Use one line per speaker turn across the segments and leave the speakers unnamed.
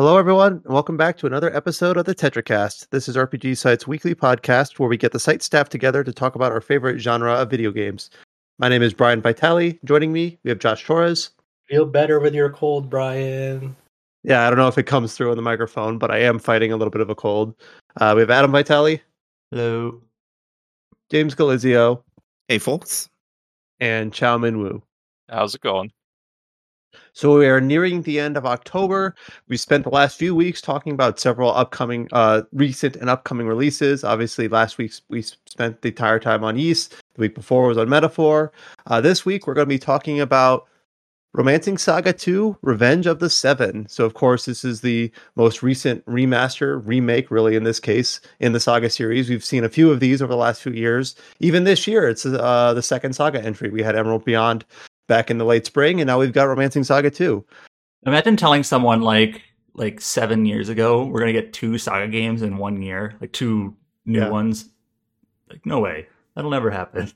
Hello, everyone, and welcome back to another episode of the TetraCast. This is RPG Site's weekly podcast where we get the site staff together to talk about our favorite genre of video games. My name is Brian Vitale. Joining me, we have Josh Torres.
Feel better with your cold, Brian.
Yeah, I don't know if it comes through on the microphone, but I am fighting a little bit of a cold. We have Adam Vitale.
Hello.
James Galizio.
Hey, folks.
And Chow Min Woo.
How's it going?
So we are nearing the end of October. We spent the last few weeks talking about several upcoming, recent and upcoming releases. Obviously, last week we spent the entire time on Ys. The week before was on Metaphor. This week we're going to be talking about Romancing Saga 2, Revenge of the Seven. So, of course, this is the most recent remake, really, in this case, in the Saga series. We've seen a few of these over the last few years. Even this year, it's the second Saga entry. We had Emerald Beyond back in the late spring, and now we've got Romancing Saga 2.
Imagine telling someone like 7 years ago, we're going to get 2 Saga games in 1 year, like 2 new ones. Like, no way. That'll never happen.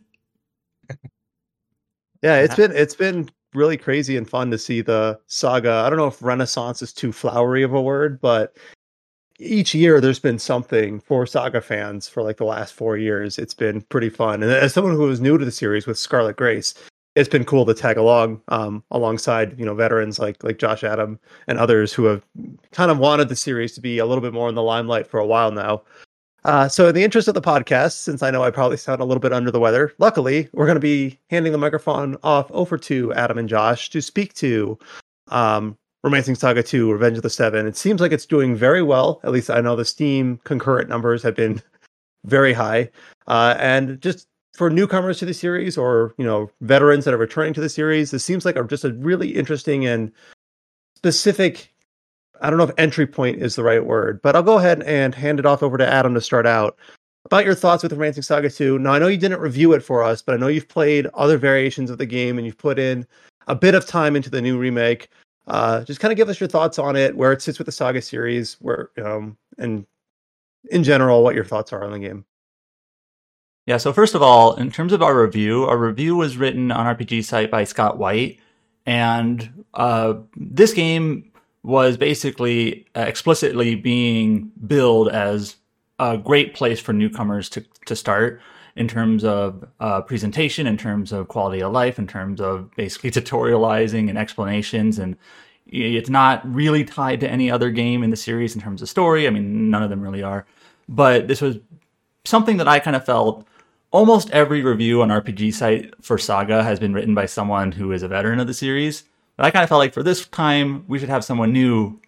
Yeah, it's been really crazy and fun to see the Saga. I don't know if Renaissance is too flowery of a word, but each year there's been something for Saga fans for like the last 4 years. It's been pretty fun. And as someone who was new to the series with Scarlet Grace, it's been cool to tag along alongside, veterans like Josh Adam and others who have kind of wanted the series to be a little bit more in the limelight for a while now. So in the interest of the podcast, since I know I probably sound a little bit under the weather, luckily we're going to be handing the microphone off over to Adam and Josh to speak to Romancing Saga 2, Revenge of the Seven. It seems like it's doing very well. At least I know the Steam concurrent numbers have been very high. And just for newcomers to the series or, veterans that are returning to the series, this seems like just a really interesting and specific, I don't know if entry point is the right word, but I'll go ahead and hand it off over to Adam to start out. About your thoughts with Romancing Saga 2. Now, I know you didn't review it for us, but I know you've played other variations of the game and you've put in a bit of time into the new remake. Just kind of give us your thoughts on it, where it sits with the Saga series, and in general, what your thoughts are on the game.
Yeah, so first of all, in terms of our review was written on RPG Site by Scott White, and this game was basically explicitly being billed as a great place for newcomers to start in terms of presentation, in terms of quality of life, in terms of basically tutorializing and explanations. And it's not really tied to any other game in the series in terms of story. I mean, none of them really are. But this was something that I kind of felt almost every review on RPG Site for Saga has been written by someone who is a veteran of the series. But I kind of felt like for this time, we should have someone new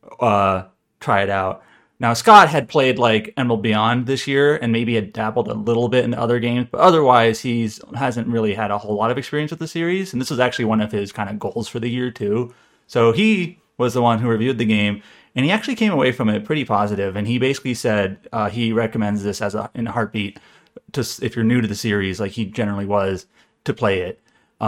try it out. Now, Scott had played like Emerald Beyond this year and maybe had dabbled a little bit in other games, but otherwise he hasn't really had a whole lot of experience with the series. And this was actually one of his kind of goals for the year too. So he was the one who reviewed the game, and he actually came away from it pretty positive. And he basically said he recommends this in a heartbeat to, if you're new to the series, like he generally was, to play it.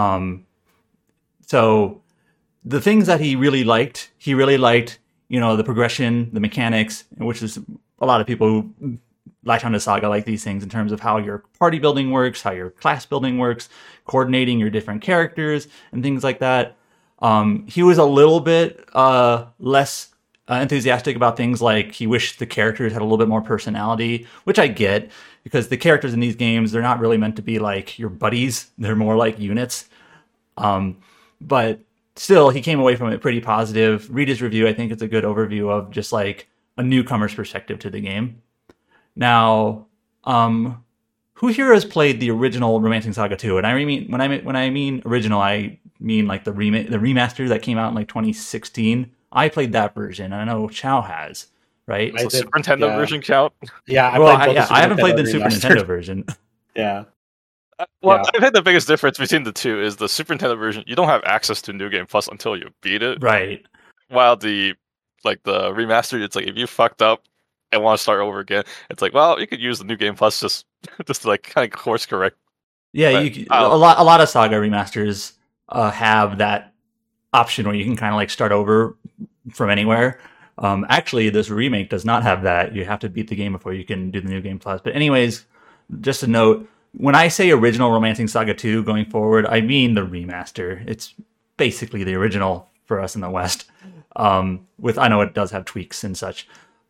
So the things that he really liked, the progression, the mechanics, which is a lot of people who latch onto Saga like these things in terms of how your party building works, how your class building works, coordinating your different characters and things like that. He was a little bit less enthusiastic about things like he wished the characters had a little bit more personality, which I get, because the characters in these games, they're not really meant to be like your buddies. They're more like units. But still, he came away from it pretty positive. Read his review. I think it's a good overview of just like a newcomer's perspective to the game. Now, who here has played the original Romancing Saga 2? And I mean, when I mean original, I mean like the remaster that came out in like 2016. I played that version. I know Chow has, right?
So Super Nintendo version count?
Yeah,
I haven't played the Super Nintendo version.
Yeah.
I think the biggest difference between the two is the Super Nintendo version, you don't have access to New Game Plus until you beat it.
Right.
While the remastered, it's like if you fucked up and want to start over again, it's like, well, you could use the New Game Plus just to like kind of course correct.
Yeah, a lot of Saga remasters have that option where you can kind of like start over from anywhere. Actually, this remake does not have that. You have to beat the game before you can do the New Game Plus. But anyways, just a note, when I say original Romancing Saga 2 going forward, I mean the remaster. It's basically the original for us in the West. With I know it does have tweaks and such.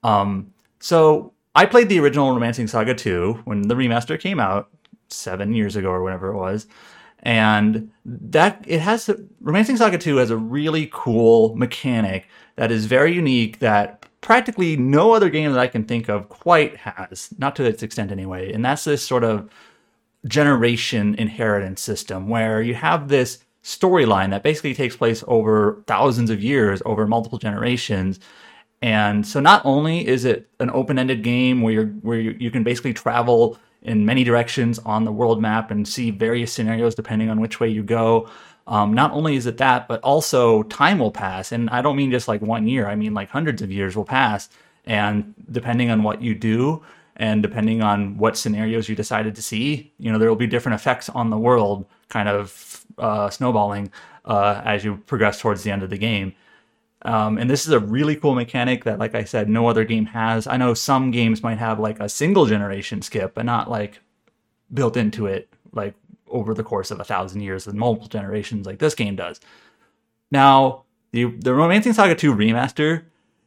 So I played the original Romancing Saga 2 when the remaster came out 7 years ago or whatever it was. And Romancing Saga 2 has a really cool mechanic that is very unique that practically no other game that I can think of quite has, not to its extent anyway. And that's this sort of generation inheritance system where you have this storyline that basically takes place over thousands of years, over multiple generations. And so not only is it an open-ended game where you can basically travel in many directions on the world map and see various scenarios depending on which way you go. Not only is it that, but also time will pass. And I don't mean just like 1 year. I mean like hundreds of years will pass. And depending on what you do and depending on what scenarios you decided to see, there will be different effects on the world kind of snowballing as you progress towards the end of the game. And this is a really cool mechanic that, like I said, no other game has. I know some games might have like a single generation skip, but not like built into it, like over the course of 1,000 years and multiple generations like this game does. Now, the Romancing Saga 2 remaster,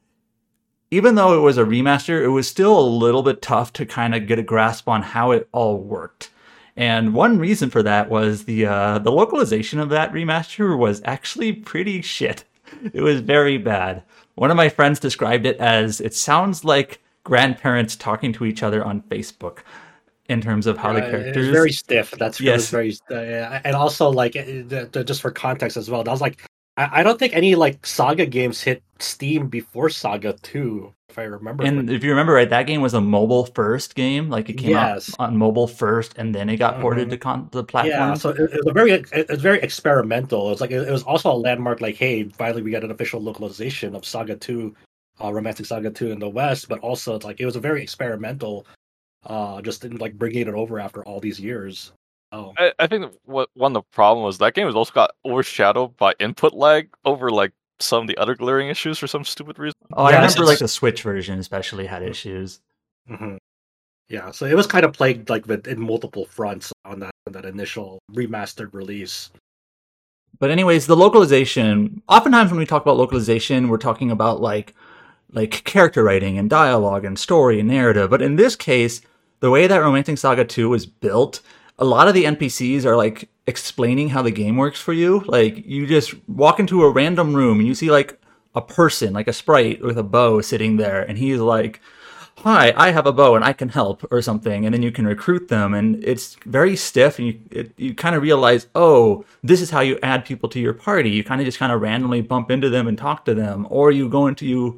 even though it was a remaster, it was still a little bit tough to kind of get a grasp on how it all worked. And one reason for that was the localization of that remaster was actually pretty shit. It was very bad. One of my friends described it as, it sounds like grandparents talking to each other on Facebook in terms of how the characters...
It's very stiff. That's
yes.
very... and also, like, just for context as well, that was like... I don't think any, like, Saga games hit Steam before Saga 2, if I remember.
And if you remember right, that game was a mobile-first game. Like, it came out on mobile first, and then it got ported to the platform.
Yeah, so it was very experimental. It was like it was also a landmark, like, hey, finally we got an official localization of Saga 2, Romancing Saga 2 in the West, but also it's like it was a very experimental, just in, like, bringing it over after all these years. Oh.
I think one of the problems was that game was also got overshadowed by input lag over like some of the other glaring issues for some stupid reason.
Oh, I remember like the Switch version especially had issues.
Mm-hmm. Yeah, so it was kind of plagued like in multiple fronts on that initial remastered release.
But anyways, the localization. Oftentimes when we talk about localization, we're talking about like character writing and dialogue and story and narrative. But in this case, the way that Romancing Saga 2 was built, a lot of the NPCs are like explaining how the game works for you. Like you just walk into a random room and you see like a person, like a sprite with a bow sitting there, and he's like, "Hi, I have a bow and I can help," or something, and then you can recruit them, and it's very stiff, and you kind of realize, oh, this is how you add people to your party. You kind of randomly bump into them and talk to them, or you go into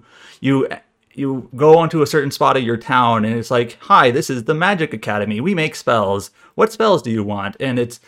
you go onto a certain spot of your town and it's like, "Hi, this is the Magic Academy. We make spells. What spells do you want?" And it's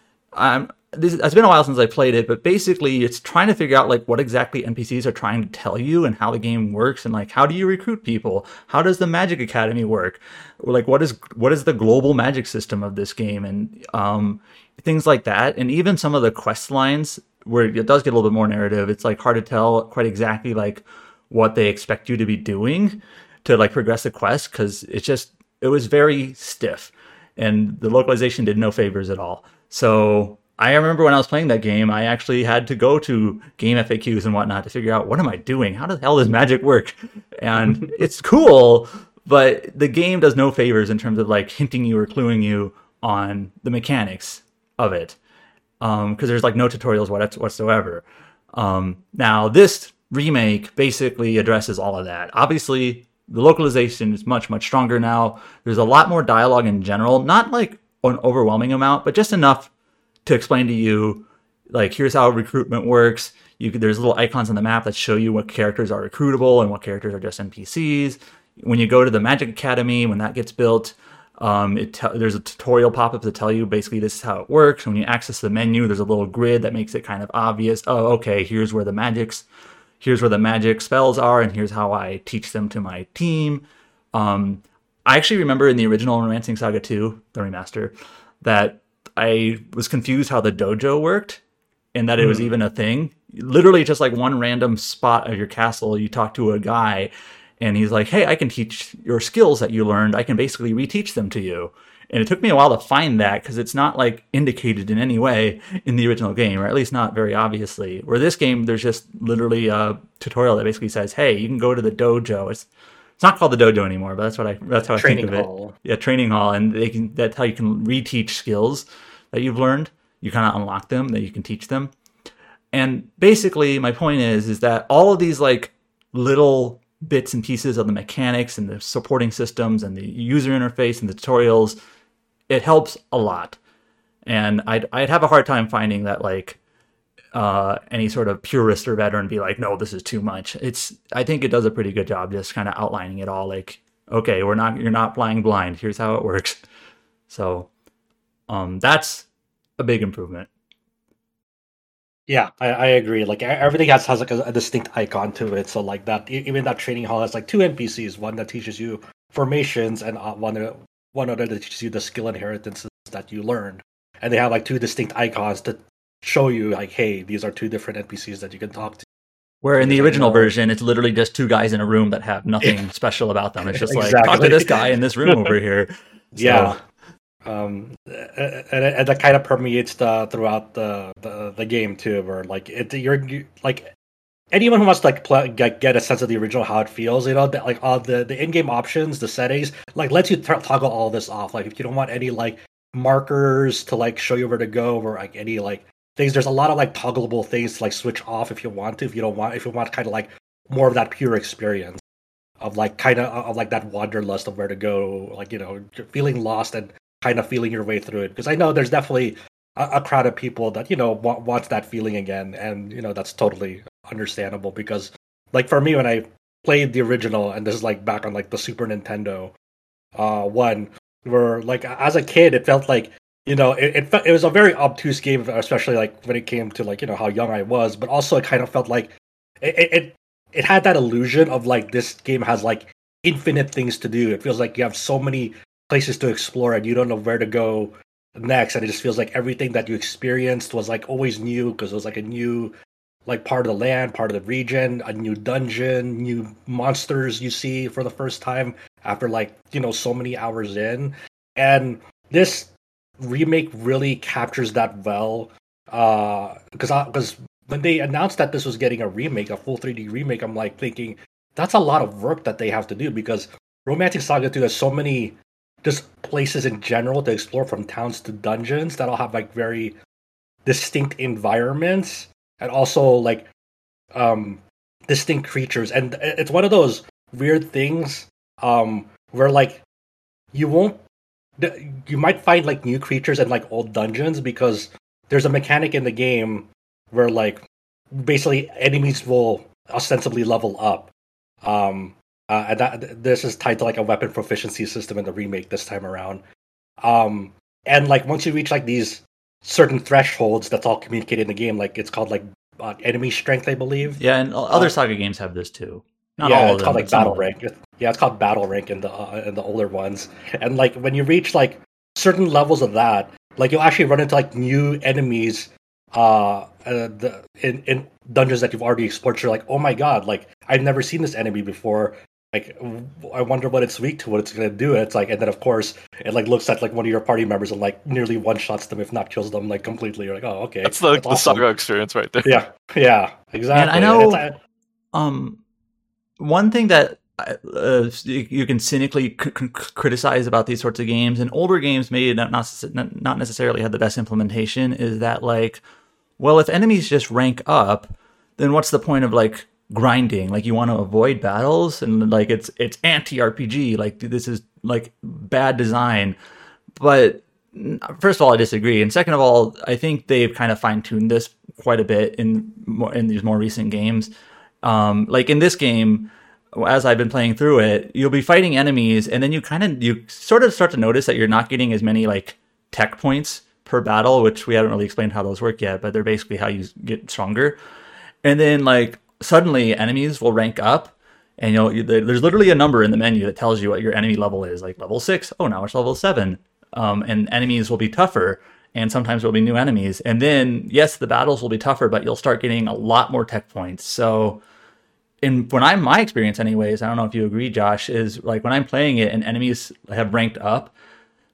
been a while since I played it, but basically it's trying to figure out like what exactly NPCs are trying to tell you and how the game works, and like how do you recruit people? How does the Magic Academy work? Or like what is the global magic system of this game, and things like that. And even some of the quest lines where it does get a little bit more narrative, it's like hard to tell quite exactly like what they expect you to be doing to like progress the quest, because it was very stiff and the localization did no favors at all. So I remember when I was playing that game, I actually had to go to game FAQs and whatnot to figure out, what am I doing? How the hell does magic work? And it's cool, but the game does no favors in terms of like hinting you or cluing you on the mechanics of it, because there's like no tutorials whatsoever. Now this remake basically addresses all of that. Obviously, the localization is much, much stronger now. There's a lot more dialogue in general, not like an overwhelming amount, but just enough to explain to you, like, here's how recruitment works. There's little icons on the map that show you what characters are recruitable and what characters are just NPCs. When you go to the Magic Academy, when that gets built, there's a tutorial pop-up to tell you basically this is how it works. When you access the menu, there's a little grid that makes it kind of obvious. Oh, okay, here's where the magic spells are, and here's how I teach them to my team. I actually remember in the original Romancing Saga 2, the remaster, that I was confused how the dojo worked, and that it was even a thing. Literally just like one random spot of your castle, you talk to a guy, and he's like, "Hey, I can teach your skills that you learned. I can basically reteach them to you." And it took me a while to find that because it's not like indicated in any way in the original game, or at least not very obviously. Where this game, there's just literally a tutorial that basically says, "Hey, you can go to the dojo." It's not called the dojo anymore, but that's how I think of it. Yeah, training hall, and that's how you can reteach skills that you've learned. You kind of unlock them, that you can teach them. And basically, my point is that all of these like little bits and pieces of the mechanics and the supporting systems and the user interface and the tutorials, it helps a lot. And I'd have a hard time finding that like any sort of purist or veteran be like, no, this is too much. I think it does a pretty good job just kind of outlining it all. Like, okay, you're not flying blind. Here's how it works. So that's a big improvement.
Yeah, I agree. Like everything has like a distinct icon to it. So like that, even that training hall has like two NPCs. One that teaches you formations, and one other that teaches you the skill inheritances that you learned. And they have like two distinct icons to show you like, hey, these are two different NPCs that you can talk to.
Where in the original version, it's literally just two guys in a room that have nothing special about them. It's just
Exactly.
like, talk to this guy in this room over here. So,
yeah. And that kind of permeates throughout the game too, where like you're like anyone who wants to like get a sense of the original, how it feels, you know, that like all the in-game options, the settings, like lets you toggle all this off. Like if you don't want any like markers to like show you where to go, or like any like things, there's a lot of like toggleable things to like switch off if you want to. If you want kind of like more of that pure experience of like kind of like that wanderlust of where to go, like, you know, feeling lost and kind of feeling your way through it. Because I know there's definitely a crowd of people that, you know, wants that feeling again, and you know that's totally understandable. Because like for me, when I played the original, and this is like back on like the Super Nintendo one, where like as a kid it felt like, you know, it was a very obtuse game, especially like when it came to like, you know, how young I was, but also it kind of felt like it had that illusion of like this game has like infinite things to do. It feels like you have so many places to explore and you don't know where to go next, and it just feels like everything that you experienced was like always new, because it was like a new like part of the land, part of the region, a new dungeon, new monsters you see for the first time after like, you know, so many hours in. And this remake really captures that well, because when they announced that this was getting a remake, a full 3D remake, I'm like thinking that's a lot of work that they have to do, because Romantic Saga 2 has so many just places in general to explore, from towns to dungeons, that'll have like very distinct environments and also like distinct creatures. And it's one of those weird things where like you might find like new creatures in like old dungeons, because there's a mechanic in the game where like basically enemies will ostensibly level up. And this is tied to like a weapon proficiency system in the remake this time around. And like once you reach like these certain thresholds, that's all communicated in the game. Like it's called like enemy strength, I believe.
Yeah, and other Saga games have this too. Not
yeah,
all of
it's
them,
called like battle rank. Yeah, it's called battle rank in the older ones. And like when you reach like certain levels of that, like you'll actually run into like new enemies in dungeons that you've already explored. You're like, oh my god, like I've never seen this enemy before. Like, I wonder what it's weak to, what it's gonna do. And it's like, and then of course it like looks at like one of your party members and like nearly one shots them, if not kills them like completely. You're like, oh, okay,
that's the
awesome.
Saga experience right there.
Yeah, exactly.
And I know, one thing that you can cynically criticize about these sorts of games, and older games maybe not necessarily have the best implementation, is that like, well, if enemies just rank up, then what's the point of like grinding? Like, you want to avoid battles, and like it's anti-RPG, like this is like bad design. But first of all, I disagree, and second of all, I think they've kind of fine-tuned this quite a bit in these more recent games. Like in this game, as I've been playing through it, you'll be fighting enemies, and then you sort of start to notice that you're not getting as many like tech points per battle, which we haven't really explained how those work yet, but they're basically how you get stronger. And then like suddenly enemies will rank up, and there's literally a number in the menu that tells you what your enemy level is, like level 6. Oh, now it's level 7. And enemies will be tougher, and sometimes there'll be new enemies. And then yes, the battles will be tougher, but you'll start getting a lot more tech points. So my experience anyways, I don't know if you agree, Josh, is like when I'm playing it and enemies have ranked up,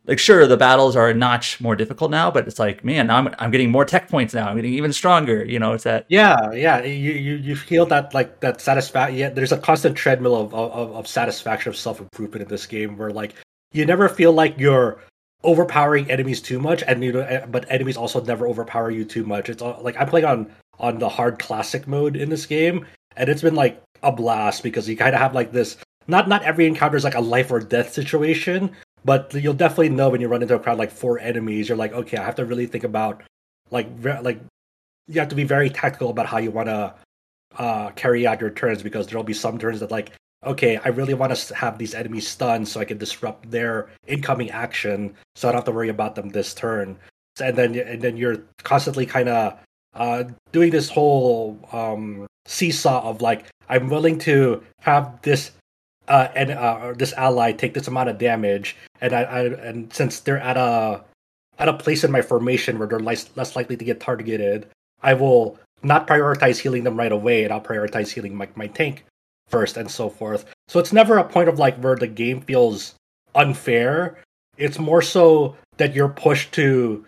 like, sure, the battles are a notch more difficult now, but it's like, man, now I'm getting more tech points now. I'm getting even stronger. It's that.
Yeah, you feel that like that satisfaction. Yeah, there's a constant treadmill of satisfaction of self improvement in this game, where like you never feel like you're overpowering enemies too much, and but enemies also never overpower you too much. It's all, like I'm playing on the hard classic mode in this game, and it's been like a blast because you kind of have like this. Not every encounter is like a life or death situation, but you'll definitely know when you run into a crowd like 4 enemies, you're like, okay, I have to really think about like you have to be very tactical about how you want to carry out your turns, because there'll be some turns that like, okay, I really want to have these enemies stunned so I can disrupt their incoming action, so I don't have to worry about them this turn. And then you're constantly kind of doing this whole seesaw of like, I'm willing to have this this ally take this amount of damage, and since they're at a place in my formation where they're less likely to get targeted, I will not prioritize healing them right away, and I'll prioritize healing my tank first, and so forth. So it's never a point of like where the game feels unfair. It's more so that you're pushed to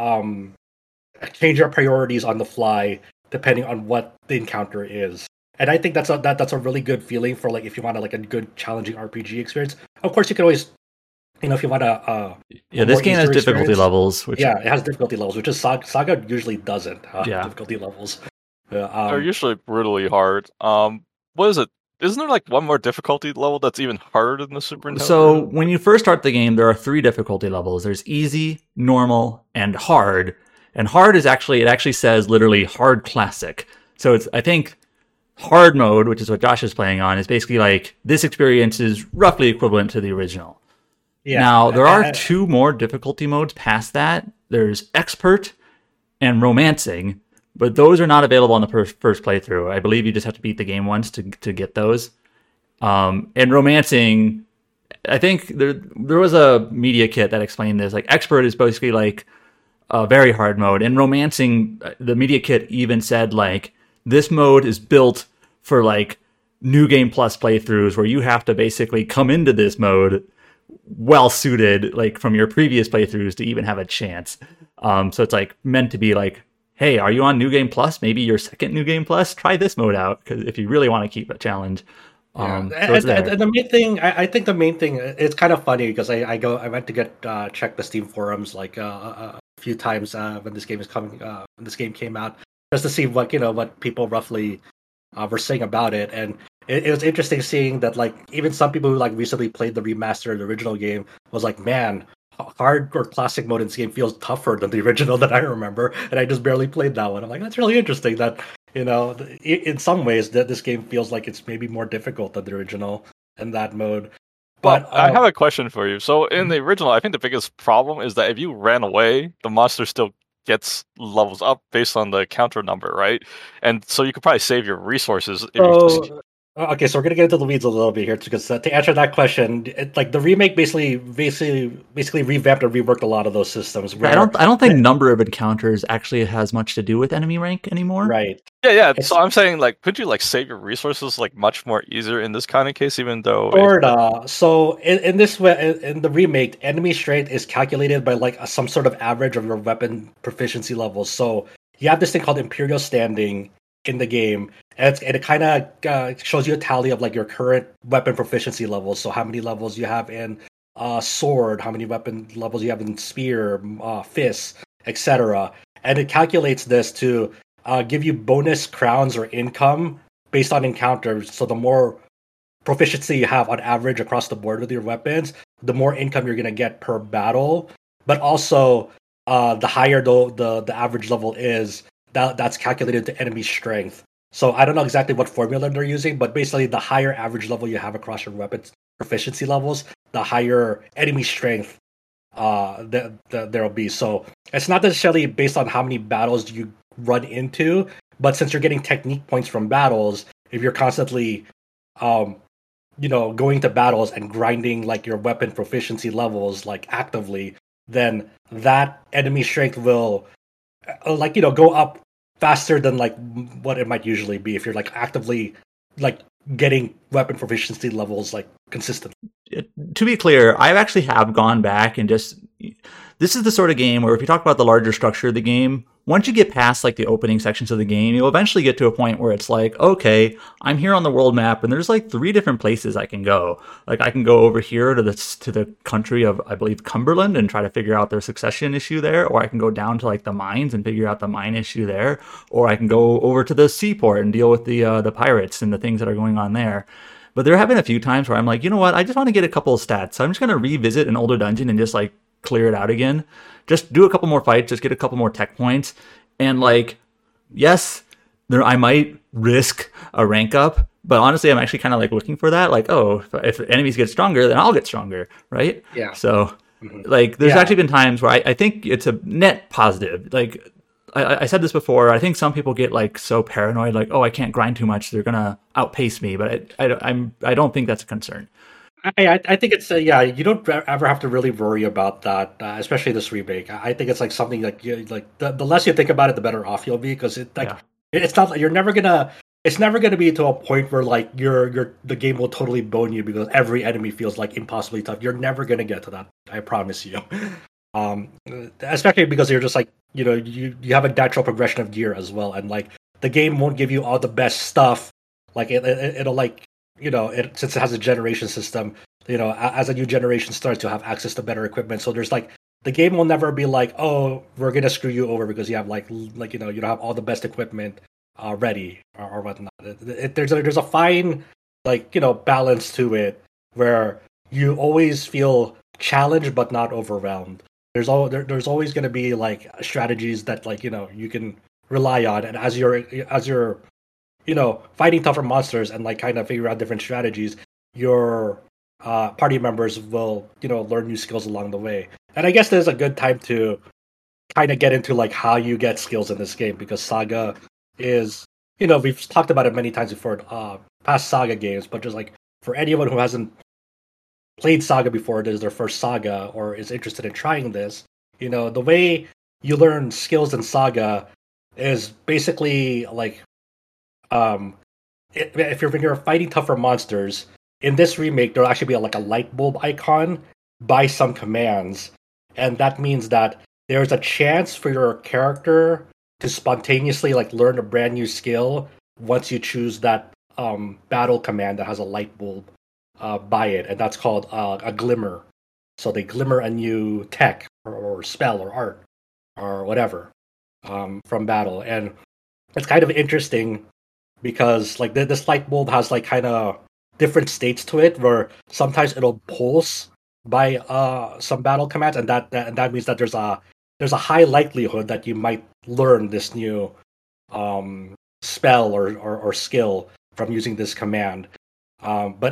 change your priorities on the fly depending on what the encounter is. And I think that's a really good feeling for like if you want like a good challenging RPG experience. Of course, you can always, if you want to.
This game has difficulty levels.
It has difficulty levels, which is Saga usually doesn't. Difficulty levels.
They're usually brutally hard. What is it? Isn't there like one more difficulty level that's even harder than the Super Nintendo?
So when you first start the game, there are 3 difficulty levels. There's easy, normal, and hard. And hard is it actually says literally hard classic. So it's, I think, hard mode, which is what Josh is playing on, is basically like this experience is roughly equivalent to the original. Yeah. Now, there are 2 more difficulty modes past that. There's expert and romancing, but those are not available on the first playthrough. I believe you just have to beat the game once to get those. And romancing, I think there was a media kit that explained this. Like, expert is basically like a very hard mode, and romancing, the media kit even said like, this mode is built for like New Game Plus playthroughs where you have to basically come into this mode well suited, like from your previous playthroughs, to even have a chance. So it's like meant to be like, hey, are you on New Game Plus? Maybe your second New Game Plus? Try this mode out, because if you really want to keep a challenge.
And the main thing, I think the main thing, it's kind of funny because I went to check the Steam forums like a few times when this game came out, just to see what people roughly were saying about it. And it was interesting seeing that like even some people who like recently played the remastered original game was like, man, hard or classic mode in this game feels tougher than the original that I remember, and I just barely played that one. I'm like, that's really interesting that in some ways that this game feels like it's maybe more difficult than the original in that mode. But
I have a question for you. So in the original, I think the biggest problem is that if you ran away, the monster still gets levels up based on the counter number, right? And so you could probably save your resources.
Okay, so we're gonna get into the weeds a little bit here, because to answer that question, like the remake basically revamped and reworked a lot of those systems.
I don't think number of encounters actually has much to do with enemy rank anymore.
Right.
Yeah. So I'm saying, like, could you like save your resources like much more easier in this kind of case, even though?
So in this way, in the remake, enemy strength is calculated by like some sort of average of your weapon proficiency levels. So you have this thing called Imperial Standing in the game, and it kind of shows you a tally of like your current weapon proficiency levels. So how many levels you have in sword, how many weapon levels you have in spear, fists, etc. And it calculates this to give you bonus crowns or income based on encounters. So the more proficiency you have on average across the board with your weapons, the more income you're gonna get per battle. But also, the higher the average level is, that's calculated to enemy strength. So I don't know exactly what formula they're using, but basically the higher average level you have across your weapons proficiency levels, the higher enemy strength there'll be. So it's not necessarily based on how many battles you run into, but since you're getting technique points from battles, if you're constantly going to battles and grinding like your weapon proficiency levels like actively, then that enemy strength will go up faster than like what it might usually be if you're like actively like getting weapon proficiency levels like consistently.
To be clear, I actually have gone back and just this is the sort of game where if you talk about the larger structure of the game, once you get past like the opening sections of the game, you'll eventually get to a point where it's like, okay, I'm here on the world map and there's like 3 different places I can go. Like I can go over here to the country of, I believe, Cumberland and try to figure out their succession issue there, or I can go down to like the mines and figure out the mine issue there, or I can go over to the seaport and deal with the pirates and the things that are going on there. But there have been a few times where I'm like, you know what, I just want to get a couple of stats. So I'm just going to revisit an older dungeon and just like clear it out again. Just do a couple more fights, just get a couple more tech points. And like, yes, I might risk a rank up, but honestly, I'm actually kind of like looking for that. Like, oh, if enemies get stronger, then I'll get stronger, right?
Yeah.
So like, there's actually been times where I think it's a net positive. Like, I said this before, I think some people get like so paranoid, like, oh, I can't grind too much, they're gonna outpace me, but I don't think that's a concern.
I think it's you don't ever have to really worry about that, especially this remake. I think it's like something like the less you think about it, the better off you'll be, because it's not, you're never gonna, it's never gonna be to a point where like the game will totally bone you because every enemy feels like impossibly tough. You're never gonna get to that, I promise you. Especially because you're just like, you have a natural progression of gear as well, and like the game won't give you all the best stuff. Like it'll like, since it has a generation system, as a new generation starts, to have access to better equipment. So there's like, the game will never be like, oh, we're gonna screw you over because you have like you don't have all the best equipment ready or whatnot. There's a fine balance to it where you always feel challenged but not overwhelmed. There's always going to be like strategies that you can rely on, and as you're fighting tougher monsters and like kind of figure out different strategies, your party members will learn new skills along the way. And I guess there's a good time to kind of get into like how you get skills in this game, because Saga is, we've talked about it many times before, past Saga games, but just like for anyone who hasn't played Saga before, this is their first Saga, or is interested in trying this, the way you learn skills in Saga is basically like, if you're fighting tougher monsters, in this remake, there'll actually be a light bulb icon by some commands, and that means that there's a chance for your character to spontaneously learn a brand new skill once you choose that battle command that has a light bulb by it, and that's called a glimmer. So they glimmer a new tech or spell or art or whatever from battle, and it's kind of interesting because this light bulb has kind of different states to it, where sometimes it'll pulse by some battle commands, and that means that there's a high likelihood that you might learn this new spell or skill from using this command. But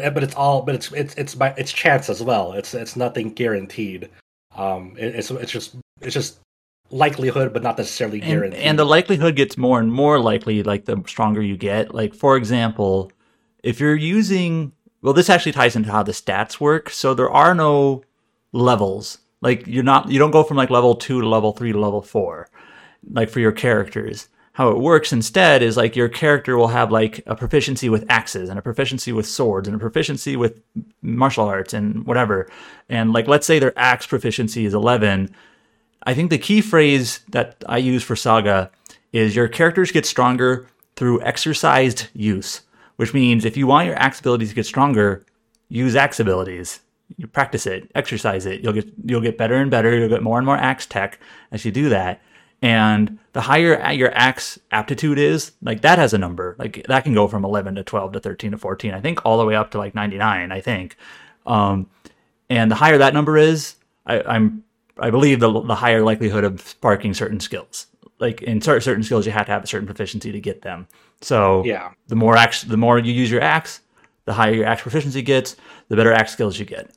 it's chance as well. It's nothing guaranteed. It's just likelihood, but not necessarily guaranteed.
And the likelihood gets more and more likely the stronger you get. Like, for example, if you're using, well, this actually ties into how the stats work. So there are no levels. Like, you don't go from level 2 to level 3 to level 4, for your characters. How it works instead is your character will have a proficiency with axes and a proficiency with swords and a proficiency with martial arts and whatever. And let's say their axe proficiency is 11. I think the key phrase that I use for Saga is your characters get stronger through exercised use, which means if you want your axe abilities to get stronger, use axe abilities. You practice it, exercise it. You'll get better and better. You'll get more and more axe tech as you do that. And the higher your axe aptitude is, that has a number. That can go from 11 to 12 to 13 to 14. I think all the way up to 99. I think, and the higher that number is, I believe the higher likelihood of sparking certain skills. In certain skills, you have to have a certain proficiency to get them. So
yeah, the
more you use your axe, the higher your axe proficiency gets, the better axe skills you get.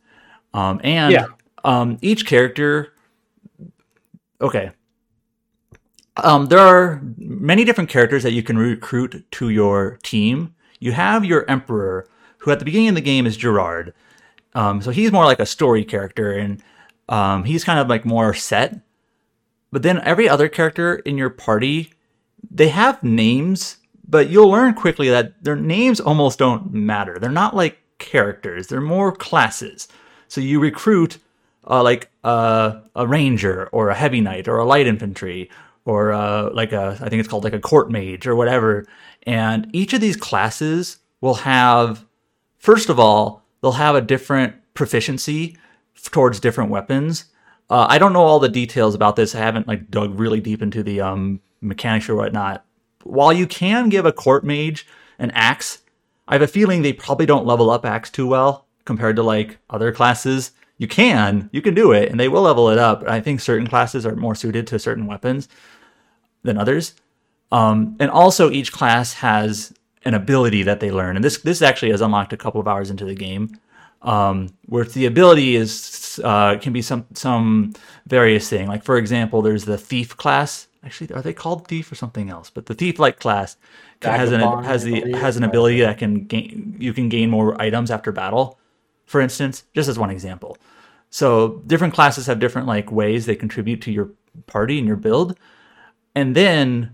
Each character, okay. There are many different characters that you can recruit to your team. You have your Emperor, who at the beginning of the game is Gerard. So he's more like a story character, and he's kind of more set. But then every other character in your party, they have names, but you'll learn quickly that their names almost don't matter. They're not like characters. They're more classes. So you recruit a ranger or a heavy knight or a light infantry or I think it's called like a court mage or whatever. And each of these classes will have, first of all, they'll have a different proficiency towards different weapons. I don't know all the details about this. I haven't like dug really deep into the mechanics or whatnot. While you can give a court mage an axe, I have a feeling they probably don't level up axe too well compared to like other classes. You can do it, and they will level it up. I think certain classes are more suited to certain weapons than others. And also each class has an ability that they learn. And this actually is unlocked a couple of hours into the game. Where the ability is can be some various thing. Like for example, there's the thief class. Actually, are they called thief or something else? But the thief-like class has an ability that you can gain more items after battle, for instance, just as one example. So different classes have different like ways they contribute to your party and your build. And then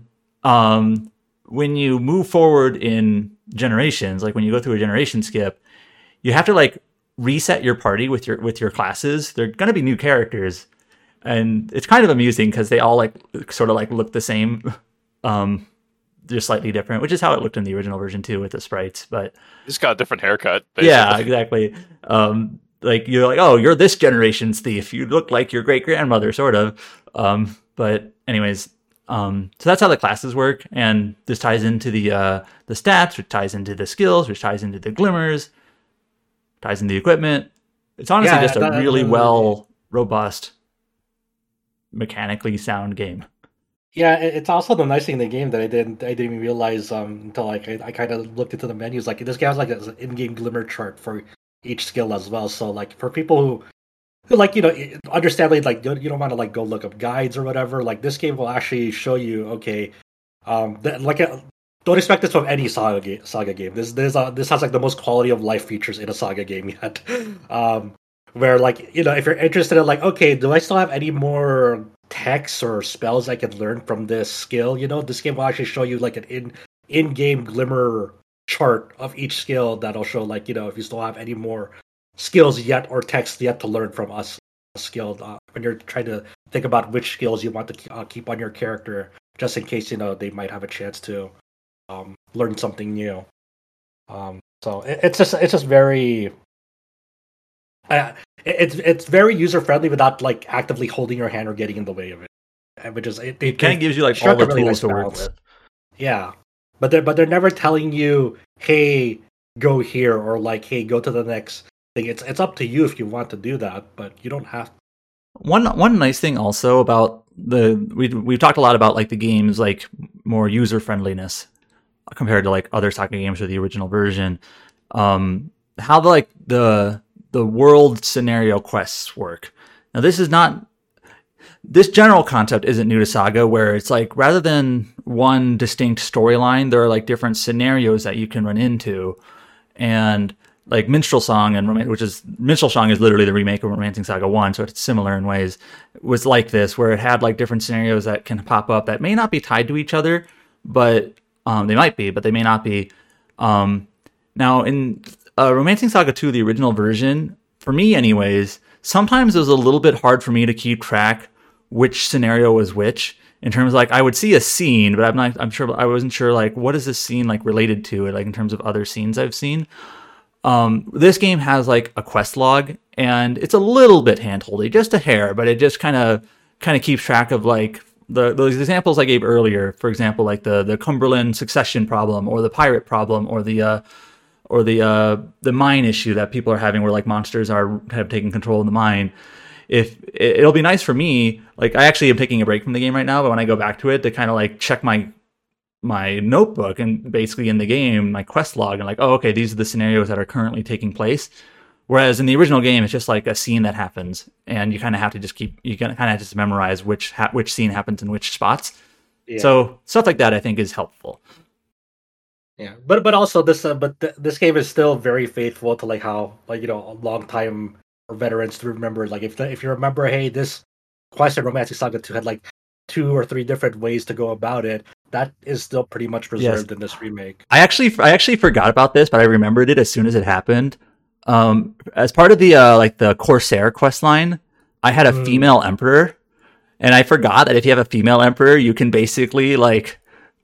when you move forward in generations, like when you go through a generation skip, you have to like reset your party with your classes. They're going to be new characters, and it's kind of amusing because they all like sort of like look the same. They're slightly different, which is how it looked in the original version too with the sprites. But
he's got a different haircut. Basically.
Yeah, exactly. Like you're like, oh, you're this generation's thief. You look like your great grandmother, sort of. But anyways, so that's how the classes work, and this ties into the stats, which ties into the skills, which ties into the glimmers, ties into the equipment. It's honestly just a really robust, mechanically sound game.
Yeah, it's also the nice thing in the game that I didn't even realize until like I kind of looked into the menus. Like this game has like an in-game glimmer chart for each skill as well. So like for people who like understandably like you don't want to like go look up guides or whatever. Like this game will actually show you don't expect this from any saga game. This has like the most quality of life features in a saga game yet. Where like if you're interested in like, okay, do I still have any more texts or spells I can learn from this skill? This game will actually show you like an in-game glimmer chart of each skill that'll show like if you still have any more skills yet or text yet to learn from us skill when you're trying to think about which skills you want to keep on your character, just in case they might have a chance to learn something new. So it's just very it's very user friendly without like actively holding your hand or getting in the way of it, which is it
kind of gives you like all the tools to work with.
Yeah, but they're never telling you, hey, go here, or like, hey, go to the next thing. It's up to you if you want to do that, but you don't have to.
One nice thing also about we've talked a lot about like the game's like more user friendliness compared to like other saga games or the original version. How the world scenario quests work. Now this general concept isn't new to Saga, where it's like rather than one distinct storyline, there are like different scenarios that you can run into. And like Minstrel Song Minstrel Song is literally the remake of Romancing Saga 1, so it's similar in ways. It was like this, where it had like different scenarios that can pop up that may not be tied to each other, but they might be, but they may not be. Now in Romancing Saga 2, the original version, for me anyways, sometimes it was a little bit hard for me to keep track which scenario was which, in terms of like I would see a scene, but I wasn't sure like what is this scene like related to it, like in terms of other scenes I've seen. This game has like a quest log, and it's a little bit handholdy, just a hair, but it just kind of keeps track of like those examples I gave earlier. For example, like the Cumberland succession problem, or the pirate problem, or the mine issue that people are having, where like monsters have taken control of the mine. If it'll be nice for me, like I actually am taking a break from the game right now, but when I go back to it, to kind of like check my notebook and basically in the game, my quest log, and like, oh, okay, these are the scenarios that are currently taking place. Whereas in the original game, it's just like a scene that happens, and you kind of have to just memorize which scene happens in which spots. Yeah. So stuff like that, I think, is helpful.
Yeah, but also this game is still very faithful to like how a long time veterans to remember. Like if you remember, hey, this quest in Romancing Saga 2 had like 2 or 3 different ways to go about it. That is still pretty much preserved in this remake.
I actually forgot about this, but I remembered it as soon as it happened. As part of the the Corsair quest line, I had a female emperor, and I forgot that if you have a female emperor, you can basically like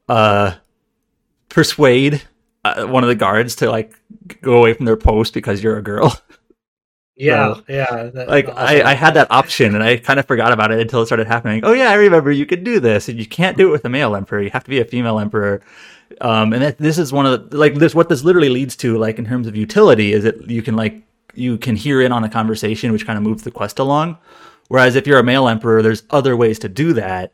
persuade one of the guards to like go away from their post because you're a girl.
Yeah,
So,
yeah.
like I had that option, and I kind of forgot about it until it started happening. Oh yeah, I remember you could do this, and you can't do it with a male emperor. You have to be a female emperor. And this is one of the, like this. What this literally leads to, like in terms of utility, is that you can hear in on a conversation, which kind of moves the quest along. Whereas if you're a male emperor, there's other ways to do that,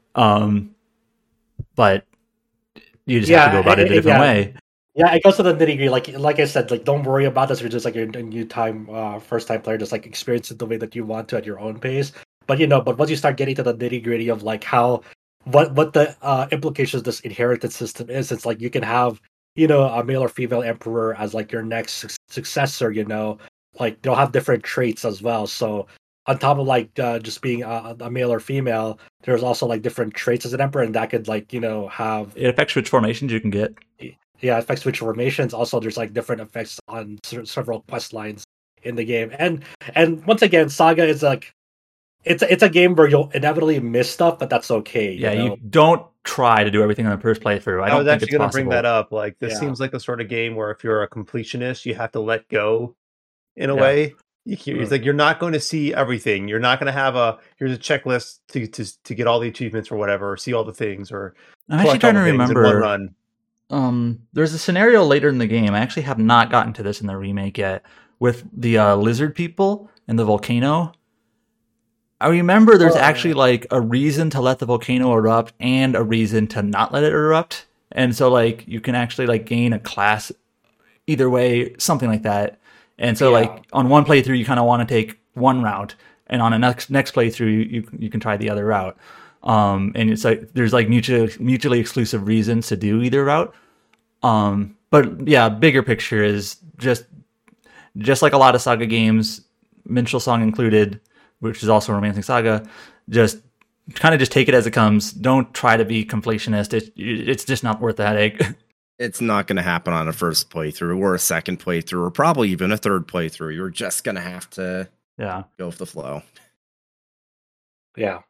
but you just have to go about it a different way.
Yeah, it goes to the nitty gritty. Like I said, like don't worry about this. You're just like you're a new first time player. Just like experience it the way that you want to at your own pace. But but once you start getting to the nitty gritty of like what the implications of this inheritance system is, it's like you can have a male or female emperor as like your next successor. Like they'll have different traits as well. So on top of like just being a male or female, there's also like different traits as an emperor, and that could like have
it affects which formations you can get.
Yeah, it affects which formations. Also, there's like different effects on several quest lines in the game, and once again, Saga is like it's a game where you'll inevitably miss stuff, but that's okay.
You don't try to do everything on the first playthrough. I was actually going to
bring that up. Like this seems like the sort of game where if you're a completionist, you have to let go in a way. It's like you're not going to see everything. You're not going to have here's a checklist to get all the achievements or whatever, or see all the things, or
I'm actually trying to remember.
In one run.
There's a scenario later in the game. I actually have not gotten to this in the remake yet with the lizard people and the volcano. I remember there's actually like a reason to let the volcano erupt and a reason to not let it erupt. And so like you can actually like gain a class either way, something like that. And so like on one playthrough, you kind of want to take one route, and on a next playthrough, you can try the other route. And it's like there's like mutually exclusive reasons to do either route. But yeah, bigger picture is just like a lot of Saga games, Minstrel Song included, which is also Romancing Saga. Just kind of just take it as it comes. Don't try to be completionist. It's just not worth the headache.
It's not going to happen on a first playthrough or a second playthrough or probably even a third playthrough. You're just going to have to go with the flow.
Yeah.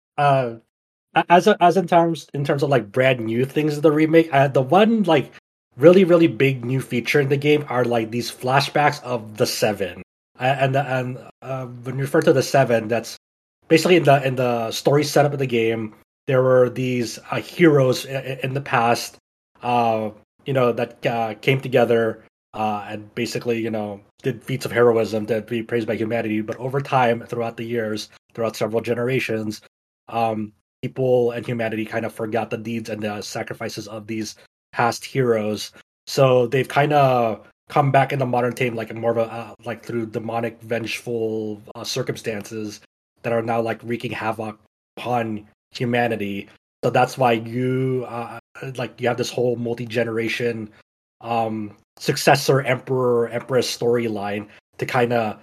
As in terms of like brand new things in the remake, the one like really really big new feature in the game are like these flashbacks of the Seven, and when you refer to the Seven, that's basically in the story setup of the game. There were these heroes in the past, that came together and basically did feats of heroism that be praised by humanity. But over time, throughout the years, throughout several generations, people and humanity kind of forgot the deeds and the sacrifices of these past heroes. So they've kind of come back in the modern time, like more of a like through demonic, vengeful circumstances that are now like wreaking havoc upon humanity. So that's why you have this whole multi-generation successor emperess storyline to kind of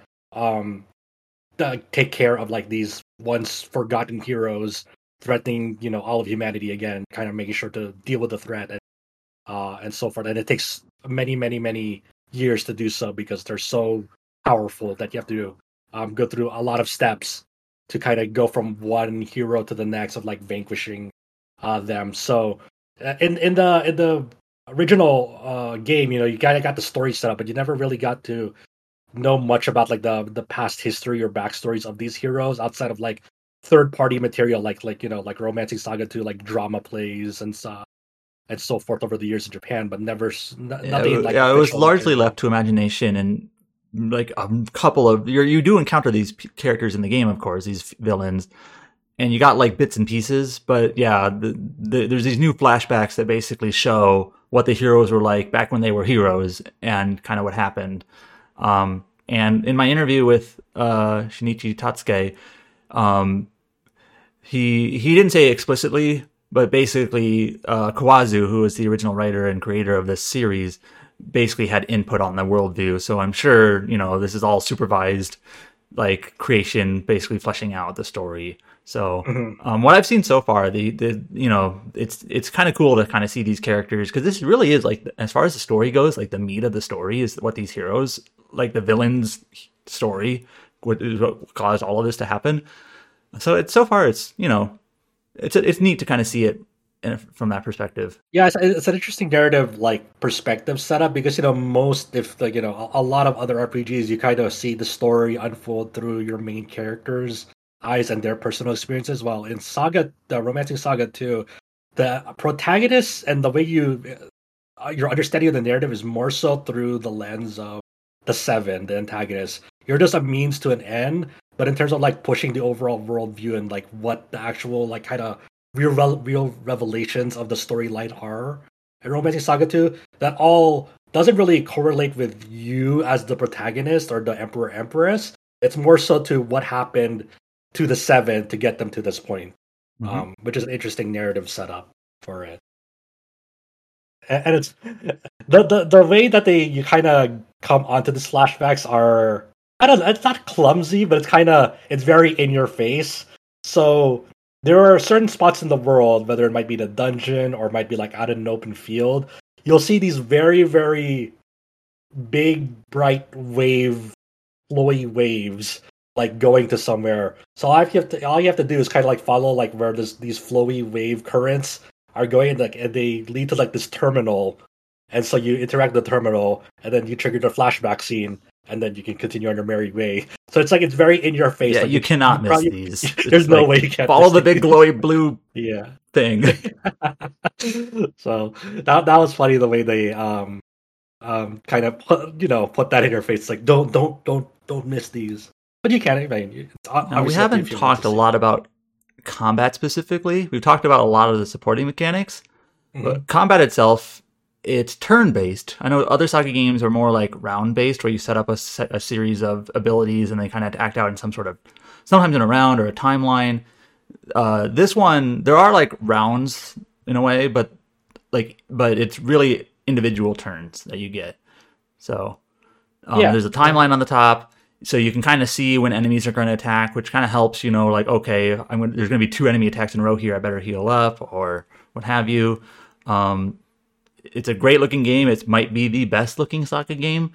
take care of like these once forgotten heroes threatening all of humanity again, kind of making sure to deal with the threat and so forth. And it takes many years to do so because they're so powerful that you have to go through a lot of steps to kind of go from one hero to the next of like vanquishing them. So in the original game, you kind of got the story set up, but you never really got to know much about like the past history or backstories of these heroes outside of like third party material, like Romancing Saga 2, like drama plays and so forth over the years in Japan, but nothing.
It was largely left to imagination, and like a couple of you do encounter these characters in the game, of course, these villains, and you got like bits and pieces. But yeah, there's these new flashbacks that basically show what the heroes were like back when they were heroes and kind of what happened. And in my interview with Shinichi Tatsuke, he didn't say explicitly, but basically Kawazu, who was the original writer and creator of this series, basically had input on the worldview. So I'm sure this is all supervised, like creation, basically fleshing out the story. So what I've seen so far, it's kind of cool to kind of see these characters, because this really is like, as far as the story goes, like the meat of the story is what these heroes, like the villain's story, what caused all of this to happen. So it's it's neat to kind of see it from that perspective.
Yeah, it's an interesting narrative perspective setup because most if a lot of other RPGs you kind of see the story unfold through your main characters' eyes and their personal experiences. While in Saga, the Romancing Saga 2, the protagonist and the way your understanding of the narrative is more so through the lens of the Seven, the antagonist. You're just a means to an end, but in terms of pushing the overall worldview and what the actual kind of real revelations of the storyline are in Romancing Saga 2, that all doesn't really correlate with you as the protagonist or the Emperor Empress. It's more so to what happened to the Seven to get them to this point, which is an interesting narrative setup for it. And it's the way that you kind of come onto the flashbacks are, I don't know, it's not clumsy, but it's very in your face. So there are certain spots in the world, whether it might be the dungeon or it might be out in an open field, you'll see these very, very big, bright flowy waves going to somewhere. So all you have to do is kind of follow where these flowy wave currents are going, and they lead to this terminal, and so you interact with the terminal, and then you trigger the flashback scene, and then you can continue on your merry way. So it's very in your face.
Yeah, you cannot miss these.
There's no way you can
follow the big glowy blue thing.
So that was funny the way they kind of put that in your face, don't miss these. But you can.
Now, we haven't talked a lot about combat specifically. We've talked about a lot of the supporting mechanics, but combat itself, it's turn-based. I know other Saga games are more round-based, where you set up a series of abilities and they kind of act out in some sort of, sometimes in a round or a timeline. This one, there are rounds in a way, but it's really individual turns that you get. So there's a timeline on the top. So you can kind of see when enemies are going to attack, which kind of helps, okay, there's going to be 2 enemy attacks in a row here. I better heal up or what have you. It's a great looking game. It might be the best looking Saga game.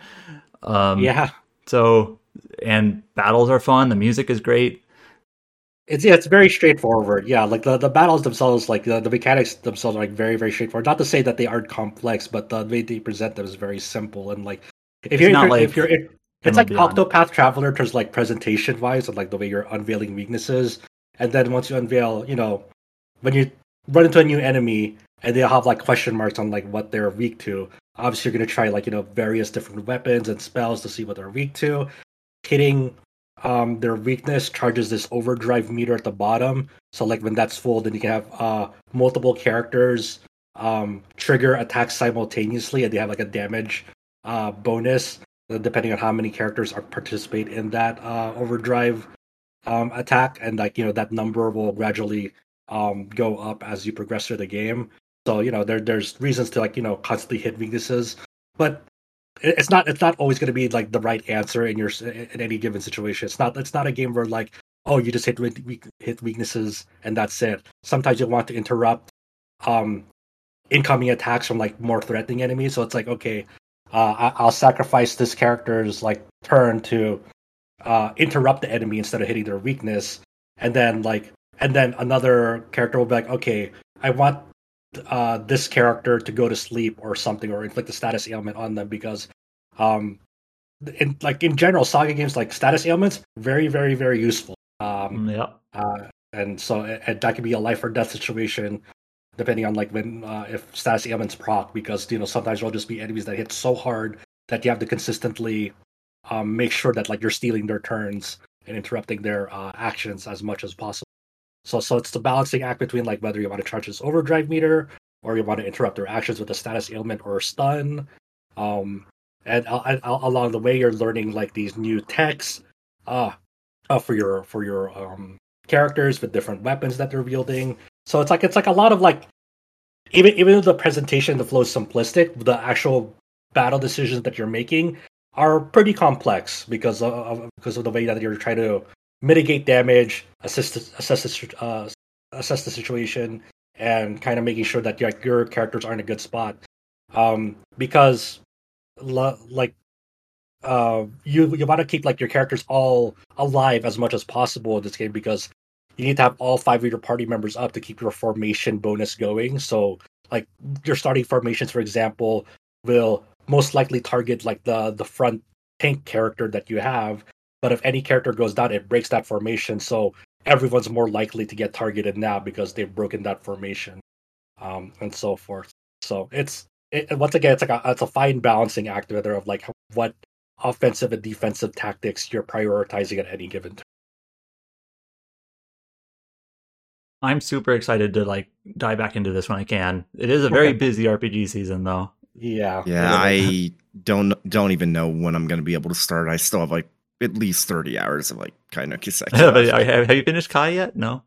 So, and battles are fun. The music is great.
It's very straightforward. Yeah, the battles themselves, the mechanics themselves are very, very straightforward. Not to say that they aren't complex, but the way they present them is very simple. And it's like Octopath Traveler in terms of presentation wise and the way you're unveiling weaknesses. And then once you unveil, when you run into a new enemy and they'll have question marks on what they're weak to, obviously you're going to try various different weapons and spells to see what they're weak to. Hitting their weakness charges this overdrive meter at the bottom. So when that's full, then you can have multiple characters trigger attacks simultaneously, and they have a damage bonus depending on how many characters participate in that overdrive attack, and that number will gradually go up as you progress through the game. So there's reasons to constantly hit weaknesses, but it's not always going to be the right answer in any given situation. It's not a game where you just hit weaknesses and that's it. Sometimes you want to interrupt incoming attacks from more threatening enemies. So it's okay, I'll sacrifice this character's turn to interrupt the enemy instead of hitting their weakness, and then another character will be okay, I want this character to go to sleep or something, or inflict a status ailment on them, because in general Saga games, status ailments very, very, very useful. And so that could be a life or death situation depending on when if status ailments proc, because sometimes there'll just be enemies that hit so hard that you have to consistently make sure that you're stealing their turns and interrupting their actions as much as possible. So it's the balancing act between whether you want to charge this overdrive meter or you want to interrupt their actions with a status ailment or a stun. And along the way you're learning these new techs for your characters with different weapons that they're wielding. So it's a lot of even though the presentation, the flow is simplistic, the actual battle decisions that you're making are pretty complex because of the way that you're trying to mitigate damage, assess the situation, and kind of making sure that your characters are in a good spot. Because you want to keep like your characters all alive as much as possible in this game, because you need to have all 5 of your party members up to keep your formation bonus going. So like your starting formations, for example, will most likely target like the front tank character that you have. But if any character goes down, it breaks that formation. So everyone's more likely to get targeted now because they've broken that formation, and so forth. So once again, it's a fine balancing act whether of like what offensive and defensive tactics you're prioritizing at any given time.
I'm super excited to like dive back into this when I can. It is a very busy RPG season, though.
Yeah.
I don't even know when I'm going to be able to start. I still have like at least 30 hours of like Kai no Kiseki.
Have you finished Kai yet? No.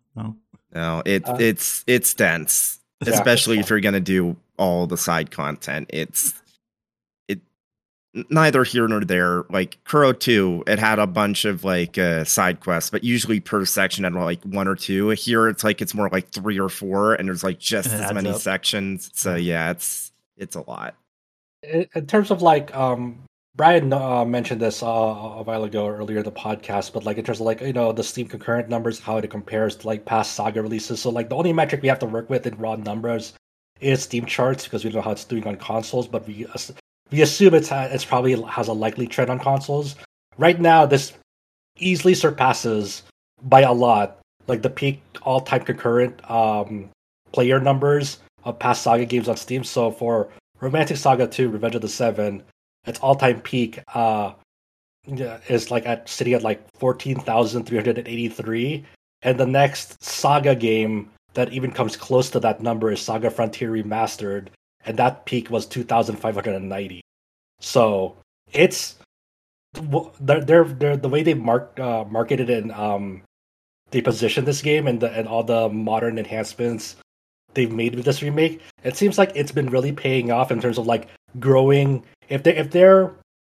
It's dense, especially if you're going to do all the side content. It's neither here nor there. Like Kuro 2, it had a bunch of like side quests, but usually per section had like 1 or 2. Here it's more like 3 or 4, and there's like just as many sections. So yeah, it's a lot.
In terms of like Brian mentioned this a while ago earlier in the podcast, but like in terms of like the Steam concurrent numbers, how it compares to like past Saga releases. So like the only metric we have to work with in raw numbers is Steam charts, because we don't know how it's doing on consoles, but we assume it's probably has a likely trend on consoles. Right now, this easily surpasses by a lot like the peak all-time concurrent player numbers of past Saga games on Steam. So for Romantic Saga 2: Revenge of the Seven, its all-time peak is like sitting at like 14,383, and the next Saga game that even comes close to that number is Saga Frontier Remastered, and that peak was 2,590. So it's they're the way they marketed and they positioned this game and all the modern enhancements they've made with this remake. It seems like it's been really paying off in terms of like growing. If their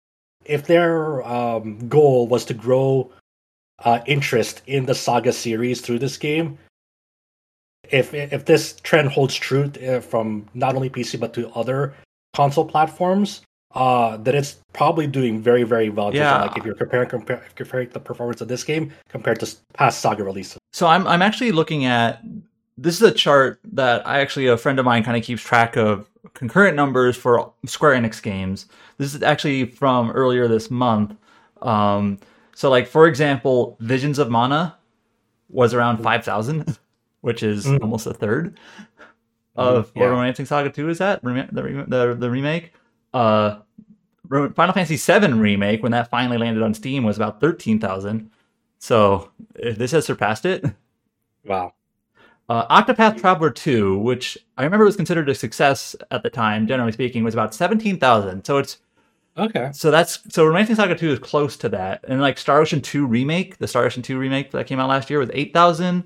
goal was to grow interest in the Saga series through this game, if this trend holds true from not only PC but to other console platforms, then it's probably doing very, very well.
Yeah.
Like if you're comparing the performance of this game compared to past Saga releases.
So I'm actually looking at, this is a chart that a friend of mine kind of keeps track of concurrent numbers for Square Enix games. This is actually from earlier this month. So like, for example, Visions of Mana was around 5,000. Which is almost a third of what Romantic Saga 2 is at, the remake. Final Fantasy VII Remake, when that finally landed on Steam, was about 13,000. So this has surpassed it.
Wow.
Octopath Traveler 2, which I remember was considered a success at the time, generally speaking, was about 17,000. So it's
okay.
So Romantic Saga 2 is close to that. And like Star Ocean 2 Remake, the Star Ocean 2 Remake that came out last year was 8,000.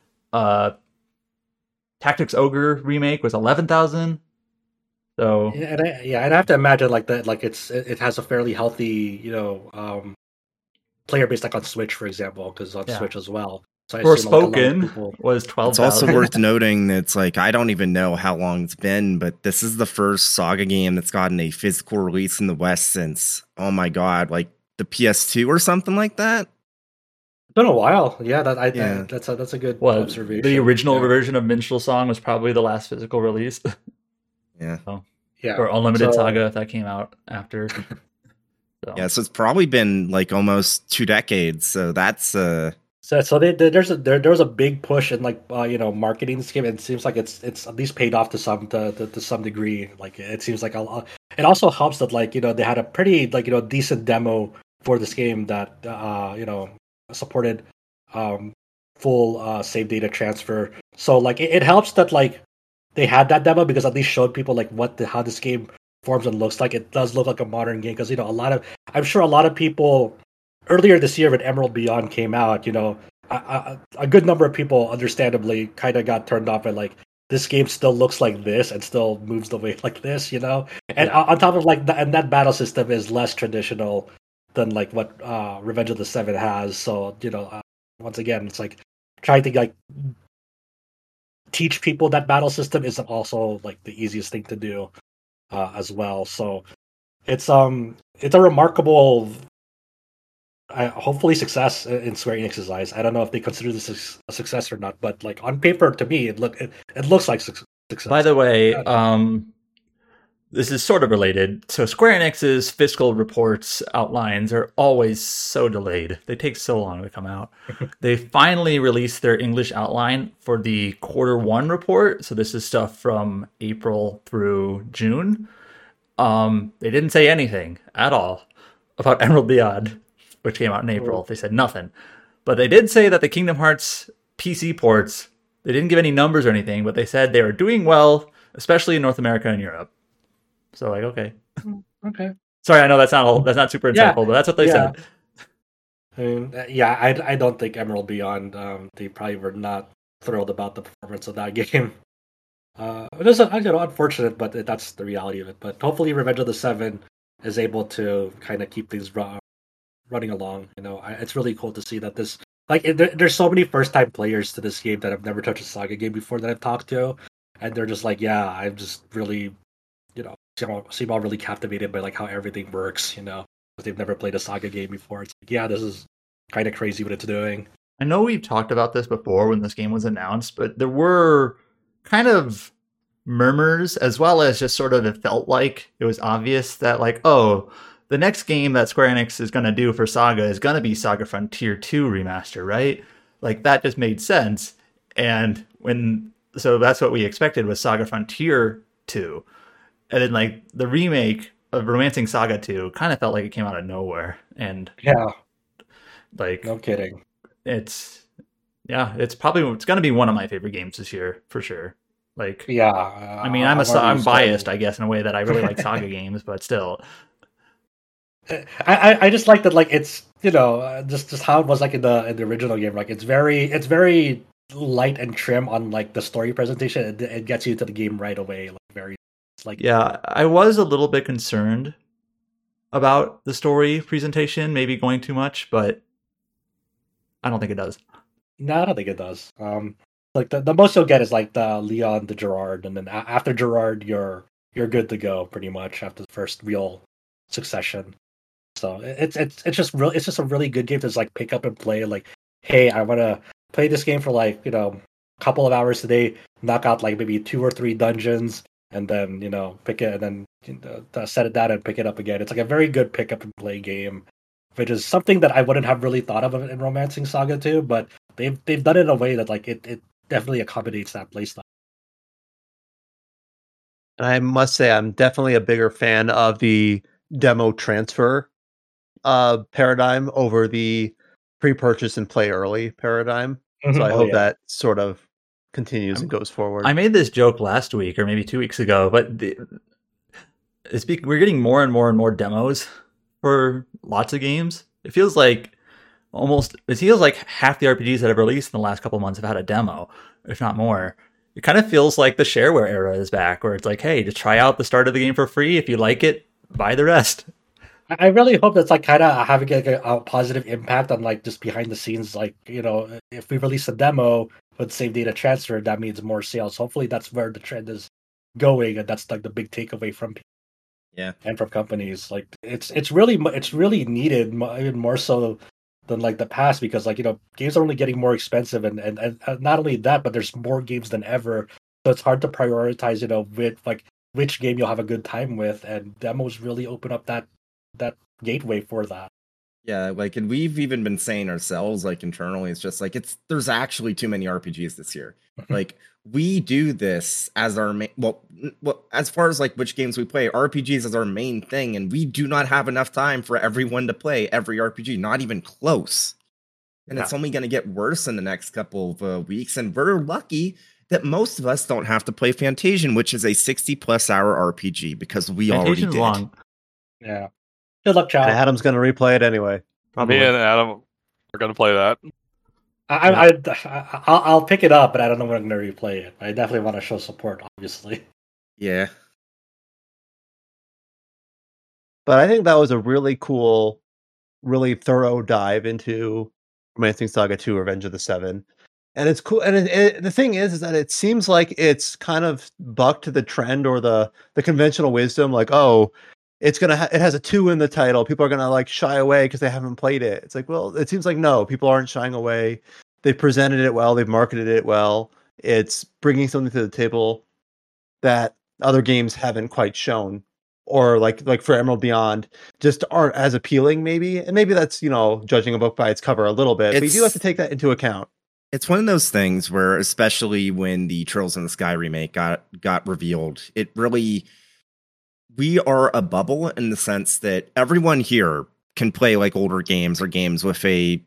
Tactics Ogre Remake was 11,000. So
I'd have to imagine like that. Like it has a fairly healthy, player base, like on Switch, for example, because on Switch as well. So
Forspoken was 12,000.
It's also worth noting that it's like, I don't even know how long it's been, but this is the first Saga game that's gotten a physical release in the West since, oh my god, like the PS2 or something like that.
Been a while. Yeah, that's a good observation.
The original version of Minstrel Song was probably the last physical release.
Yeah.
So, or Unlimited Saga, if that came out after.
So it's probably been like almost 2 decades. So that's
So there was a big push in like marketing this game, and it seems like it's at least paid off to some degree. Like it seems like it also helps that like they had a pretty decent demo for this game that supported full save data transfer. So like it helps that like they had that demo, because at least showed people like how this game forms and looks like. It does look like a modern game, because I'm sure a lot of people earlier this year when Emerald Beyond came out, a good number of people understandably kind of got turned off by like, this game still looks like this and still moves the way like this, and on top of like and that battle system is less traditional than like what Revenge of the Seven has. So once again, it's like trying to like teach people that battle system isn't also like the easiest thing to do as well. So it's a remarkable, hopefully success in Square Enix's eyes. I don't know if they consider this a success or not, but like on paper, to me, it looks like success.
By the way, this is sort of related. So Square Enix's fiscal reports outlines are always so delayed. They take so long to come out. They finally released their English outline for the Q1 report. So this is stuff from April through June. They didn't say anything at all about Emerald Beyond, which came out in April. They said nothing. But they did say that the Kingdom Hearts PC ports, they didn't give any numbers or anything, but they said they were doing well, especially in North America and Europe. So like, okay. Sorry, I know that's not super insightful, but that's what they said.
I don't think Emerald Beyond. They probably were not thrilled about the performance of that game. It is unfortunate, but that's the reality of it. But hopefully, Revenge of the Seven is able to kind of keep things running along. It's really cool to see that this there's so many first-time players to this game that have never touched a Saga game before that I've talked to, and they're just like, yeah, I'm just really, seem all really captivated by like how everything works, because they've never played a Saga game before. It's like, yeah, this is kind of crazy what it's doing.
I know we've talked about this before when this game was announced, but there were kind of murmurs, as well as just sort of it felt like it was obvious that like, oh, the next game that Square Enix is going to do for Saga is going to be Saga Frontier 2 remaster, right? Like that just made sense. And so that's what we expected was Saga Frontier 2. And then like the remake of Romancing Saga 2 kind of felt like it came out of nowhere. And
yeah,
like
no kidding.
It's going to be one of my favorite games this year for sure. Like,
yeah,
I mean, I'm biased, I guess, in a way that I really like Saga games, but still.
I just like that, like it's just how it was like in the original game. Like it's very light and trim on like the story presentation. It gets you to the game right away.
Yeah, I was a little bit concerned about the story presentation, maybe going too much, but I don't think it does.
No, I don't think it does. Like the most you'll get is like the Leon, the Gerard, and then after Gerard, you're good to go pretty much after the first real succession. So it's just a really good game to just like pick up and play. Like, hey, I want to play this game for like a couple of hours today, knock out like maybe 2 or 3 dungeons, and then pick it and then set it down and pick it up again. It's like a very good pick up and play game, which is something that I wouldn't have really thought of in Romancing Saga 2, but they've done it in a way that like it definitely accommodates that playstyle.
I must say, I'm definitely a bigger fan of the demo transfer paradigm over the pre-purchase and play early paradigm. So I hope that sort of continues and goes forward.
I made this joke last week or maybe 2 weeks ago, but we're getting more and more and more demos for lots of games. It feels like half the RPGs that have released in the last couple months have had a demo, if not more. It kind of feels like the shareware era is back, where it's like, hey, just try out the start of the game for free. If you like it, buy the rest.
I really hope that's like kind of having like a positive impact on like just behind the scenes. Like, if we release a demo with save data transfer, that means more sales. Hopefully that's where the trend is going, and that's like the big takeaway from people.
Yeah,
and from companies. Like it's really needed, even more so than like the past, because like games are only getting more expensive, and not only that, but there's more games than ever. So it's hard to prioritize with like which game you'll have a good time with, and demos really open up that gateway for that.
Yeah, like, and we've even been saying ourselves, like internally, it's just like there's actually too many RPGs this year. Like we do this as our main, well, as far as like which games we play, RPGs is our main thing, and we do not have enough time for everyone to play every RPG, not even close. And it's only going to get worse in the next couple of weeks, and we're lucky that most of us don't have to play Fantasian, which is a 60+ hour RPG, because we already did.
Long.
Yeah. Good luck, child.
And Adam's going to replay it anyway.
Probably. Me and Adam are going to play that.
I'll pick it up, but I don't know when I'm going to replay it. I definitely want to show support, obviously.
Yeah.
But I think that was a really cool, really thorough dive into Romancing Saga 2: Revenge of the Seven. And it's cool. And the thing is that it seems like it's kind of bucked to the trend or the conventional wisdom, like, oh, it has a 2 in the title. People are gonna like shy away because they haven't played it. It's like, well, it seems like no, people aren't shying away. They've presented it well. They've marketed it well. It's bringing something to the table that other games haven't quite shown, or like for Emerald Beyond, just aren't as appealing, maybe. And maybe that's, judging a book by its cover a little bit. But you do have to take that into account.
It's one of those things where, especially when the Trails in the Sky remake got revealed, it really, we are a bubble in the sense that everyone here can play like older games or games with a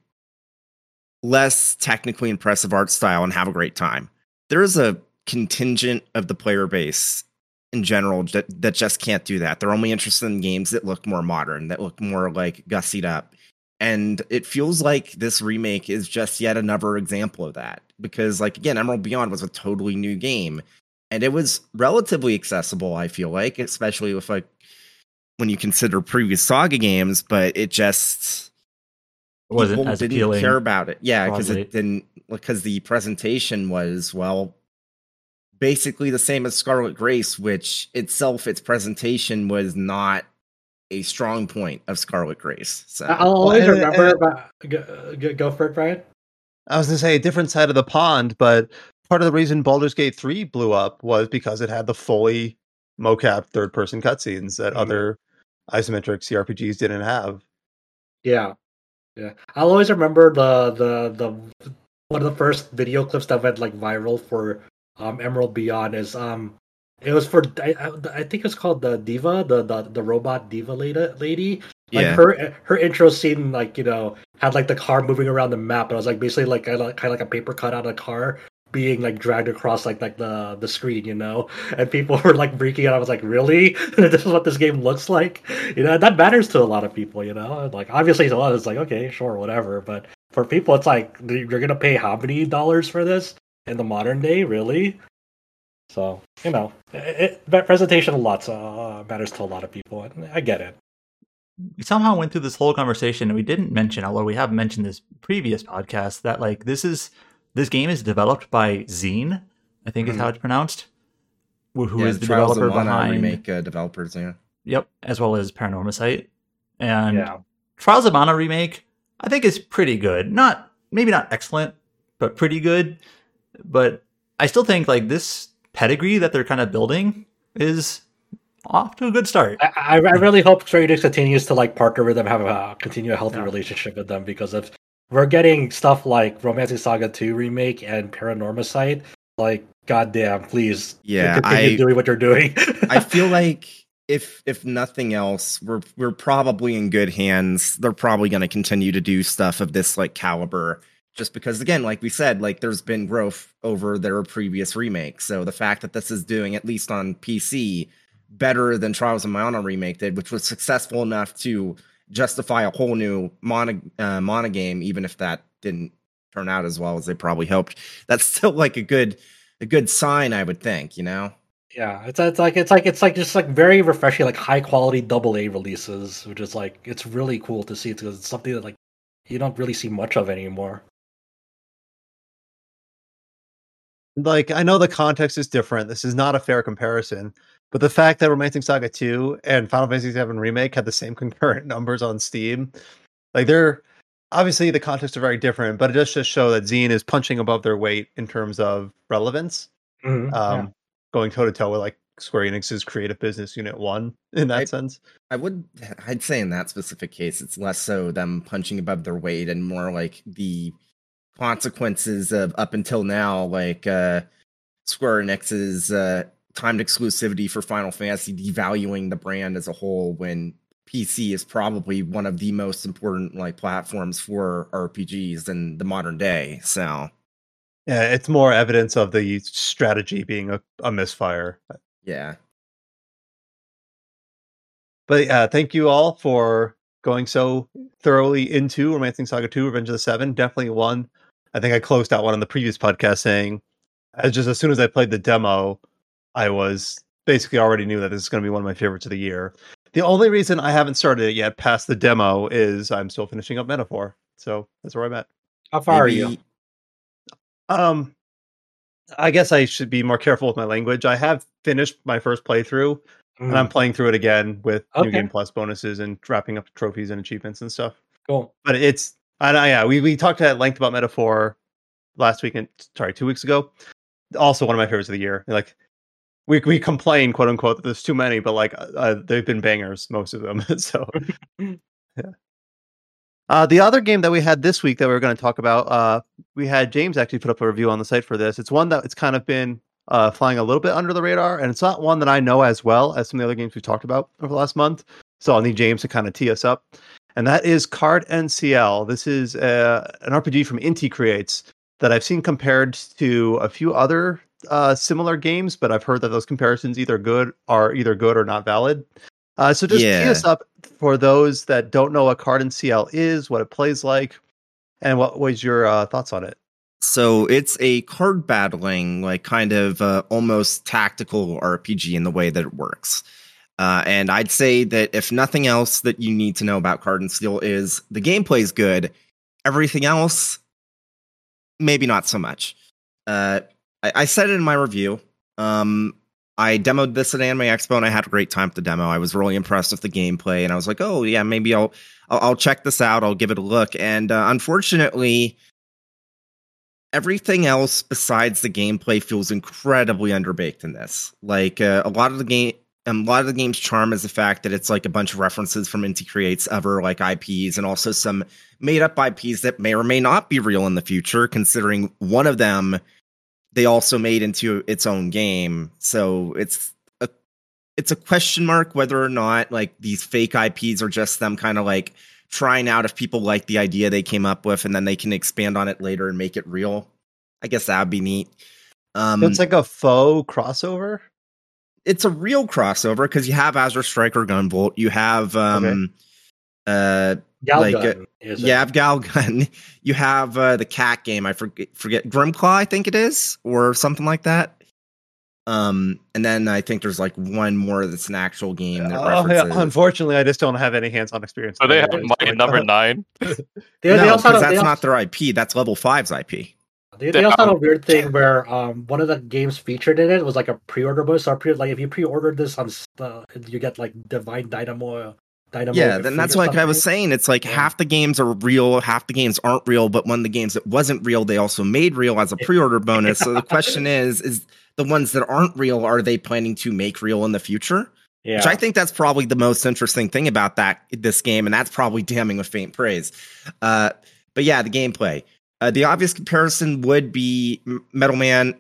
less technically impressive art style and have a great time. There is a contingent of the player base in general that just can't do that. They're only interested in games that look more modern, that look more like gussied up. And it feels like this remake is just yet another example of that. Because, like, again, Emerald Beyond was a totally new game. And it was relatively accessible, I feel like, especially with, like, when you consider previous Saga games, but it just
wasn't as
didn't
appealing.
Care about it. Yeah, because the presentation was, well, basically the same as Scarlet Grace, which itself, its presentation was not a strong point of Scarlet Grace. So
I'll always remember about go for it, Brian.
I was going to say a different side of the pond, but part of the reason Baldur's Gate 3 blew up was because it had the fully mocap third-person cutscenes that other isometric CRPGs didn't have.
Yeah. I'll always remember the one of the first video clips that went like viral for Emerald Beyond is it was for I think it's called the Diva, the robot Diva lady. Like her intro scene, like, had like the car moving around the map, and I was like basically like kind of like a paper cut out of a car being like dragged across like the screen, and people were like freaking out. I was like, really? This is what this game looks like? That matters to a lot of people, like obviously to us it's like, okay, sure, whatever, but for people it's like, you're gonna pay how many dollars for this in the modern day, really? So, that presentation a lot matters to a lot of people, and I get it.
We somehow went through this whole conversation and we didn't mention, although we have mentioned this previous podcast, that like this game is developed by Zine, I think is how it's pronounced, who is the developer behind
remake developers,
Yep, as well as Paranormasight. And Trials of Mana remake, I think is pretty good. Maybe not excellent, but pretty good. But I still think like this pedigree that they're kind of building is off to a good start.
I really hope Square Enix continues to like partner with them, continue a healthy relationship with them, because if we're getting stuff like Romancing Saga 2 remake and Paranormasight, like, goddamn, please continue doing what you're doing.
I feel like if nothing else, we're probably in good hands. They're probably going to continue to do stuff of this like caliber. Just because, again, like we said, like there's been growth over their previous remakes. So the fact that this is doing, at least on PC, better than Trials of Mana remake did, which was successful enough to justify a whole new Mana game, even if that didn't turn out as well as they probably hoped, that's still like a good sign, I would think, Yeah,
it's just like very refreshing, like high quality AA releases, which is like, it's really cool to see, because it's something that like you don't really see much of anymore.
Like, I know the context is different. This is not a fair comparison, but the fact that Romancing Saga 2 and Final Fantasy VII Remake had the same concurrent numbers on Steam, like, they're obviously the contexts are very different, but it does just show that Zine is punching above their weight in terms of relevance, going toe to toe with like Square Enix's Creative Business Unit 1 in that sense.
I'd say in that specific case, it's less so them punching above their weight and more like the consequences of up until now, like Square Enix's timed exclusivity for Final Fantasy devaluing the brand as a whole, when PC is probably one of the most important like platforms for RPGs in the modern day. So
yeah, it's more evidence of the strategy being a misfire.
Yeah.
But thank you all for going so thoroughly into Romancing Saga 2, Revenge of the Seven. Definitely one. I think I closed out one on the previous podcast saying, as soon as I played the demo, I was basically already knew that this is going to be one of my favorites of the year. The only reason I haven't started it yet past the demo is I'm still finishing up Metaphor. So that's where I'm at.
How far are you?
I guess I should be more careful with my language. I have finished my first playthrough. and I'm playing through it again with New
Okay.
Game Plus bonuses and wrapping up trophies and achievements and stuff.
Cool.
But it's, yeah, we talked at length about Metaphor last week, 2 weeks ago. Also one of my favorites of the year. Like, we complain, quote unquote, that there's too many, but like they've been bangers, most of them. So yeah. The other game that we had this week that we were going to talk about, we had James actually put up a review on the site for this. It's one that it's kind of been flying a little bit under the radar, and it's not one that I know as well as some of the other games we've talked about over the last month. So I'll need James to kind of tee us up. And that is Card NCL. This is an RPG from Inti Creates that I've seen compared to a few other similar games, but I've heard that those comparisons either good or not valid. So just tee us up for those that don't know what Card NCL is, what it plays like, and what was your thoughts on it?
So it's a card battling, like kind of almost tactical RPG in the way that it works. And I'd say that if nothing else that you need to know about Card NCL is the gameplay is good. Everything else, maybe not so much. I said it in my review. I demoed this at Anime Expo and I had a great time at the demo. I was really impressed with the gameplay and I was like, oh yeah, maybe I'll check this out. I'll give it a look. And unfortunately, everything else besides the gameplay feels incredibly underbaked in this. Like a lot of the game's charm is the fact that it's like a bunch of references from Inti Creates other like IPs and also some made up IPs that may or may not be real in the future, considering one of them they also made into its own game. So it's a question mark whether or not like these fake IPs are just them kind of like trying out if people like the idea they came up with and then they can expand on it later and make it real. I guess that would be neat.
It's like a faux crossover.
It's a real crossover because you have Azure Striker Gunvolt. You have
Galgun.
You have Galgun. You have the cat game. I forget Grimclaw, I think it is, or something like that. And then I think there's like one more that's an actual game that references.
Yeah. Unfortunately, I just don't have any hands-on experience.
So they have Might number 9.
That's not their IP. That's Level 5's IP.
They also had a weird thing where one of the games featured in it was like a pre-order bonus. So like if you pre-ordered this on you get like Divine Dynamo.
Yeah, then that's like I was saying. It's like half the games are real, half the games aren't real. But one of the games that wasn't real, they also made real as a pre-order bonus. So the question is the ones that aren't real, are they planning to make real in the future? Yeah. Which I think that's probably the most interesting thing about this game, and that's probably damning with faint praise. But yeah, the gameplay. The obvious comparison would be Mega Man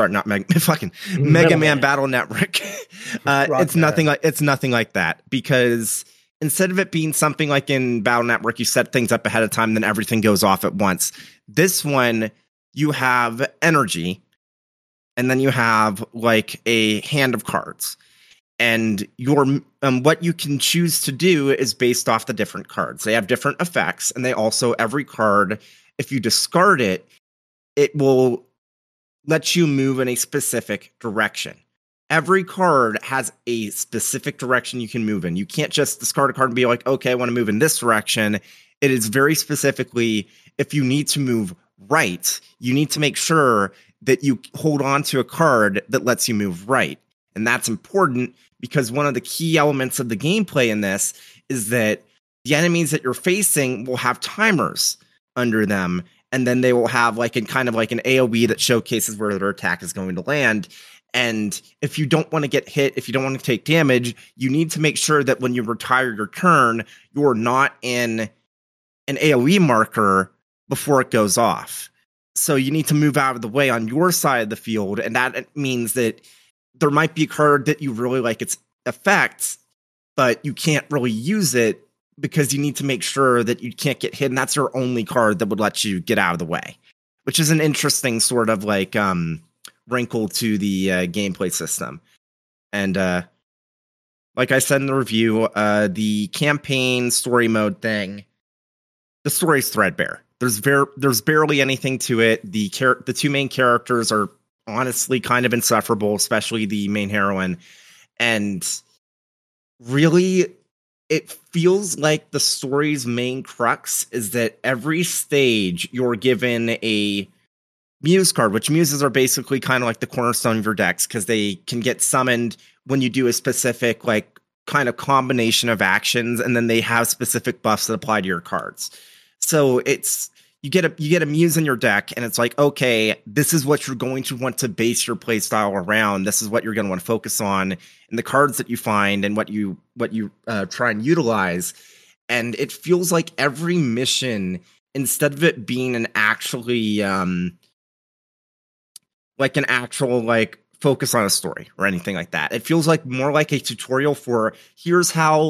Battle Network. It's nothing like that, because instead of it being something like in Battle Network, you set things up ahead of time, then everything goes off at once. This one, you have energy, and then you have like a hand of cards. And your what you can choose to do is based off the different cards. They have different effects, and they also, every card, if you discard it, it will let you move in a specific direction. Every card has a specific direction you can move in. You can't just discard a card and be like, okay, I want to move in this direction. It is very specifically, if you need to move right, you need to make sure that you hold on to a card that lets you move right. And that's important because one of the key elements of the gameplay in this is that the enemies that you're facing will have timers under them, and then they will have like an AoE that showcases where their attack is going to land. And if you don't want to get hit, if you don't want to take damage, you need to make sure that when you retire your turn, you're not in an AoE marker before it goes off. So you need to move out of the way on your side of the field, and that means that there might be a card that you really like its effects, but you can't really use it because you need to make sure that you can't get hit, and that's your only card that would let you get out of the way, which is an interesting sort of like wrinkle to the gameplay system. And like I said in the review, the campaign story mode thing, the story's threadbare. There's barely anything to it. The two main characters are honestly kind of insufferable, especially the main heroine. And really, it feels like the story's main crux is that every stage you're given a Muse card, which Muses are basically kind of like the cornerstone of your decks because they can get summoned when you do a specific like kind of combination of actions, and then they have specific buffs that apply to your cards. So it's you get a Muse in your deck, and it's like, okay, this is what you're going to want to base your play style around. This is what you're going to want to focus on in the cards that you find and what you try and utilize. And it feels like every mission, instead of it being an actually like an actual like focus on a story or anything like that, it feels like more like a tutorial for here's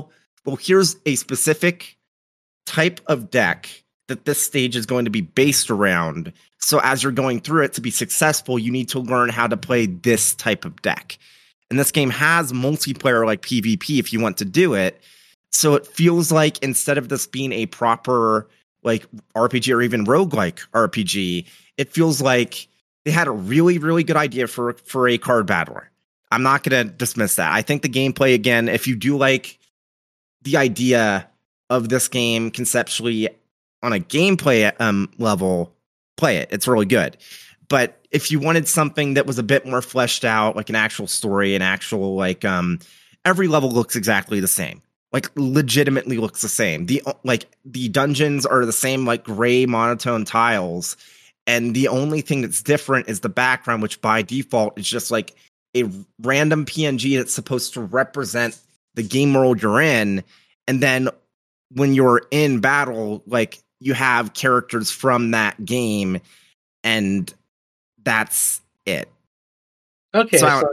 a specific type of deck that this stage is going to be based around. So as you're going through it, to be successful, you need to learn how to play this type of deck. And this game has multiplayer like PvP if you want to do it. So it feels like instead of this being a proper like RPG or even roguelike RPG, it feels like they had a really, really good idea for a card battler. I'm not going to dismiss that. I think the gameplay, again, if you do like the idea of this game conceptually on a gameplay level, play it. It's really good. But if you wanted something that was a bit more fleshed out, like an actual story, an actual like every level looks exactly the same. Like legitimately looks the same. The dungeons are the same like gray monotone tiles. And the only thing that's different is the background, which by default is just like a random PNG that's supposed to represent the game world you're in. And then when you're in battle, like you have characters from that game, and that's it.
Okay, so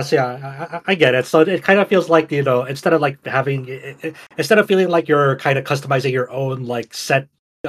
I get it. So it kind of feels like, instead of like instead of feeling like you're kind of customizing your own like set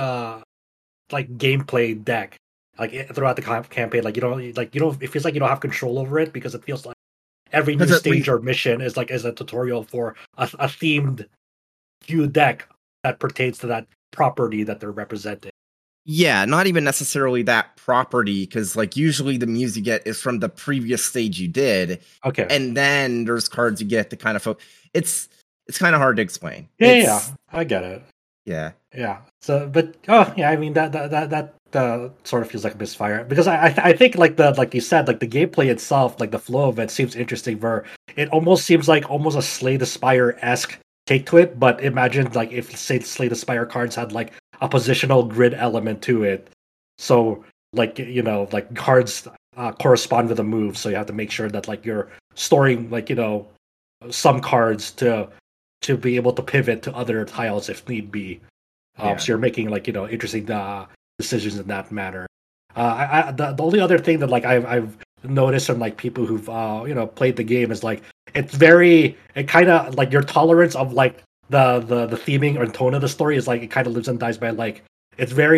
like gameplay deck like throughout the campaign, like you don't it feels like you don't have control over it, because it feels like every new stage or mission is a tutorial for a themed view deck that pertains to that property that they're representing.
Yeah, not even necessarily that property, because like usually the Muse you get is from the previous stage you did.
Okay,
and then there's cards you get to kind of it's kind of hard to explain.
Yeah, I get it.
Yeah.
So, but I mean that sort of feels like a misfire, because I think like you said, like the gameplay itself, like the flow of it seems interesting. Where it almost seems like almost a Slay the Spire-esque take to it. But imagine like if say Slay the Spire cards had like a positional grid element to it. So like like cards correspond with a move, so you have to make sure that like you're storing like some cards to be able to pivot to other tiles if need be. So you're making like interesting decisions in that manner. The only other thing that like I've noticed from like people who've played the game is like it kind of like your tolerance of like the theming or tone of the story is like it kind of lives and dies by like it's very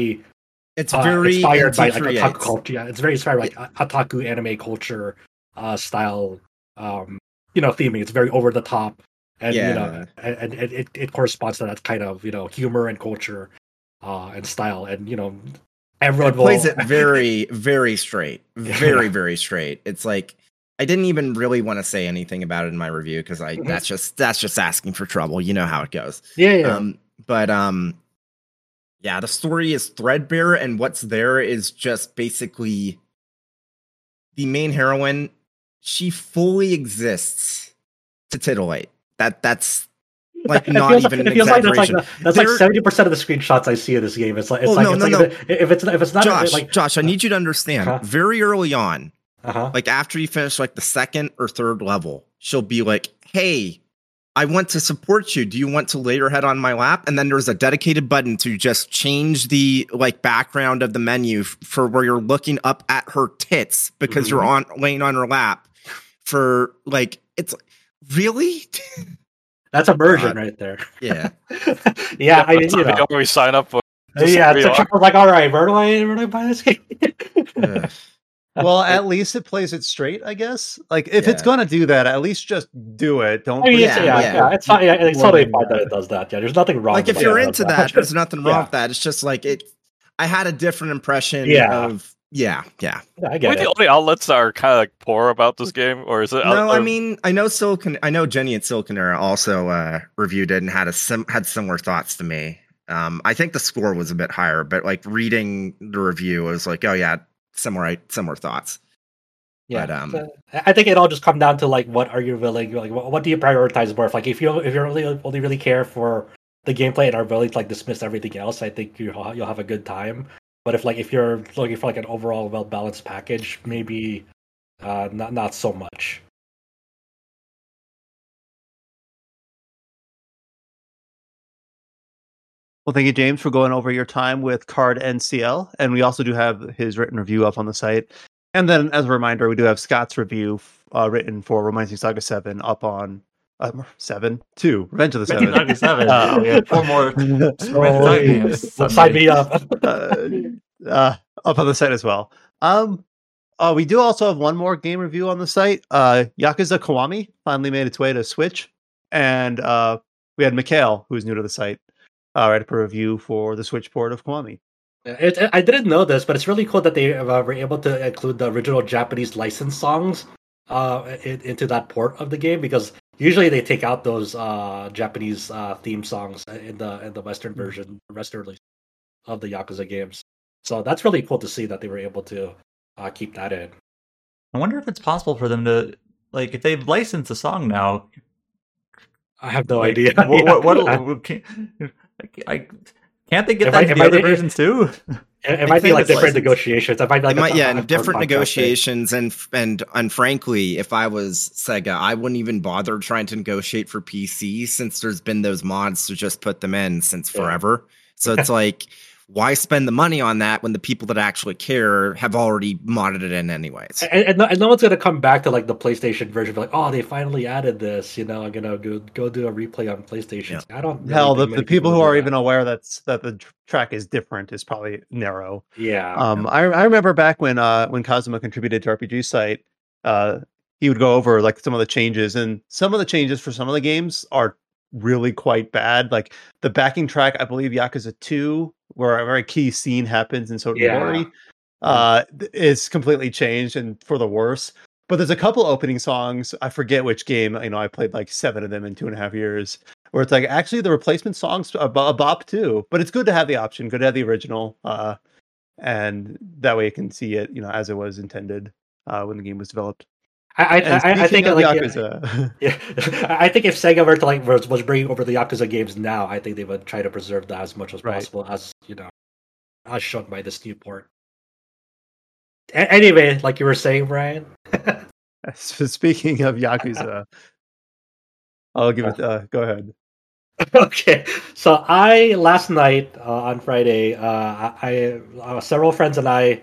inspired by like otaku culture. Yeah, it's very inspired by like otaku anime culture style theming. It's very over the top. And and it corresponds to that kind of humor and culture and style, and everyone
plays it very, very straight, very very straight. It's like I didn't even really want to say anything about it in my review because that's just asking for trouble. You know how it goes. But the story is threadbare, and what's there is just basically the main heroine. She fully exists to titillate. That's like not even an exaggeration.
That's like 70% of the screenshots I see in this game. It's like if it's not
Josh, I need you to understand. Very early on, like after you finish like the second or third level, she'll be like, "Hey, I want to support you. Do you want to lay your head on my lap?" And then there's a dedicated button to just change the like background of the menu for where you're looking up at her tits because you're laying on her lap. For like, it's really.
That's immersion right there.
Yeah.
I mean,
don't we sign up for.
So like, all right, where do I buy this game?
Well, at least it plays it straight, I guess. Like, if it's gonna do that, at least just do it. Don't.
It's fine. It's totally fine that it does that. Yeah, there's nothing wrong.
Like, if you're into that, there's nothing wrong with that. It's just like it. I had a different impression of. Yeah.
I get it. The only outlets that are kind of like poor about this game, or is it?
No, I mean, I know Jenny at Silconair also reviewed it and had similar thoughts to me. I think the score was a bit higher, but like reading the review, I was like, oh yeah, similar thoughts.
Yeah,
but
I think it all just come down to like what are you willing, like what do you prioritize more? If you really care for the gameplay and are willing to like dismiss everything else, I think you'll have a good time. But if you're looking for like an overall well balanced package, maybe not so much.
Well, thank you, James, for going over your time with Card NCL. And we also do have his written review up on the site. And then, as a reminder, we do have Scott's review written for Romancing Saga 7 up on 7-2, Revenge of the Seven.
Saga 7. We have 4 more
Saga games. Sign me up.
Up on the site as well. We do also have one more game review on the site. Yakuza Kiwami finally made its way to Switch. And we had Mikhail, who's new to the site, write up a review for the Switch port of Kiwami.
I didn't know this, but it's really cool that they were able to include the original Japanese licensed songs into that port of the game, because usually they take out those Japanese theme songs in the Western version, Western release of the Yakuza games. So that's really cool to see that they were able to keep that in.
I wonder if it's possible for them to, like, if they've licensed a song now.
I have no idea.
Can't they get that in the other versions too?
It might be like different negotiations. It might be like
different negotiations, and frankly, if I was Sega, I wouldn't even bother trying to negotiate for PC, since there's been those mods to just put them in since forever. So it's like, why spend the money on that when the people that actually care have already modded it in anyways?
And no one's gonna come back to like the PlayStation version, be like, oh, they finally added this. I'm gonna go do a replay on PlayStation. Yeah. I don't. Really
the people who are even aware that the track is different is probably narrow.
Yeah.
I remember back when Kazuma contributed to RPG Site, he would go over like some of the changes, and some of the changes for some of the games are really quite bad. Like the backing track, I believe Yakuza 2, where a very key scene happens in Sotenbori, is completely changed and for the worse. But there's a couple opening songs, I forget which game, I played like 7 of them in 2.5 years, where it's like actually the replacement songs a bop too. But it's good to have the option, good to have the original, and that way you can see it, as it was intended when the game was developed.
I think
of
like
Yakuza.
Yeah, I think if Sega were to was bringing over the Yakuza games now, I think they would try to preserve that as much as possible, as as shown by this new port. Anyway, like you were saying, Brian.
Speaking of Yakuza, I'll give it. Go ahead.
Okay, so I last night on Friday, several friends and I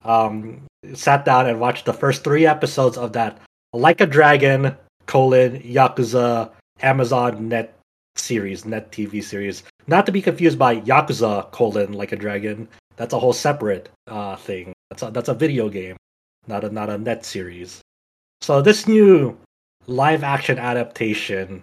sat down and watched the first 3 episodes of that Like a Dragon: Yakuza Amazon Net TV series. Not to be confused by Yakuza: Like a Dragon. That's a whole separate thing. That's a video game, not a net series. So this new live action adaptation,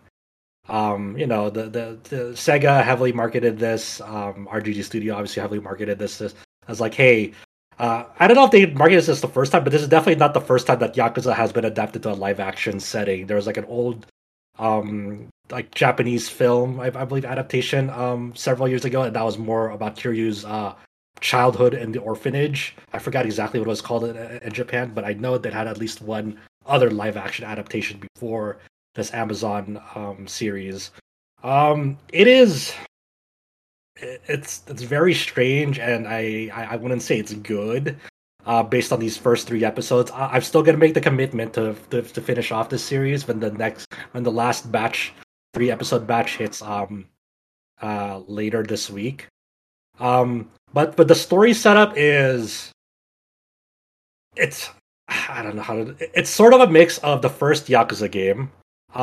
the Sega heavily marketed this. RGG Studio obviously heavily marketed this as like, hey. I don't know if they marketed this the first time, but this is definitely not the first time that Yakuza has been adapted to a live-action setting. There was like an old, like Japanese film, I believe, adaptation several years ago, and that was more about Kiryu's childhood in the orphanage. I forgot exactly what it was called in Japan, but I know that had at least one other live-action adaptation before this Amazon series. It's very strange, and I wouldn't say it's good based on these first 3 episodes. I'm still gonna make the commitment to finish off this series when the last batch 3-episode batch hits later this week. But the story setup is I don't know how to. It's sort of a mix of the first Yakuza game.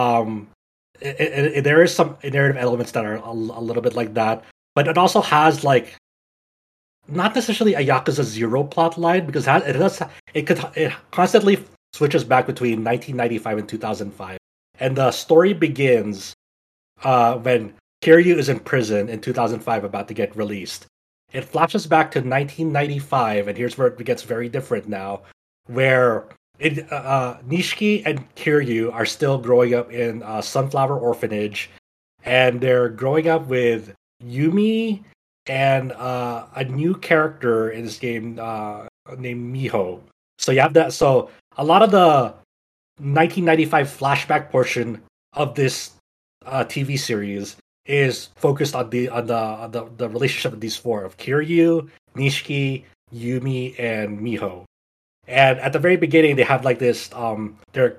There is some narrative elements that are a little bit like that. But it also has like not necessarily a Yakuza 0 plot line, because it constantly switches back between 1995 and 2005, and the story begins when Kiryu is in prison in 2005, about to get released. It flashes back to 1995, and here's where it gets very different now, where Nishiki and Kiryu are still growing up in Sunflower Orphanage, and they're growing up with Yumi and a new character in this game named Miho. So you have that. So a lot of the 1995 flashback portion of this TV series is focused on the relationship of these four of Kiryu, Nishiki, Yumi, and Miho. And at the very beginning, they have like this. They're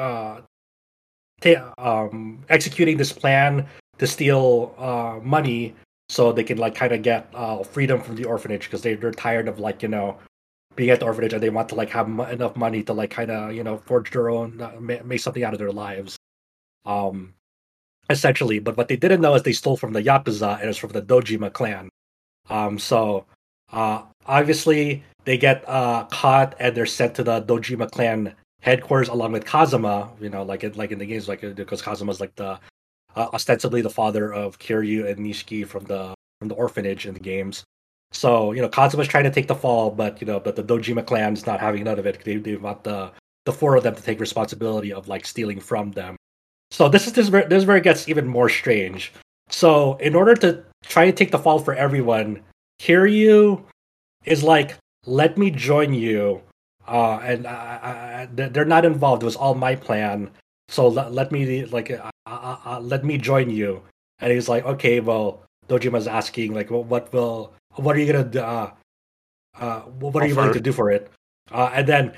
executing this plan to steal money so they can like kind of get freedom from the orphanage because they're tired of like being at the orphanage, and they want to like have enough money to like kind of forge their own make something out of their lives, essentially. But what they didn't know is they stole from the Yakuza, and it's from the Dojima clan. So obviously they get caught and they're sent to the Dojima clan headquarters along with Kazuma. Like in the games, like because Kazuma's like the ostensibly the father of Kiryu and Nishiki from the orphanage in the games. So Kazuma's trying to take the fall, but but the Dojima clan's not having none of it. They want the four of them to take responsibility of like stealing from them. So this is where it gets even more strange. So in order to try to take the fall for everyone, Kiryu is like, "Let me join you," and they're not involved. It was all my plan. So let me let me join you. And he's like, "Okay, well." Dojima's asking like, what are you gonna do? What are you going to do for it? And then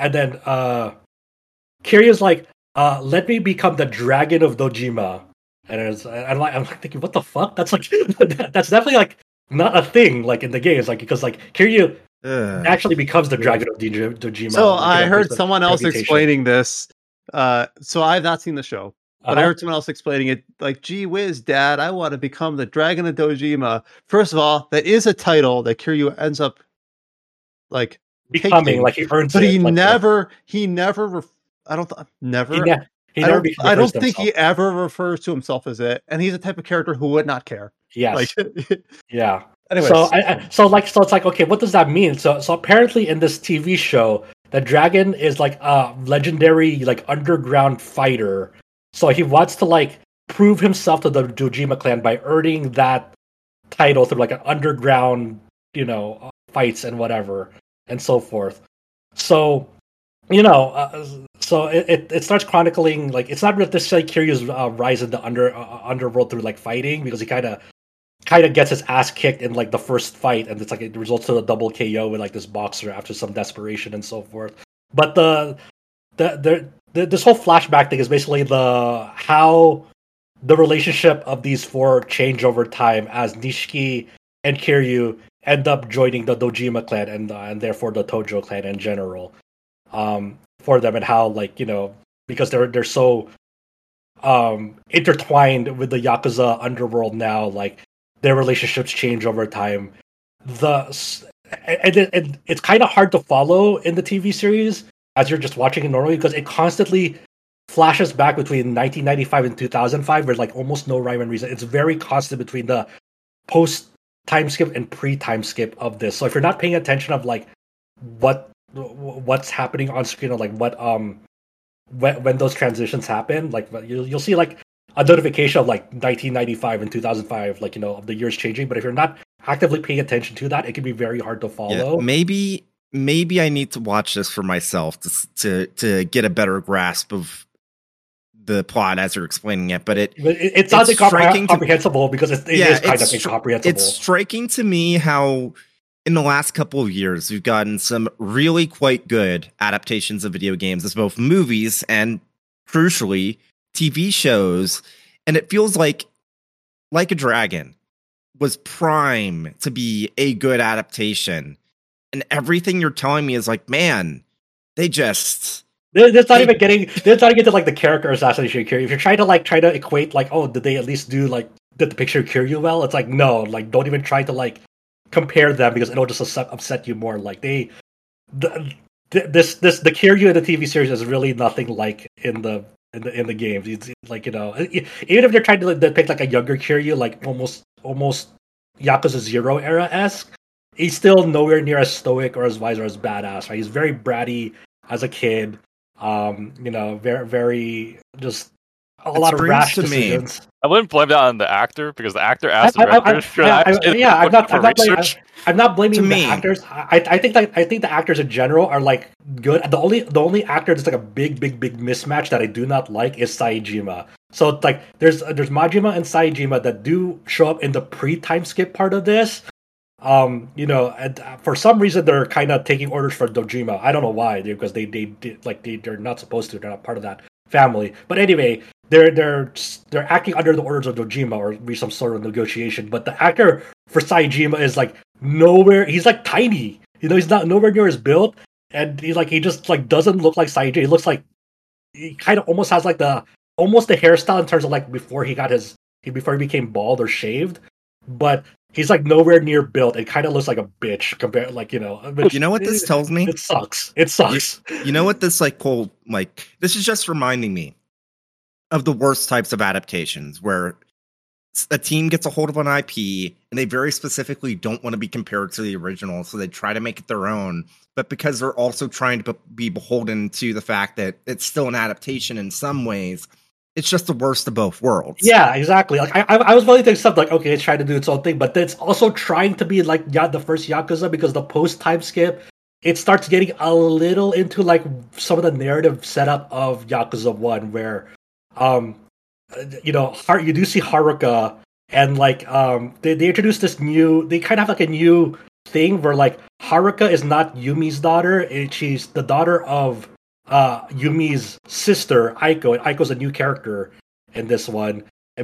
Kiryu's like, let me become the dragon of Dojima. And I'm like thinking, what the fuck? That's like that's definitely like not a thing like in the games, like because like Kiryu actually becomes the dragon of Dojima.
So I heard someone else explaining this. So I've not seen the show. But I heard someone else explaining it like, gee whiz, Dad, I want to become the Dragon of Dojima. First of all, that is a title that Kiryu ends up like
becoming,
taking,
like he earns
but
it.
He
like
never think he ever refers to himself as it. And he's the type of character who would not care.
Yes.
Like,
yeah.
Anyways.
So it's like, okay, what does that mean? So apparently in this TV show, the dragon is like a legendary like underground fighter. So he wants to like prove himself to the Dojima clan by earning that title through like an underground, fights and whatever and so forth. So, so it starts chronicling like it's not necessarily Kiryu's rise in the underworld through like fighting, because he kind of gets his ass kicked in like the first fight, and it's like it results in a double KO with like this boxer after some desperation and so forth. But this whole flashback thing is basically how the relationship of these four change over time as Nishiki and Kiryu end up joining the Dojima clan and therefore the Tojo clan in general, for them, and how like because they're so intertwined with the Yakuza underworld now, like their relationships change over time. And it's kind of hard to follow in the TV series as you're just watching it normally, because it constantly flashes back between 1995 and 2005, where like almost no rhyme and reason. It's very constant between the post time skip and pre time skip of this. So if you're not paying attention of like what's happening on screen, or like what when those transitions happen, like you'll see like a notification of like 1995 and 2005, like of the years changing. But if you're not actively paying attention to that, it can be very hard to follow.
Yeah, maybe I need to watch this for myself to get a better grasp of the plot as you're explaining it. But
it's not incomprehensible, because it is kind of incomprehensible.
It's striking to me how in the last couple of years we've gotten some really quite good adaptations of video games as both movies and, crucially, TV shows, and it feels like a Dragon was prime to be a good adaptation. And everything you're telling me is like, man, they're not even getting to like the character assassination. If you're trying to equate like, oh, did they at least do like, did the picture Kiryu well? It's like, no, like don't even try to like compare them, because it'll just upset you more. Like the Kiryu in the TV series is really nothing like in the games. It's like, even if they're trying to depict like a younger Kiryu, like almost Yakuza 0 era-esque, he's still nowhere near as stoic or as wise or as badass. Right? He's very bratty as a kid. Very, very just
a lot of rash decisions.
I wouldn't blame that on the actor because the actor asked the director.
I'm not blaming the actors. I think the actors in general are like good. The only actor that's like a big mismatch that I do not like is Saejima. So it's like there's Majima and Saejima that do show up in the pre-time skip part of this. And for some reason they're kind of taking orders for Dojima. I don't know why, because they're not supposed to. They're not part of that family. But anyway, they're acting under the orders of Dojima or be some sort of negotiation. But the actor for Saejima is like nowhere. He's like tiny. He's not nowhere near his build, and he just like doesn't look like Saejima. He looks like he kind of almost has like the hairstyle in terms of like before he became bald or shaved, but he's like nowhere near built. It kind of looks like a bitch compared, like, But
you know what this tells me?
It sucks. It sucks.
You know what this this is just reminding me of the worst types of adaptations where a team gets a hold of an IP and they very specifically don't want to be compared to the original, so they try to make it their own. But because they're also trying to be beholden to the fact that it's still an adaptation in some ways, it's just the worst of both worlds.
Yeah, exactly. Like I was willing to accept, like, okay, it's trying to do its own thing, but it's also trying to be like the first Yakuza, because the post time skip, it starts getting a little into like some of the narrative setup of Yakuza 1, where you do see Haruka, and like they introduce this they kind of have like a new thing where like Haruka is not Yumi's daughter, she's the daughter of Yumi's sister Aiko, and Aiko's a new character in this one, and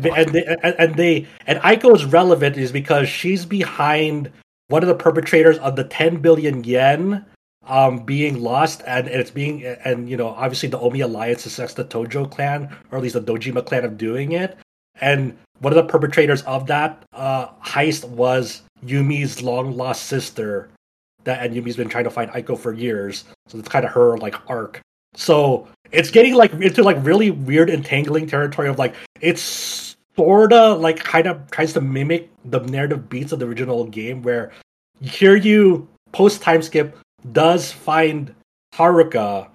Aiko is relevant is because she's behind one of the perpetrators of the 10 billion yen being lost, and it's being, and obviously the Omi Alliance suspects the Tojo clan, or at least the Dojima clan, of doing it, and one of the perpetrators of that heist was Yumi's long lost sister, and Yumi's been trying to find Aiko for years, so it's kind of her like arc. So it's getting like into like really weird entangling territory of like, it's sorta like kind of tries to mimic the narrative beats of the original game, where Kiryu post time skip does find Haruka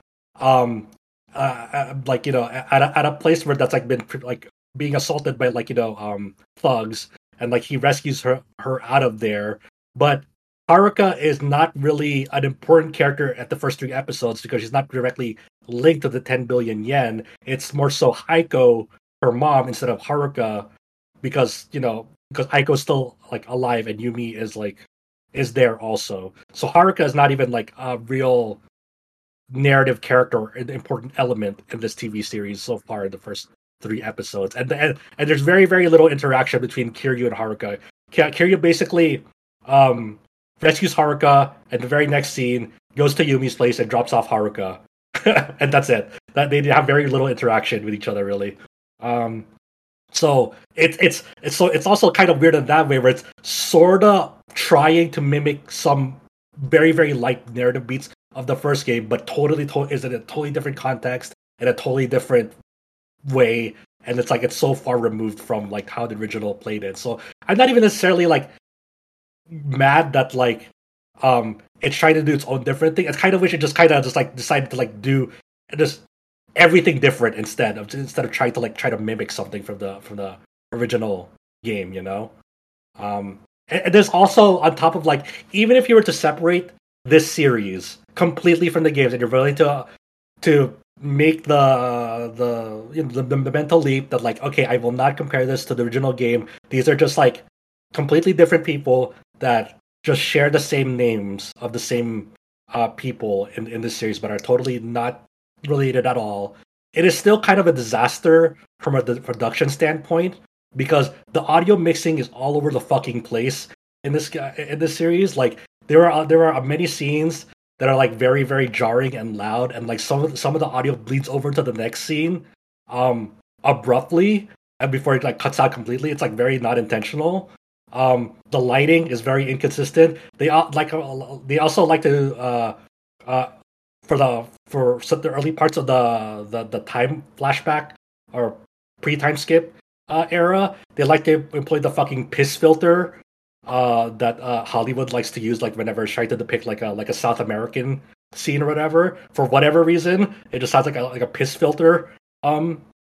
at a place where that's like been like being assaulted by thugs, and like he rescues her out of there. But Haruka is not really an important character at the first 3 episodes because she's not directly linked to the 10 billion yen. It's more so Aiko, her mom, instead of Haruka, because Aiko's still like alive and Yumi is there also. So Haruka is not even like a real narrative character or an important element in this TV series so far in the first 3 episodes. And there's very, very little interaction between Kiryu and Haruka. Kiryu basically rescues Haruka, and the very next scene goes to Yumi's place and drops off Haruka. And that's it. That they have very little interaction with each other, really. So it's also kind of weird in that way, where it's sorta trying to mimic some very, very light narrative beats of the first game, but totally is in a totally different context and a totally different way. And it's like it's so far removed from like how the original played it. So I'm not even necessarily like mad that like it's trying to do its own different thing. It's kind of wish it just decided to like do just everything different instead of trying to mimic something from the original game, and there's also, on top of like, even if you were to separate this series completely from the games and you're willing to make the mental leap that like, okay, I will not compare this to the original game. These are just like completely different people that just share the same names of the same people in this series, but are totally not related at all. It is still kind of a disaster from a production standpoint, because the audio mixing is all over the fucking place in this series. Like there are many scenes that are like very, very jarring and loud, and like some of the audio bleeds over to the next scene abruptly, and before it like cuts out completely. It's like very not intentional. The lighting is very inconsistent. They also like to for the early parts of the time flashback or pre-time skip era, they like to employ the fucking piss filter that Hollywood likes to use, like whenever it's trying to depict like a South American scene or whatever. For whatever reason, it just sounds like a piss filter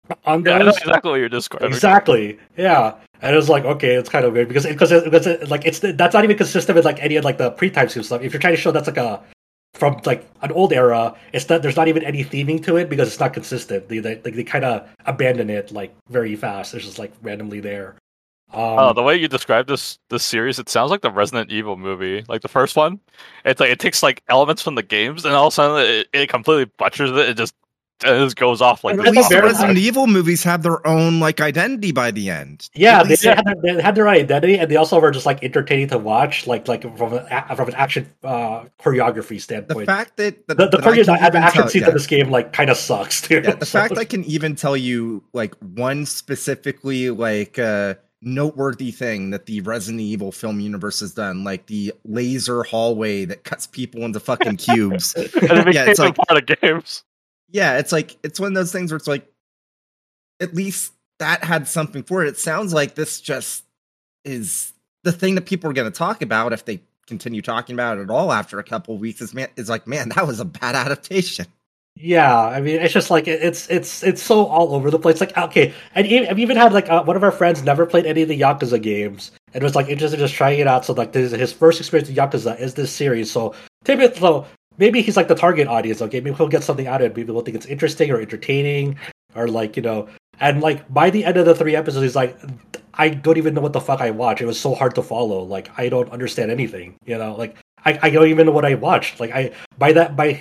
on
Yeah, I know
those.
exactly what you're describing.
Exactly. Yeah. And it was like, okay, it's kind of weird because like that's not even consistent with like any of like the pre-time skip stuff. If you're trying to show that's like a from like an old era, it's not there's not even any theming to it because it's not consistent. They kind of abandon it like very fast. It's just like randomly there.
The way you describe this series, it sounds like the Resident Evil movie, like the first one. It's like it takes like elements from the games, and all of a sudden it completely butchers it. It just goes off like.
At least the Resident Evil movies have their own like identity by the end.
Yeah, they had their identity, and they also were just like entertaining to watch, like from an action choreography standpoint.
The fact that
the action scenes in this game like kind of sucks too.
Yeah, the fact I can even tell you like one specifically like noteworthy thing that the Resident Evil film universe has done, like the laser hallway that cuts people into fucking cubes.
And it became it's like part of games.
Yeah, it's like it's one of those things where it's like at least that had something for it. It sounds like this just is the thing that people are going to talk about if they continue talking about it at all after a couple of weeks. Is like, man, that was a bad adaptation.
Yeah, I mean, it's just like it's so all over the place. Like, okay, and I've even had like one of our friends never played any of the Yakuza games, and was like interested in just trying it out. So like, his first experience with Yakuza is this series. So maybe he's like the target audience. Okay, maybe he'll get something out of it. Maybe he'll think it's interesting or entertaining, or like And like by the end of the 3 episodes, he's like, I don't even know what the fuck I watched. It was so hard to follow. Like I don't understand anything. Like I don't even know what I watched. Like by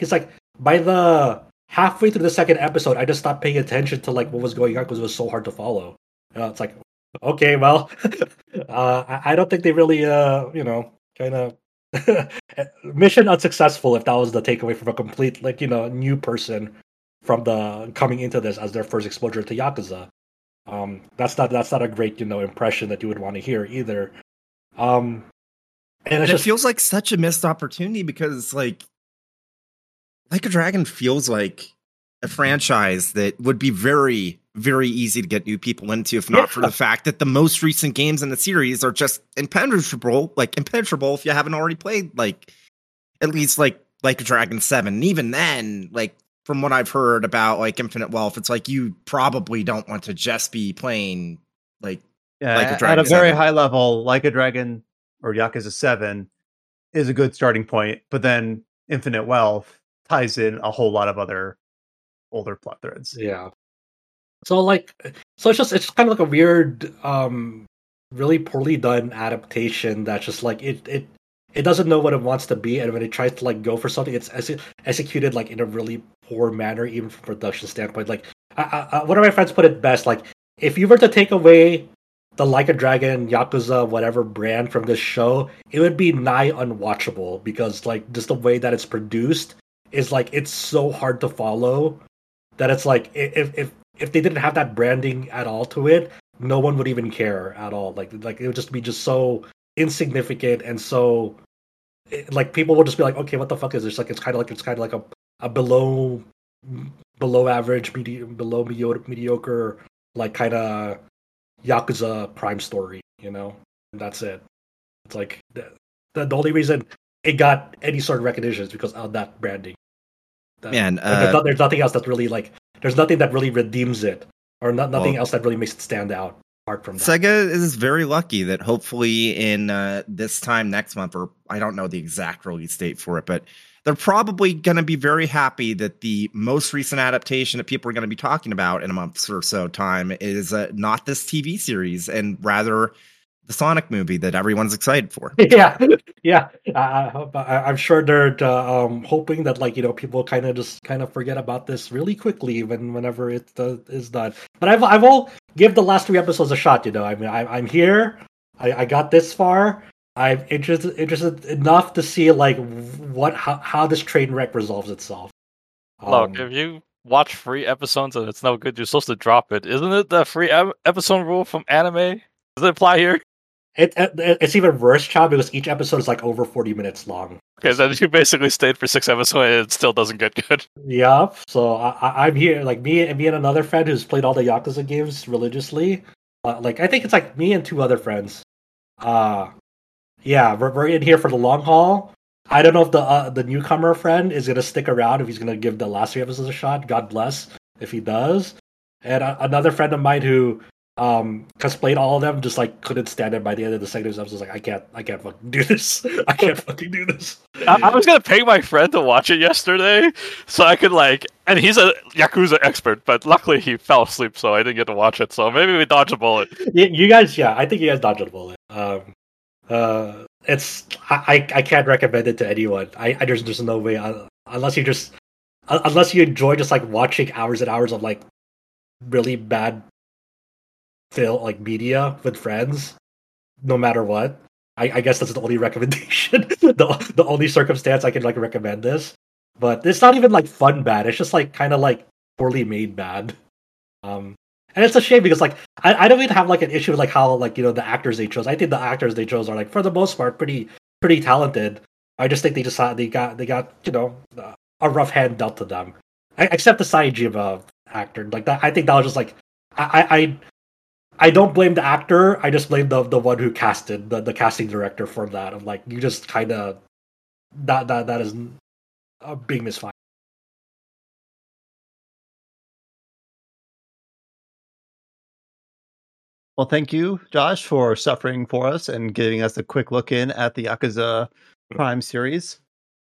the halfway through the second episode, I just stopped paying attention to like what was going on because it was so hard to follow. It's like, okay, well, I don't think they really, kind of mission unsuccessful if that was the takeaway from a complete new person from the coming into this as their first exposure to Yakuza. That's not a great impression that you would want to hear either. And
it feels like such a missed opportunity because like a Dragon feels like a franchise that would be very, very easy to get new people into, if not for the fact that the most recent games in the series are just impenetrable if you haven't already played like at least like a Dragon 7. And even then, like from what I've heard about like Infinite Wealth, it's like you probably don't want to just be playing like a Dragon
at a very
7.
high level, Like a Dragon or Yakuza 7 is a good starting point, but then Infinite Wealth ties in a whole lot of other older plot threads.
Yeah. So it's just kind of like a weird, really poorly done adaptation that's just like it doesn't know what it wants to be, and when it tries to like go for something, it's executed like in a really poor manner, even from a production standpoint. Like one of my friends put it best, like if you were to take away the Like a Dragon, Yakuza, whatever brand from this show, it would be nigh unwatchable because like just the way that it's produced is like it's so hard to follow that it's like if they didn't have that branding at all to it, no one would even care at all. Like it would just be just so insignificant and so like people will just be like, okay, what the fuck is this? Like it's kind of like a below average, below mediocre like kind of Yakuza Prime story, and that's it. It's like the only reason it got any sort of recognition is because of that branding. There's nothing else that's really like. There's nothing that really redeems it, or nothing else that really makes it stand out. Apart from that,
Sega is very lucky that hopefully in this time next month, or I don't know the exact release date for it, but they're probably going to be very happy that the most recent adaptation that people are going to be talking about in a month or so time is not this TV series, and rather the Sonic movie that everyone's excited for.
Yeah. I'm sure they're hoping that people kind of forget about this really quickly whenever it is done. But I will give the last 3 episodes a shot. I mean, I'm here. I got this far. I'm interested enough to see like how this train wreck resolves itself.
Look, if you watch 3 episodes and it's no good, you're supposed to drop it. Isn't it the 3 episode rule from anime? Does it apply here?
It's even worse, Chow, because each episode is like over 40 minutes long.
Okay, then you basically stayed for 6 episodes and it still doesn't get good.
Yeah, so I'm here, like me and another friend who's played all the Yakuza games religiously. Like I think it's like me and 2 other friends. Yeah, we're in here for the long haul. I don't know if the newcomer friend is gonna stick around, if he's gonna give the last 3 episodes a shot. God bless if he does. And another friend of mine who cosplayed all of them just like couldn't stand it by the end of the second episode. I was like, I can't fucking do this. I can't fucking do this.
I was gonna pay my friend to watch it yesterday, so I could and he's a Yakuza expert, but luckily he fell asleep, so I didn't get to watch it. So maybe we dodged a bullet.
You guys, I think you guys dodged a bullet. It's I can't recommend it to anyone. There's no way unless you enjoy just like watching hours and hours of like really bad film like media with friends, no matter what. I guess that's the only recommendation, the only circumstance I can like recommend this. But it's not even like fun bad. It's just like kind of like poorly made bad. And it's a shame because like I don't even have like an issue with like how like the actors they chose. I think the actors they chose are like for the most part pretty talented. I just think they got a rough hand dealt to them. Except the Saejima actor, like that. I think that was just like I don't blame the actor. I just blame the one who casted the casting director for that. I'm like, you just kind of that is a big misfire.
Well, thank you, Josh, for suffering for us and giving us a quick look in at the Yakuza Prime series.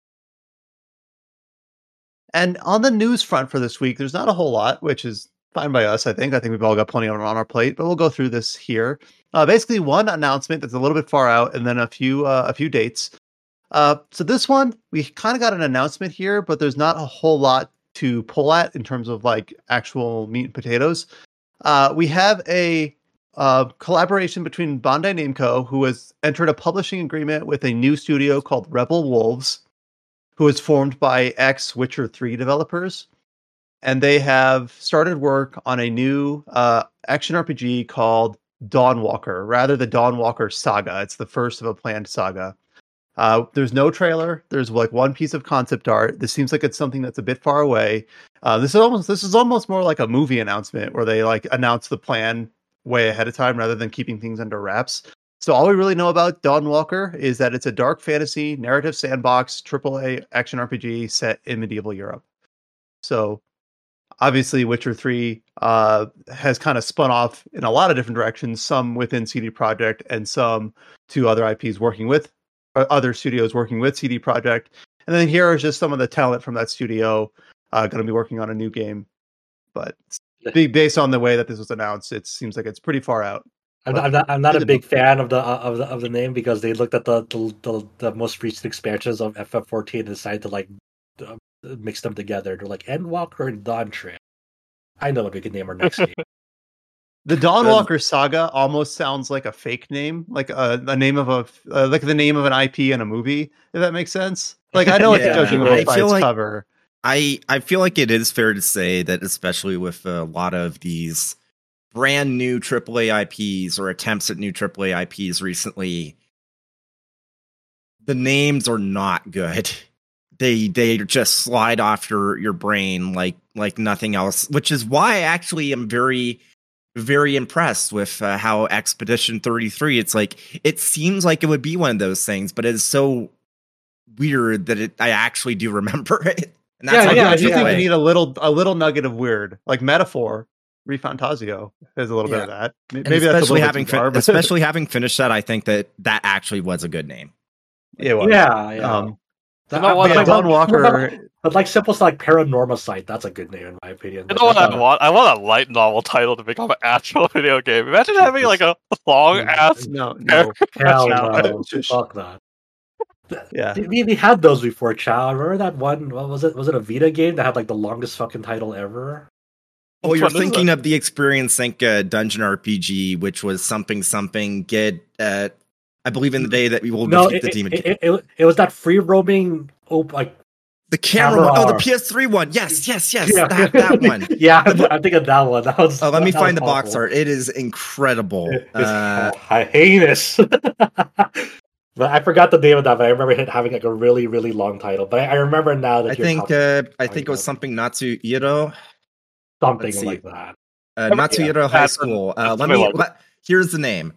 And on the news front for this week, there's not a whole lot, which is fine by us, I think. I think we've all got plenty on our plate, but we'll go through this here. Basically, one announcement that's a little bit far out, and then a few dates. So this one, we kind of got an announcement here, but there's not a whole lot to pull at in terms of like actual meat and potatoes. We have a collaboration between Bandai Namco, who has entered a publishing agreement with a new studio called Rebel Wolves, who is formed by ex-Witcher 3 developers. And they have started work on a new action RPG called Dawnwalker, rather the Dawnwalker Saga. It's the first of a planned saga. There's no trailer. There's like one piece of concept art. This seems like it's something that's a bit far away. This is almost more like a movie announcement where they like announce the plan way ahead of time rather than keeping things under wraps. So all we really know about Dawnwalker is that it's a dark fantasy narrative sandbox AAA action RPG set in medieval Europe. So obviously, Witcher 3 has kind of spun off in a lot of different directions, some within CD Projekt and some to other IPs working with, or other studios working with CD Projekt. And then here is just some of the talent from that studio going to be working on a new game. But based on the way that this was announced, it seems like it's pretty far out.
I'm not a big fan of the name because they looked at the most recent expansions of FF14 and decided to like mix them together. They're like Endwalker and Dawntrail. I know what we can name our next game.
The Dawnwalker Saga almost sounds like a fake name, like a name of like the name of an IP in a movie. If that makes sense. Like I know it's judging by its cover.
I feel like it is fair to say that, especially with a lot of these brand new AAA IPs or attempts at new AAA IPs recently, the names are not good. They just slide off your brain like nothing else, which is why I actually am very, very impressed with how Expedition 33. It's like it seems like it would be one of those things, but it's so weird that I actually do remember it. And that's
I do think you need a little nugget of weird, like Metaphor. Refantasio has a little bit of that. Maybe that's a little bit too far, but
especially having finished that, I think that actually was a good name.
It was.
Yeah.
Dawnwalker,
but like simple like Paranormasight, that's a good name in my opinion.
You know what I want? I want a light novel title to become an actual video game. Imagine having like a long ass.
No. Hell no. Fuck that.
Yeah,
we had those before, Chow. Remember that one? What was it? Was it a Vita game that had like the longest fucking title ever?
Oh, you're thinking of the Experience Sync dungeon RPG, which was something get. I believe in the day that we will defeat the demon.
It was that free roaming, like
the camera one. Oh, the PS3 one. Yes. Yeah. That one.
Yeah, I'm thinking of that one. That was.
Oh, let me find the box art. It is incredible.
Heinous. But I forgot the name of that. But I remember it having like a really, really long title. But I remember now that
I think it was something Natsuhiro.
Something like that.
Natsuhiro High School. Here's the name.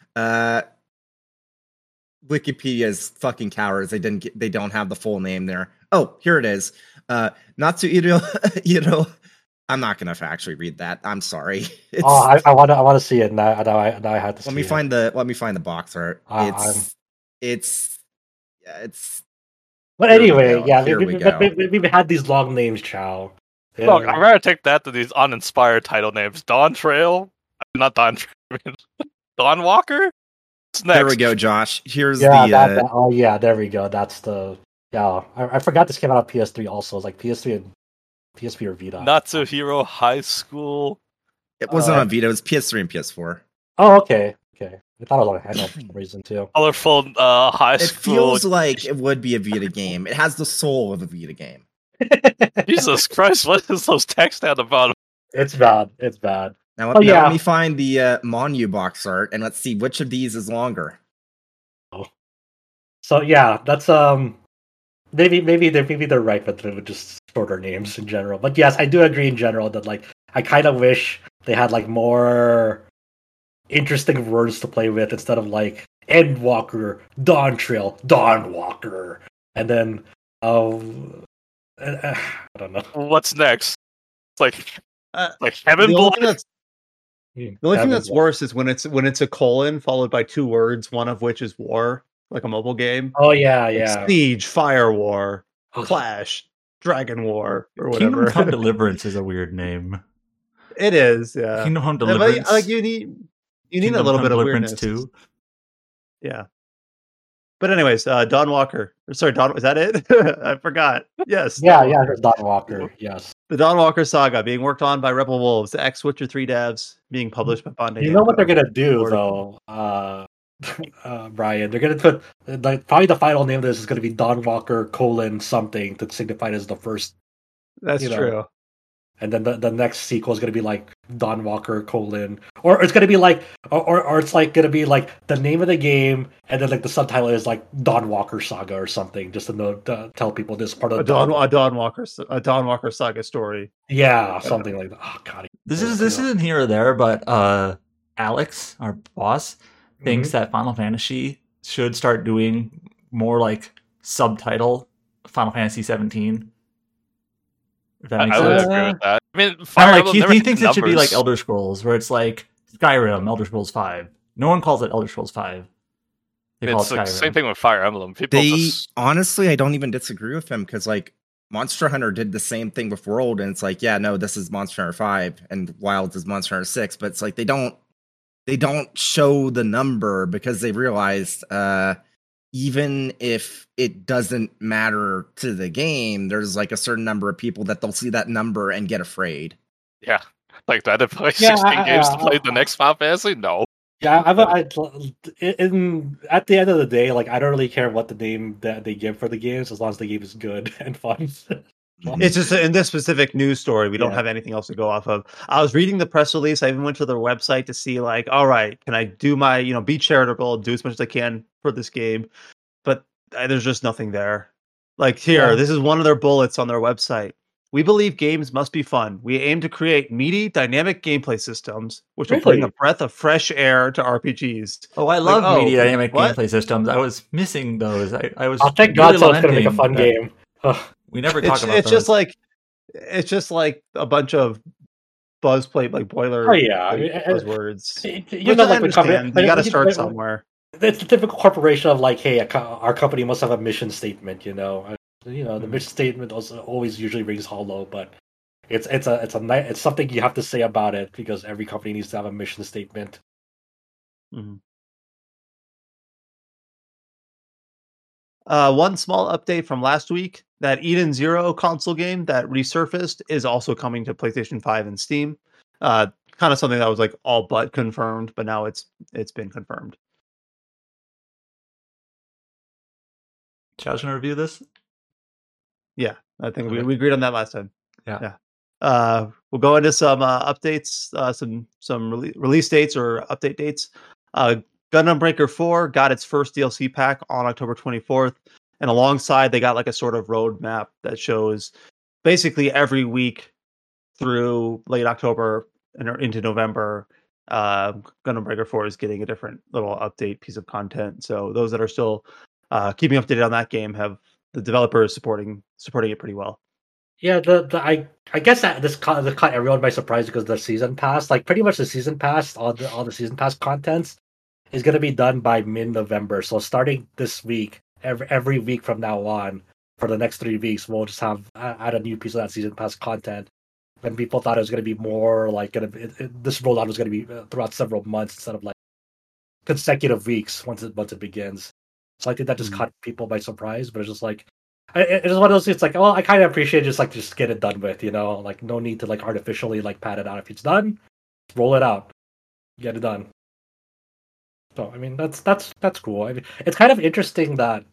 Wikipedia is fucking cowards. They don't have the full name there. Oh, here it is. Natsuhiro I'm not gonna actually read that. I'm sorry.
I want to see it now. I had to.
Let me find the box art. It's.
But anyway, yeah, we've had these long names, Chow.
Look, I'm gonna take that to these uninspired title names. Dawn Trail, not Dawn Trail. Dawn Walker. What's next?
There we go, Josh. Here's
oh yeah, there we go. That's the I forgot this came out on PS3 also. It's like PS3 and PSP or Vita.
Natsuhiro High School.
It wasn't on Vita. It was PS3 and PS4.
Oh, okay. I thought it was on handheld for some reason too.
Colorful high school.
It feels like it would be a Vita game. It has the soul of a Vita game.
Jesus Christ! What is those text down the bottom?
It's bad.
Now let me find the Monu box art and let's see which of these is longer.
Oh. So yeah, that's maybe they're right, but they're just shorter names in general. But yes, I do agree in general that like I kind of wish they had like more interesting words to play with instead of like Endwalker, Dawn Trail, Dawn Walker, and then I don't know.
What's next? It's like Heaven Blood.
The only thing that's worse is when it's a colon followed by two words, one of which is war, like a mobile game.
Oh yeah.
Like Siege, Fire War, Clash, Dragon War, or whatever.
Kingdom Come Deliverance is a weird name.
It is, yeah.
Kingdom Come Deliverance.
Like you need a little bit of weirdness
too.
Yeah. But anyways, Dawn Walker. Sorry, Dawn. Is that it? I forgot. Yes.
Yeah, Dawn Walker. Yes.
The Dawn Walker saga being worked on by Rebel Wolves, the ex-Witcher 3 devs, being published by Bandai.
You know what they're gonna do though, Brian? They're gonna put probably the final name of this is gonna be Dawn Walker : something to signify it as the first.
That's true.
And then the next sequel is going to be like Dawn Walker : or it's going to be like, or it's like going to be like the name of the game, and then like the subtitle is like Dawn Walker Saga or something, just to tell people this part of
a Dawn Walker Saga story.
Yeah, something like that. Oh god,
this isn't here or there, but Alex, our boss, thinks that Final Fantasy should start doing more like subtitle Final Fantasy 17.
I would agree with that. I mean,
he thinks it should be like Elder Scrolls, where it's like Skyrim, Elder Scrolls 5. No one calls it Elder Scrolls 5.
They call it Skyrim. Same thing with Fire Emblem.
Honestly, I don't even disagree with them because like Monster Hunter did the same thing with World, and it's like, yeah, no, this is Monster Hunter 5, and Wilds is Monster Hunter 6, but it's like they don't show the number because they realized even if it doesn't matter to the game, there's like a certain number of people that they'll see that number and get afraid.
Yeah. Like, do I have to play 16 games to play the next Final Fantasy? No.
Yeah, at the end of the day, like, I don't really care what the name that they give for the games as long as the game is good and fun.
It's just in this specific news story, we don't have anything else to go off of. I was reading the press release. I even went to their website to see, like, all right, can I do my, be charitable, do as much as I can for this game? But there's just nothing there. Like, this is one of their bullets on their website. We believe games must be fun. We aim to create meaty, dynamic gameplay systems, which will bring a breath of fresh air to RPGs.
Oh, I love meaty, dynamic gameplay systems. I was missing those. I was.
Thank God, so it's going to make a fun game.
We never talk about
it's those. It's just like a bunch of buzzplate, like boiler.
Oh yeah,
buzzwords.
You
got to start somewhere.
It's the typical corporation of like, hey, our company must have a mission statement. The mission statement always usually rings hollow, but it's something you have to say about it because every company needs to have a mission statement.
Mm-hmm. One small update from last week: that Eden Zero console game that resurfaced is also coming to PlayStation 5 and Steam. Kind of something that was like all but confirmed, but now it's been confirmed.
Chow's gonna review this?
Yeah, I think we agreed on that last time.
Yeah.
We'll go into some updates, some release dates or update dates. Gundam Breaker 4 got its first DLC pack on October 24th, and alongside they got like a sort of roadmap that shows basically every week through late October and into November. Gundam Breaker 4 is getting a different little update piece of content. So those that are still keeping updated on that game have the developers supporting it pretty well.
Yeah, I guess that this caught everyone by surprise because the season pass, like pretty much the season pass, all the season pass contents is going to be done by mid-November. So starting this week, every week from now on, for the next 3 weeks, we'll just have add a new piece of that season pass content. When people thought it was going to be more like this rollout was going to be throughout several months instead of like consecutive weeks once it begins. So I think that just caught people by surprise. But it's just like it's just one of those things. Like, well, I kind of appreciate just get it done with. Like no need to like artificially like pad it out. If it's done, roll it out, get it done. So I mean that's cool. I mean, it's kind of interesting that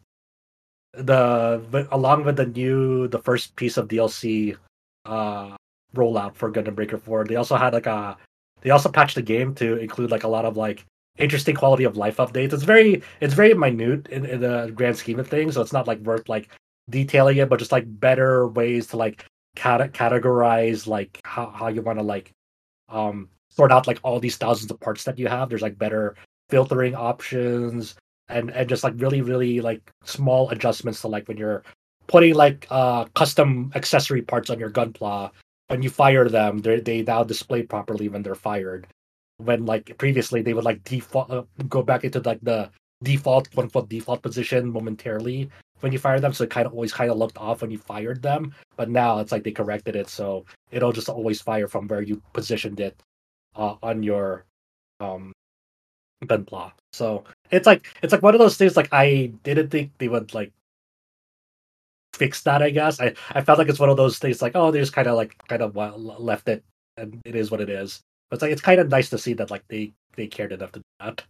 along with the first piece of DLC rollout for Gundam Breaker 4, they also had they also patched the game to include like a lot of like interesting quality of life updates. It's very minute in the grand scheme of things, so it's not like worth like detailing it, but just like better ways to like categorize like how you want to like sort out like all these thousands of parts that you have. There's like better filtering options and just like really like small adjustments to like when you're putting like custom accessory parts on your Gunpla. When you fire them, they now display properly when they're fired. When like previously they would like default go back into like the default quote-unquote default position momentarily when you fire them, so it always looked off when you fired them. But now it's like they corrected it, so it'll just always fire from where you positioned it on your Gunpla. So it's like one of those things. Like I didn't think they would like fix that. I guess I felt like it's one of those things. Like, oh, they just kind of left it, and it is what it is. But it's like it's kind of nice to see that like they cared enough to do that.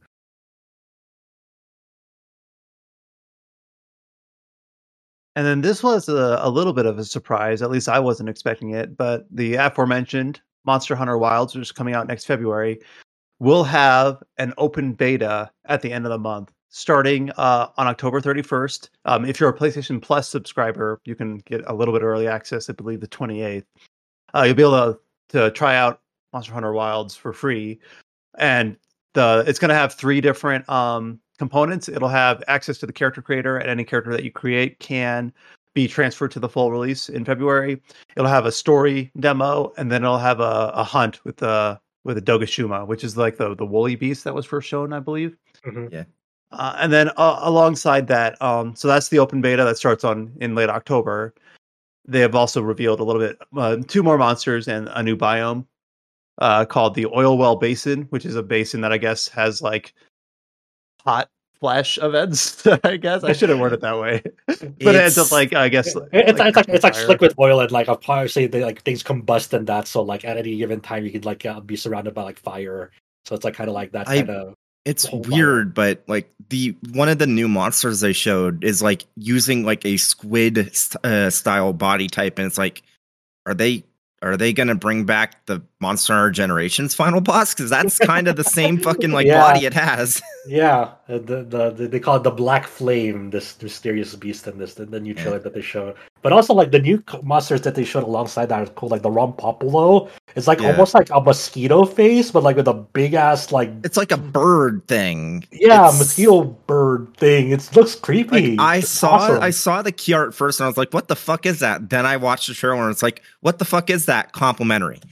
And then this was a little bit of a surprise. At least I wasn't expecting it. But the aforementioned Monster Hunter Wilds, which is coming out next February, will have an open beta at the end of the month, starting on October 31st. If you're a PlayStation Plus subscriber, you can get a little bit of early access, I believe the 28th. You'll be able to try out Monster Hunter Wilds for free. And it's going to have 3 different components. It'll have access to the character creator, and any character that you create can be transferred to the full release in February. It'll have a story demo, and then it'll have a hunt with a Dogashuma, which is like the woolly beast that was first shown, I believe.
Mm-hmm.
Yeah.
And then alongside that, so that's the open beta that starts in late October. They have also revealed a little bit 2 more monsters and a new biome called the Oil Well Basin, which is a basin that I guess has like hot flash events. I guess I shouldn't word it that way, but it ends up like I guess
it's like slick with oil, and like obviously they like things combust in that. So like at any given time you could like be surrounded by like fire. So it's like kind of like that kind of.
It's weird, but like one of the new monsters they showed is like using like a squid style body type, and it's like, are they gonna bring back the Monster Hunter Generations final boss? Because that's kind of the same fucking like body it has.
Yeah, they call it the Black Flame, this mysterious beast in the new trailer that they showed. But also like the new monsters that they showed alongside that are cool, like the Rompopulo. It's like almost like a mosquito face, but like with a big ass like.
It's like a bird thing.
Yeah, mosquito bird thing. It looks creepy.
Like, I saw the key art first, and I was like, "What the fuck is that?" Then I watched the trailer, and it's like, "What the fuck is that?" Complimentary.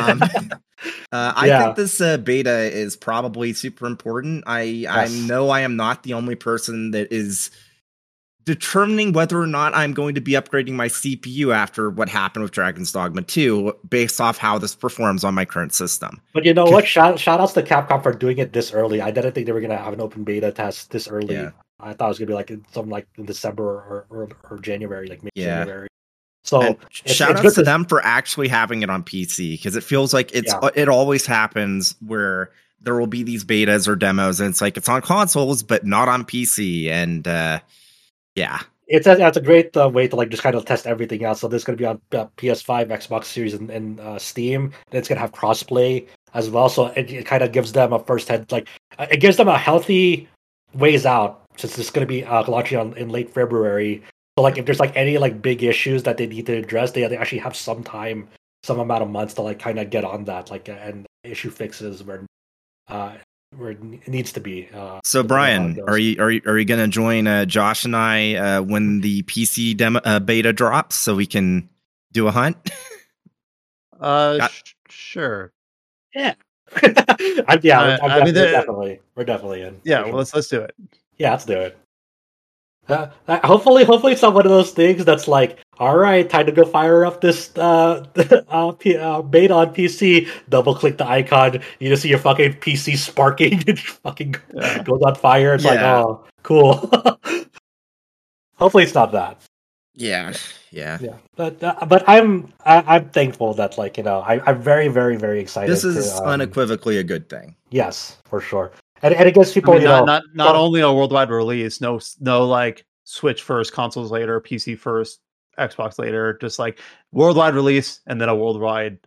I think this beta is probably super important. I know I am not the only person that is determining whether or not I'm going to be upgrading my CPU after what happened with Dragon's Dogma 2 based off how this performs on my current system.
But you know what? Shout outs to Capcom for doing it this early. I didn't think they were going to have an open beta test this early. Yeah. I thought it was going to be like something like in December or January, like mid-January. So
shout out to them for actually having it on PC, because it feels like it always happens where there will be these betas or demos and it's like it's on consoles but not on PC, and
it's a great way to like just kind of test everything out. So this is going to be on PS5, Xbox Series, and Steam. Then it's going to have crossplay as well. So it kind of gives them a first head, like it gives them a healthy ways out, since it's going to be launching in late February. So like if there's like any like big issues that they need to address, they actually have some time, some amount of months to like kind of get on that, like and issue fixes where it needs to be.
So Brian, are you going to join Josh and I when the PC demo beta drops, so we can do a hunt?
Sure.
Yeah. We're definitely in.
Yeah,
sure.
well, let's do it.
Yeah, let's do it. Hopefully it's not one of those things that's like, all right, time to go fire up this beta on PC. Double click the icon, you just see your fucking PC sparking and fucking goes on fire. It's like, oh, cool. Hopefully it's not that.
Yeah.
But I'm thankful that I'm very, very, very excited.
This is unequivocally a good thing.
Yes, for sure. And it gives people,
not only a worldwide release, no like Switch first, consoles later, PC first, Xbox later, just like worldwide release and then a worldwide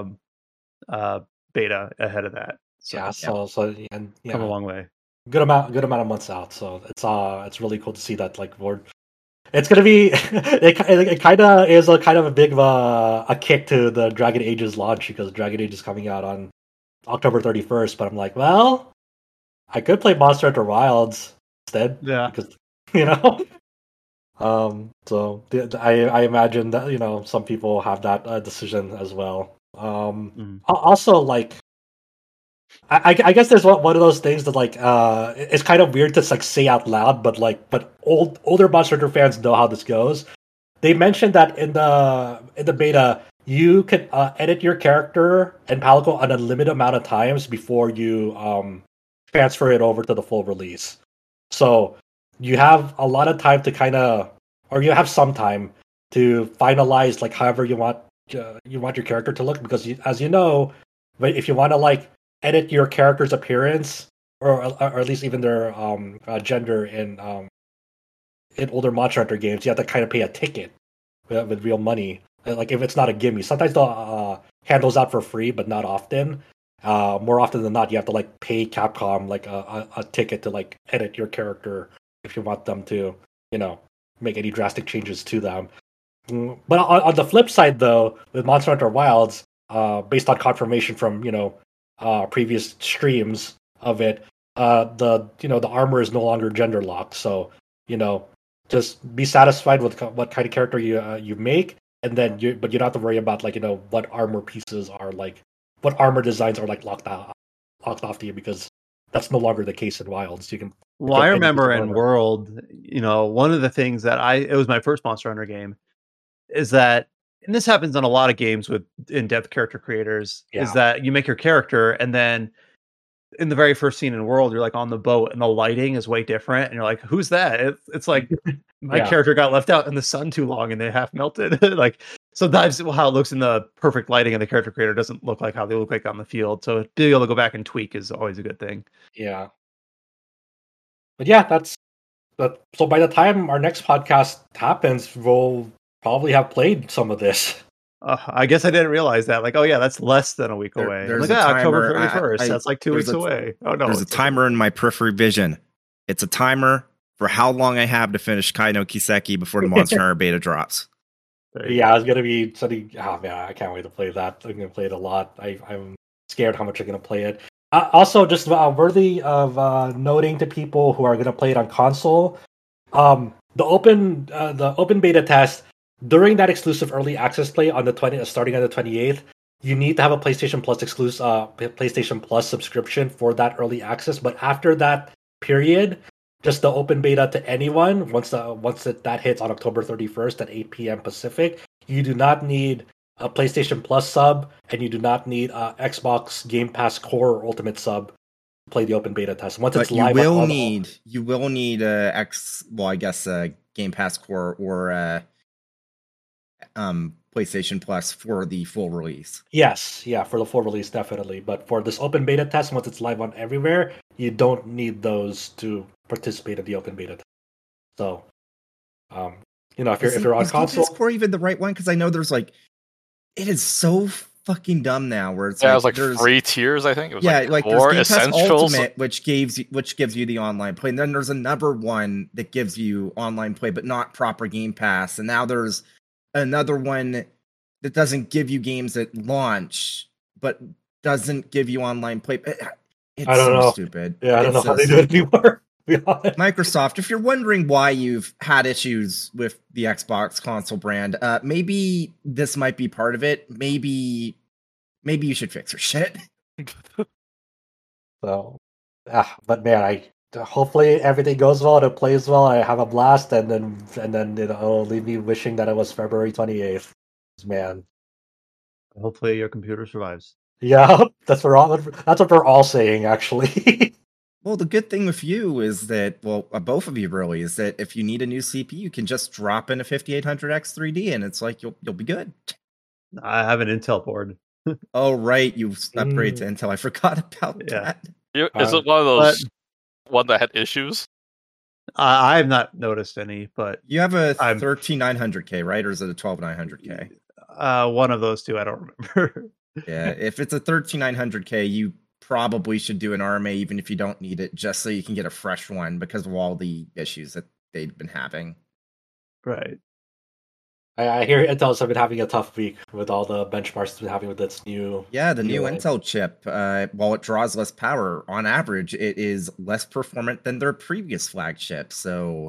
beta ahead of that.
So
come a long way.
Good amount of months out. So it's really cool to see that it's gonna be it kind of is a kind of a big a kick to the Dragon Age's launch because Dragon Age is coming out on October 31st. But I'm like, well, I could play Monster Hunter Wilds instead.
Yeah.
Because, so I imagine that, some people have that decision as well. Also, I guess there's one of those things that it's kind of weird to say out loud, but older Monster Hunter fans know how this goes. They mentioned that in the beta, you can edit your character and Palico an unlimited amount of times before you transfer it over to the full release. So you have a lot of time to you have some time to finalize however you want your character to look, because as you know, if you want to edit your character's appearance or at least even their gender in older Monster Hunter games, you have to kind of pay a ticket with real money. If it's not a gimme, sometimes they'll hand those out for free, but not often. More often than not, you have to pay Capcom a ticket to edit your character if you want them to, make any drastic changes to them. But on the flip side, though, with Monster Hunter Wilds, based on confirmation from previous streams of it, the armor is no longer gender locked. So just be satisfied with what kind of character you make, and then you don't have to worry about what armor pieces are what armor designs are locked off to you, because that's no longer the case in Wilds. You can.
Well, I remember in World, one of the things that it was my first Monster Hunter game, is that, and this happens in a lot of games with in-depth character creators, is that you make your character, and then in the very first scene in World, you're on the boat, and the lighting is way different, and you're like, "Who's that?" It's like my character got left out in the sun too long, and they half melted. Sometimes how it looks in the perfect lighting of the character creator doesn't look like how they look like on the field. So to be able to go back and tweak is always a good thing.
Yeah. But yeah, so by the time our next podcast happens, we'll probably have played some of this.
I guess I didn't realize that. That's less than a week away.
There's
October 31st. That's 2 weeks away. Oh no!
There's a timer in my periphery vision. It's a timer for how long I have to finish Kai no Kiseki before the Monster Hunter beta drops.
Yeah, I was gonna be studying. Oh man, I can't wait to play that. I'm gonna play it a lot. I'm scared how much I'm gonna play it. Also, just worthy of noting to people who are gonna play it on console, the open beta test during that exclusive early access play on the 20th, starting on the 28th. You need to have a PlayStation Plus PlayStation Plus subscription for that early access. But after that period, just the open beta to anyone once that hits on October 31st at 8 p.m. Pacific. You do not need a PlayStation Plus sub, and you do not need Xbox Game Pass Core or Ultimate sub to play the open beta test. Once it's live, you
will need Game Pass Core or PlayStation Plus for the full release.
Yes, yeah, for the full release, definitely. But for this open beta test, once it's live on everywhere, you don't need those to participate in the open beta test. So, if you're on console,
is Core even the right one? Because I know there's it is so fucking dumb now. Where it's
it was 3 tiers. I think it was
there's
Core,
Game Pass
Essentials,
Ultimate, which gives you the online play, and then there's another one that gives you online play, but not proper Game Pass, and now there's another one that doesn't give you games at launch, but doesn't give you online play. It's
I don't know.
Stupid.
Yeah, I don't know how they do it anymore.
Microsoft, if you're wondering why you've had issues with the Xbox console brand, maybe this might be part of it. Maybe you should fix your shit.
So, but man, hopefully everything goes well and it plays well. I have a blast, and then it'll leave me wishing that it was February 28th. Man,
hopefully your computer survives.
Yeah, that's what we're all saying, actually.
Well, the good thing with you is that, both of you really, is that if you need a new CPU, you can just drop in a 5800X 3D, and it's like you'll be good.
I have an Intel board.
Oh, right, you upgrade to Intel. I forgot about that.
Is it one of those one that had issues?
I have not noticed any, but
you have a 13900K, right, or is it a 12900K?
One of those two. I don't remember.
Yeah, if it's a 13900K, you probably should do an RMA even if you don't need it, just so you can get a fresh one because of all the issues that they've been having.
Right.
I hear Intel's have been having a tough week with all the benchmarks it's been having with its new...
Yeah, the new Intel chip, while it draws less power, on average, it is less performant than their previous flagship. So,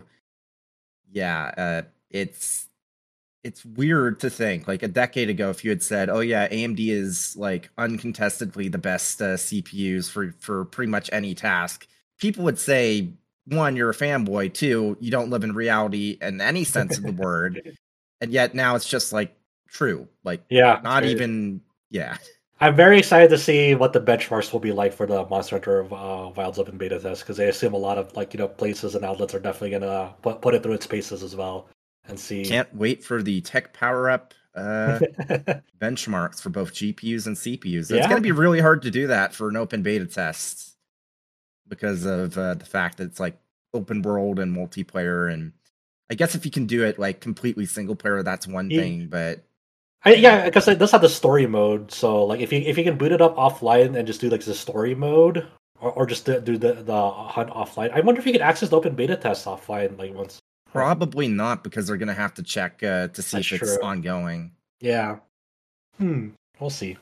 yeah, it's weird to think. Like, a decade ago, if you had said, oh yeah, AMD is like uncontestedly the best CPUs for pretty much any task, people would say, one, you're a fanboy, two, you don't live in reality in any sense of the word. And yet now it's just like true. Like, not even,
I'm very excited to see what the benchmarks will be like for the Monster Hunter Wilds Open beta test, because I assume a lot of places and outlets are definitely gonna put it through its paces as well and see.
Can't wait for the tech power up benchmarks for both GPUs and CPUs. It's going to be really hard to do that for an open beta test because of the fact that it's like open world and multiplayer, and I guess if you can do it like completely single player, that's one thing, but
because it does have the story mode. So like if you can boot it up offline and just do like the story mode, or just do the hunt offline. I wonder if you could access the open beta test offline like once.
Probably not, because they're gonna have to check to see if it's ongoing.
Yeah. We'll see.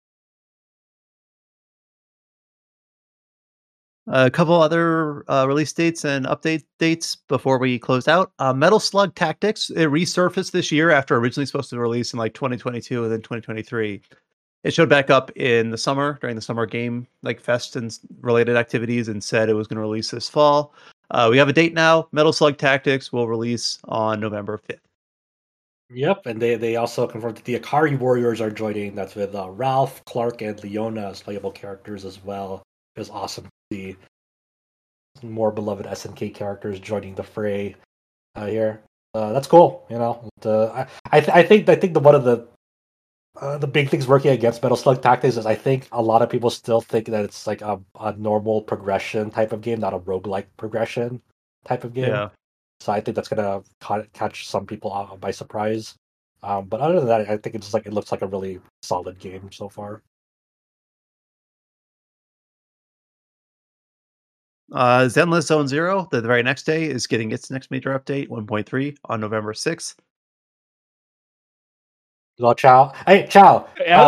A couple other release dates and update dates before we close out. Metal Slug Tactics, it resurfaced this year after originally supposed to release in like 2022 and then 2023. It showed back up in the summer during the summer game like fest and related activities and said it was going to release this fall. We have a date now. Metal Slug Tactics will release on November 5th.
Yep, and they also confirmed that the Akari Warriors are joining. That's with Ralph, Clark, and Leona as playable characters as well. It was awesome to see more beloved SNK characters joining the fray here. That's cool, you know. I think one of the big things working against Metal Slug Tactics is I think a lot of people still think that it's like a normal progression type of game, not a roguelike progression type of game.
Yeah.
So I think that's gonna catch some people by surprise. But other than that, I think it's just like it looks like a really solid game so far.
Zenless Zone Zero, the very next day, is getting its next major update, 1.3, on November 6th.
Hello, Chow. Hey, Chow.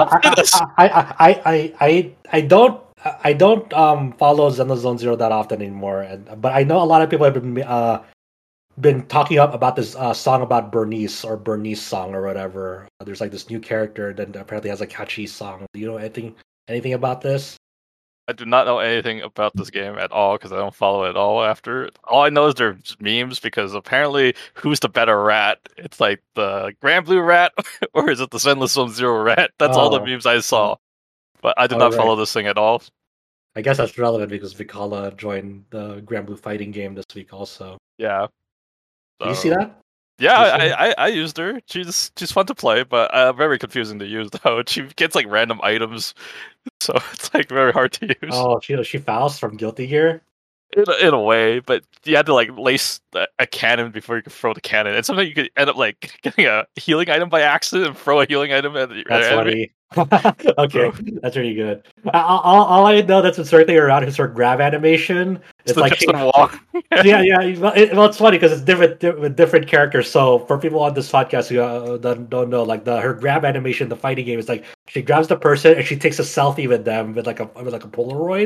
I don't follow Zenless Zone Zero that often anymore, but I know a lot of people have been talking up about this song about Bernice or Bernice song or whatever. There's like this new character that apparently has a catchy song. Do you know anything about this?
I do not know anything about this game at all because I don't follow it at all after. All I know is there's memes because apparently who's the better rat? It's like the Grand Blue rat or is it the Zenless Zone Zero rat? That's all the memes I saw. But I did not follow this thing at all.
I guess that's relevant because Vikala joined the Grand Blue fighting game this week also.
Yeah.
Did you see that?
Yeah, I used her. She's fun to play, but very confusing to use though. She gets like random items, so it's like very hard to use.
Oh, she fouls from Guilty Gear.
In a way, but you had to like lace a cannon before you could throw the cannon, and sometimes you could end up like getting a healing item by accident and throw a healing item at the enemy.
Okay, that's really good. All I know that's been circling around is her grab animation. It's like
walk.
yeah. Well, it's funny because it's different with different characters. So for people on this podcast who don't know, like her grab animation, the fighting game is like she grabs the person and she takes a selfie with them with like a Polaroid.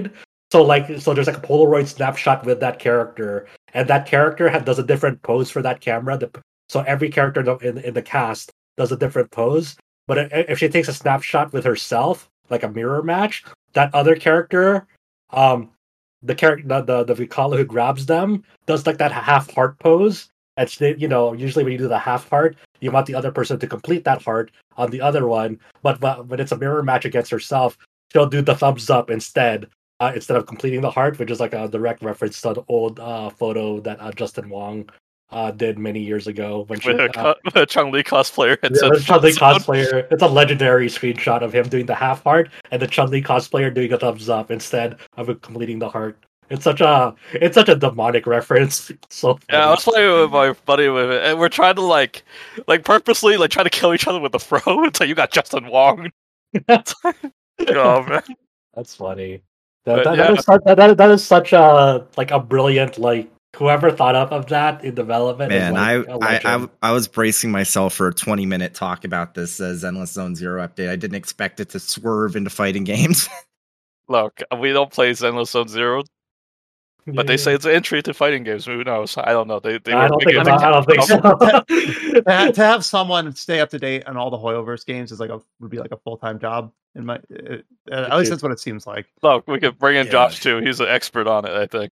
So there's like a Polaroid snapshot with that character, and that character does a different pose for that camera. So every character in the cast does a different pose. But if she takes a snapshot with herself, like a mirror match, that other character, the Vikala who grabs them does like that half heart pose. And usually when you do the half heart, you want the other person to complete that heart on the other one. But when it's a mirror match against herself, she'll do the thumbs up instead of completing the heart, which is like a direct reference to the old photo that Justin Wong did many years ago when
with a Chun-Li cosplayer.
Chun-Li cosplayer. It's a legendary screenshot of him doing the half heart and the Chun-Li cosplayer doing a thumbs up instead of completing the heart. It's such a demonic reference. So funny.
Yeah, I was playing with my buddy with it, and we're trying to like purposely try to kill each other with the throw until you got Justin Wong. Oh man,
that's funny. That is such a brilliant whoever thought up of that in development.
Man, I was bracing myself for a 20-minute talk about this Zenless Zone Zero update. I didn't expect it to swerve into fighting games.
Look, we don't play Zenless Zone Zero, but they say it's an entry to fighting games. Who knows? I don't know. I
don't think so.
To have someone stay up to date on all the Hoyoverse games would be like a full-time job. At least that's what it seems like.
Look, we could bring in Josh too. He's an expert on it, I think.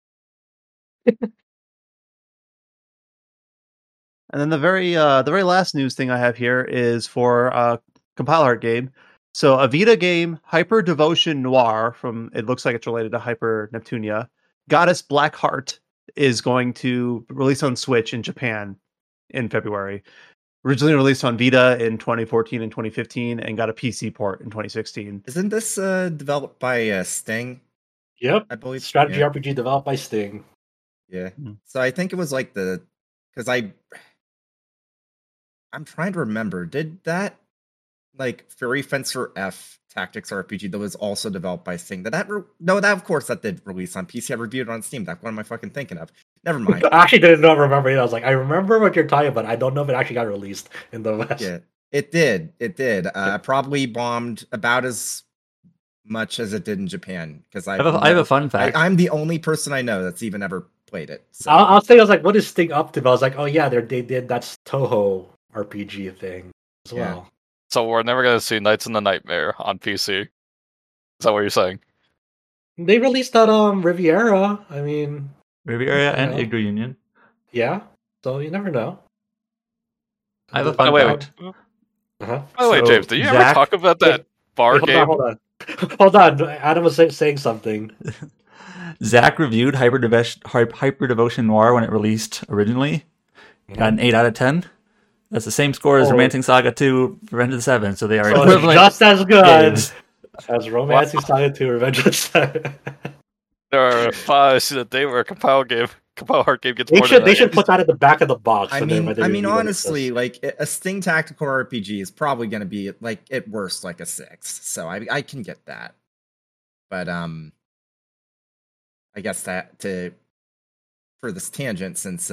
And then the very last news thing I have here is for Compile Heart game. So a Vita game, Hyper Devotion Noir, it looks like it's related to Hyper Neptunia. Goddess Blackheart is going to release on Switch in Japan in February. Originally released on Vita in 2014 and 2015 and got a PC port in 2016.
Isn't this developed by Sting?
Yep.
I believe
strategy RPG developed by Sting.
Yeah. So I think it was like because I'm trying to remember, did that Fury Fencer F Tactics RPG that was also developed by Sting? No, that of course that did release on PC. I reviewed it on Steam. What am I fucking thinking of? Never mind.
I actually didn't remember it. I was like, I remember what you're talking about. I don't know if it actually got released in the West.
Yeah, it did. It did. Probably bombed about as much as it did in Japan. Because I
have a fun fact.
I'm the only person I know that's even ever played it. So.
I was like, what is Sting up to? But I was like, oh yeah, they did that Toho RPG thing as well.
Yeah. So we're never going to see Knights in the Nightmare on PC. Is that what you're saying?
They released that Riviera. I mean,
Riviera and Igor Union.
Yeah. So you never know.
I have a fun fact.
By the way, James, did you ever talk about that bar game?
Hold on. Adam was saying something.
Zach reviewed Hyper Devotion Noir when it released originally. Got an 8 out of 10. That's the same score as Romancing Saga 2, Revenge of the Seven, so they are equivalent.
Just as good as Romancing Saga 2, Revenge of the Seven.
There are 5 see the day where a Compile Heart game gets
They should put that at the back of the box.
I mean, honestly, a Sting tactical RPG is probably going to be at worst a 6. So I can get that. But I guess that for this tangent, since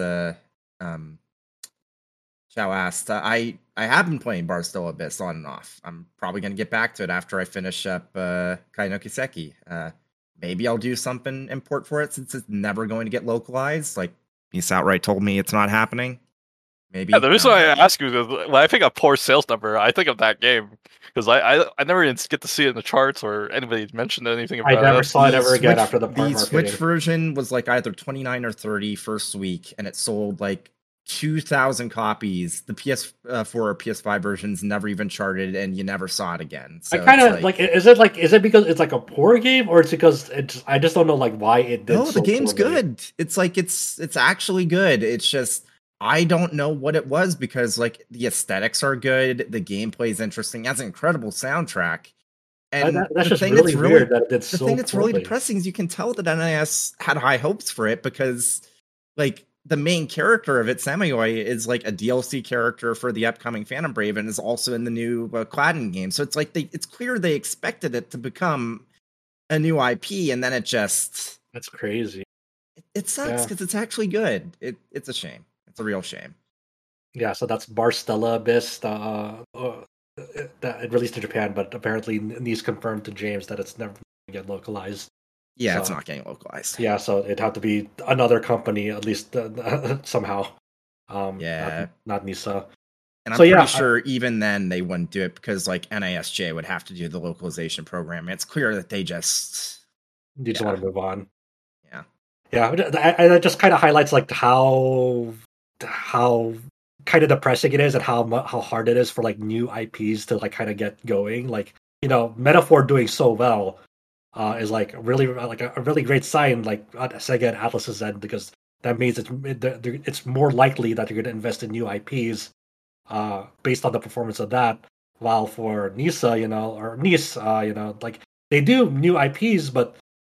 Chow asked, I have been playing Barstow Abyss on and off. I'm probably going to get back to it after I finish up Kai no Kiseki. Maybe I'll do something import for it since it's never going to get localized. Peace outright told me it's not happening. Maybe.
Yeah, the reason why I ask you is when I think of poor sales number, I think of that game because I never even get to see it in the charts or anybody mentioned anything about it.
I never saw it ever again after the part
Switch version was either 29 or 30 first week, and it sold 2,000 copies. The PS4 or PS5 versions never even charted, and you never saw it again. So
I kind of is it because it's a poor game, or it's because I just don't know why it did.
No, the game's good. It's it's actually good. It's just I don't know what it was because the aesthetics are good, the gameplay's interesting, it has an incredible soundtrack. And
that's just really weird that it did so
the thing that's
poorly.
really depressing is you can tell that NIS had high hopes for it because the main character of it, Samayoi, is a DLC character for the upcoming Phantom Brave and is also in the new Cladden game. So it's it's clear they expected it to become a new IP, and then it just...
That's crazy.
It sucks because it's actually good. It's a shame. It's a real shame.
Yeah, so that's Barstella Abyss. That it released in Japan, but apparently Nice confirmed to James that it's never going to get localized.
Yeah,
So,
it's not getting localized.
Yeah, so it'd have to be another company, at least somehow.
Yeah.
Not Nisa.
And I'm
So,
pretty sure even then they wouldn't do it because like NASJ would have to do the localization program. It's clear that they just
want to move on.
Yeah.
Yeah, and it just kind of highlights like how kind of depressing it is and how hard it is for like new IPs to like kind of get going. Like, Metaphor doing so well is like really like a really great sign like at Sega and Atlus's end, because that means it's more likely that you're going to invest in new IPs based on the performance of that. While for Nisa, or Nice, like they do new IPs, but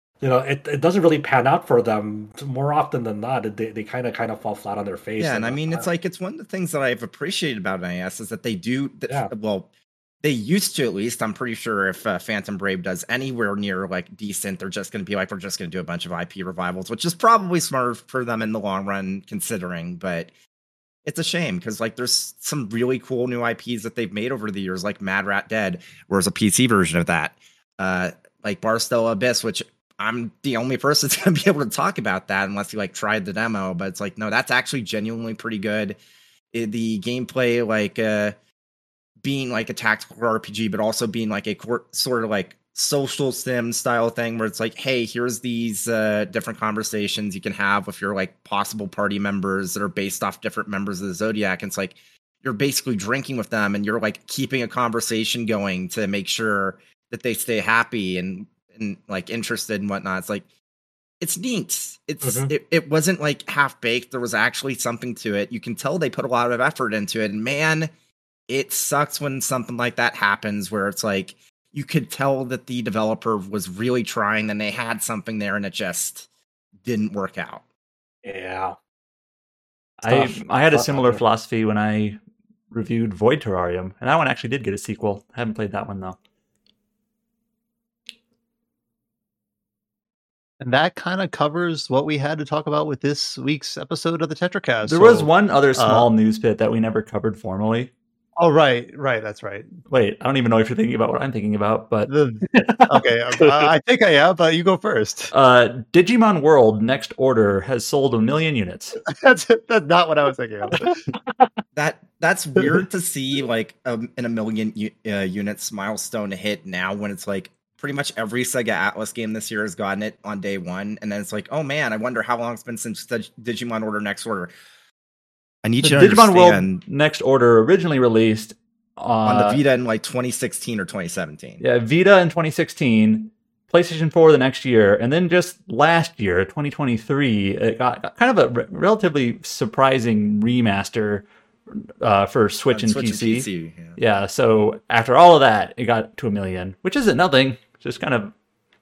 it doesn't really pan out for them. More often than not, they kind of fall flat on their face.
Yeah, and I mean, it's one of the things that I've appreciated about NAS is that they do.
Yeah.
Well, they used to, at least. I'm pretty sure if Phantom Brave does anywhere near like decent, they're just going to be like, we're just going to do a bunch of IP revivals, which is probably smart for them in the long run, considering. But it's a shame because like there's some really cool new IPs that they've made over the years, like Mad Rat Dead, where's a PC version of that, like Barstow Abyss, which I'm the only person that's going to be able to talk about that unless you like tried the demo. But it's like, no, that's actually genuinely pretty good. The gameplay, like being like a tactical RPG, but also being like a sort of like social sim style thing where it's like, hey, here's these different conversations you can have with your like possible party members that are based off different members of the Zodiac. And it's like you're basically drinking with them and you're like keeping a conversation going to make sure that they stay happy and like interested and whatnot. It's like, it's neat. It wasn't like half baked. There was actually something to it. You can tell they put a lot of effort into it. And man, it sucks when something like that happens where it's like, you could tell that the developer was really trying and they had something there and it just didn't work out.
Yeah.
I had a similar philosophy when I reviewed Void Terrarium, and that one actually did get a sequel. I haven't played that one though.
And that kind of covers what we had to talk about with this week's episode of the TetraCast.
There was one other small news bit that we never covered formally.
Oh, right, that's right.
Wait, I don't even know if you're thinking about what I'm thinking about, but...
Okay, I think I am, but you go first.
Digimon World Next Order has sold 1 million units.
That's not what I was thinking of.
That's weird to see, like, in 1 million units milestone hit now when it's like, pretty much every Sega Atlas game this year has gotten it on day one, and then it's like, oh man, I wonder how long it's been since Digimon Order Next Order. I need you to
Digimon World Next Order originally released
on the Vita in like 2016 or 2017.
Yeah, Vita in 2016, PlayStation 4 the next year, and then just last year, 2023, it got kind of a relatively surprising remaster for Switch and PC. Yeah, so after all of that, it got to 1 million, which isn't nothing. Just kind of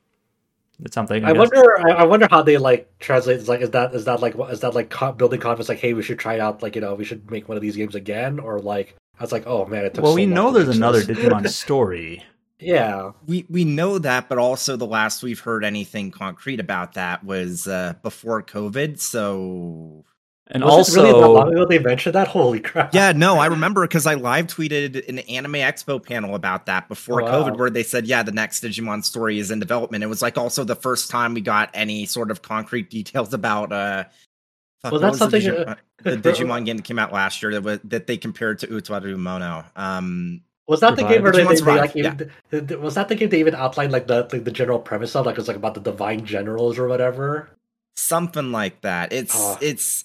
it's something.
I wonder how they like translate. It's like is that like building confidence? Like, hey, we should try it out. Like, we should make one of these games again, or like I was like, oh man, it took.
Well, we know there's another Digimon story.
Yeah,
we know that, but also the last we've heard anything concrete about that was before COVID. So.
And
was
also,
really that long ago they mentioned that? Holy crap!
Yeah, no, I remember because I live tweeted an Anime Expo panel about that before COVID, where they said, "Yeah, the next Digimon story is in development." It was like also the first time we got any sort of concrete details about.
Was that something?
The Digimon game that came out last year that they compared to Utwaru Mono.
Was that the game where they like? Was that the game they even outlined like the general premise of, like, it's like about the divine generals or whatever?
Something like that. It's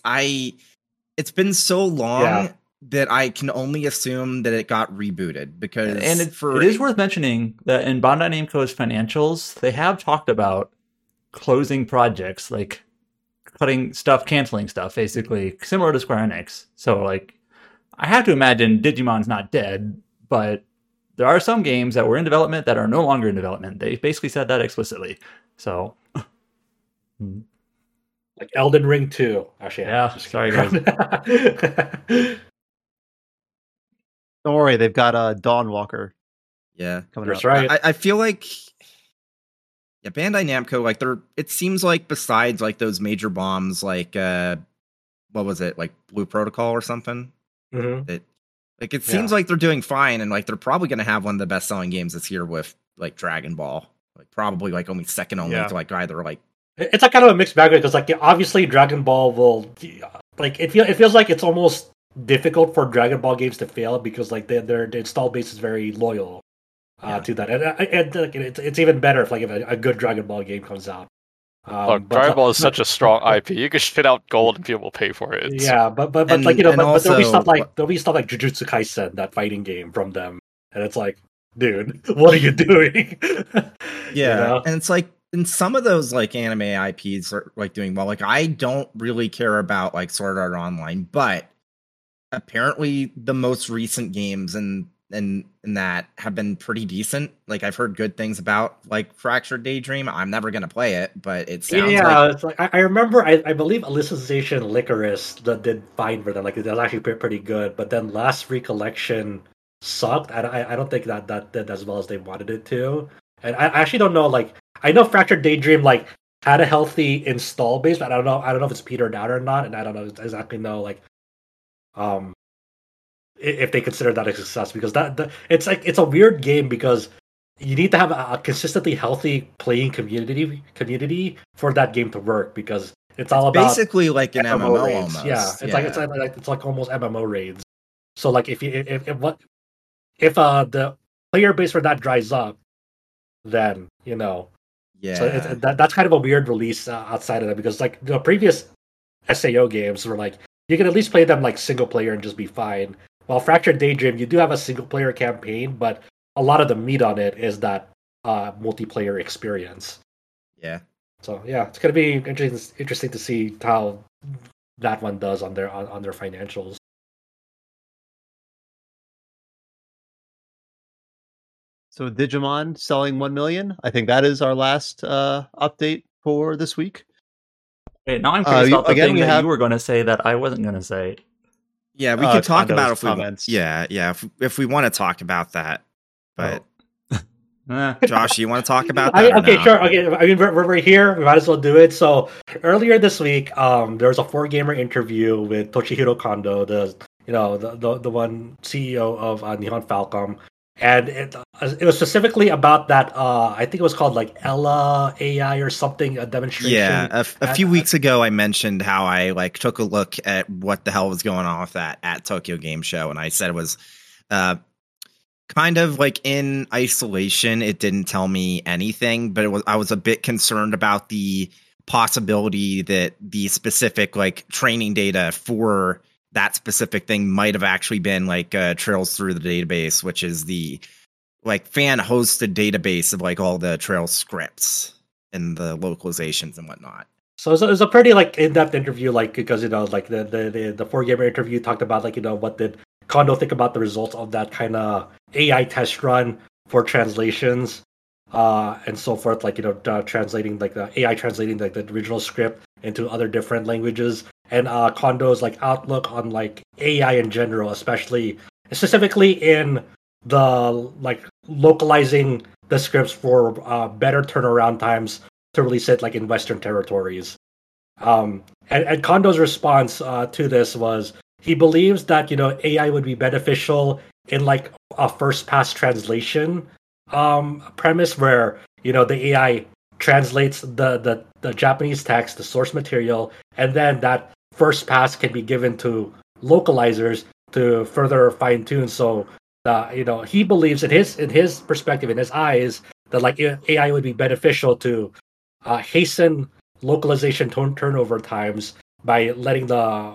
been so long that I can only assume that it got rebooted because
it is worth mentioning that in Bandai Namco's financials, they have talked about closing projects, like cutting stuff, canceling stuff, basically similar to Square Enix. So like, I have to imagine Digimon's not dead, but there are some games that were in development that are no longer in development. They basically said that explicitly. So.
Like Elden Ring 2. Actually,
yeah. Sorry, guys.
Don't worry, they've got Dawn Walker.
Yeah,
coming
That's
up.
right.
I feel like, Bandai Namco, like it seems like besides like those major bombs, like what was it, like Blue Protocol or something?
Mm-hmm.
It seems like they're doing fine, and like they're probably going to have one of the best selling games this year with like Dragon Ball. like probably like only second only to like either like.
It's like kind of a mixed bag because like obviously Dragon Ball will like it feels like it's almost difficult for Dragon Ball games to fail because like their install base is very loyal to that, and it's even better if a good Dragon Ball game comes out.
Look, Dragon Ball is such a strong IP. You can shit out gold and people will pay for it.
Yeah, but like but there'll be stuff like Jujutsu Kaisen, that fighting game from them, and it's like, dude, what are you doing?
Yeah, and it's like, and some of those like anime IPs are like doing well. Like I don't really care about like Sword Art Online, but apparently the most recent games and that have been pretty decent. Like I've heard good things about like Fractured Daydream. I'm never gonna play it, but it sounds
it's like I remember I believe Alicization Licorice that did fine for them. Like it was actually pretty good, but then Last Recollection sucked. I don't think that did as well as they wanted it to. And I actually don't know. Like I know Fractured Daydream like had a healthy install base, but I don't know if it's petered out or not, and I don't know exactly like if they consider that a success, because it's a weird game because you need to have a consistently healthy playing community for that game to work, because it's all about
basically like an MMO
raids.
almost.
Yeah, it's like almost MMO raids. So like if the player base for that dries up, then so that's kind of a weird release outside of that, because like the previous SAO games were like you can at least play them like single player and just be fine. While Fractured Daydream, you do have a single player campaign, but a lot of the meat on it is that multiplayer experience.
Yeah.
So yeah, it's gonna be interesting to see how that one does on their financials.
So Digimon selling 1 million. I think that is our last update for this week.
Wait, now I'm curious about the thing that you were going to say that I wasn't going to say.
Yeah, we could talk about if we want to talk about that. But Josh, you want to talk about that?
Okay, sure. Okay, I mean we're here. We might as well do it. So earlier this week, there was a 4Gamer interview with Toshihiro Kondo, the one CEO of Nihon Falcom. And it was specifically about that. I think it was called like Ella AI or something, a demonstration.
Yeah, a few weeks ago, I mentioned how I like took a look at what the hell was going on with that at Tokyo Game Show, and I said it was kind of like in isolation. It didn't tell me anything, but I was a bit concerned about the possibility that the specific like training data for that specific thing might have actually been like Trails Through the Database, which is the like fan hosted database of like all the Trails scripts and the localizations and whatnot.
So it was a pretty like in-depth interview, like because like the 4Gamer interview talked about like what did Kondo think about the results of that kind of AI test run for translations and so forth, like translating like the AI translating like the original script into other different languages. And Kondo's like outlook on like AI in general, specifically in the like localizing the scripts for better turnaround times to release it like in Western territories. And Kondo's response to this was he believes that AI would be beneficial in like a first pass translation premise where the AI translates the Japanese text, the source material, and then that first pass can be given to localizers to further fine tune. So, he believes in his perspective, in his eyes, that like AI would be beneficial to hasten localization turnover times by letting the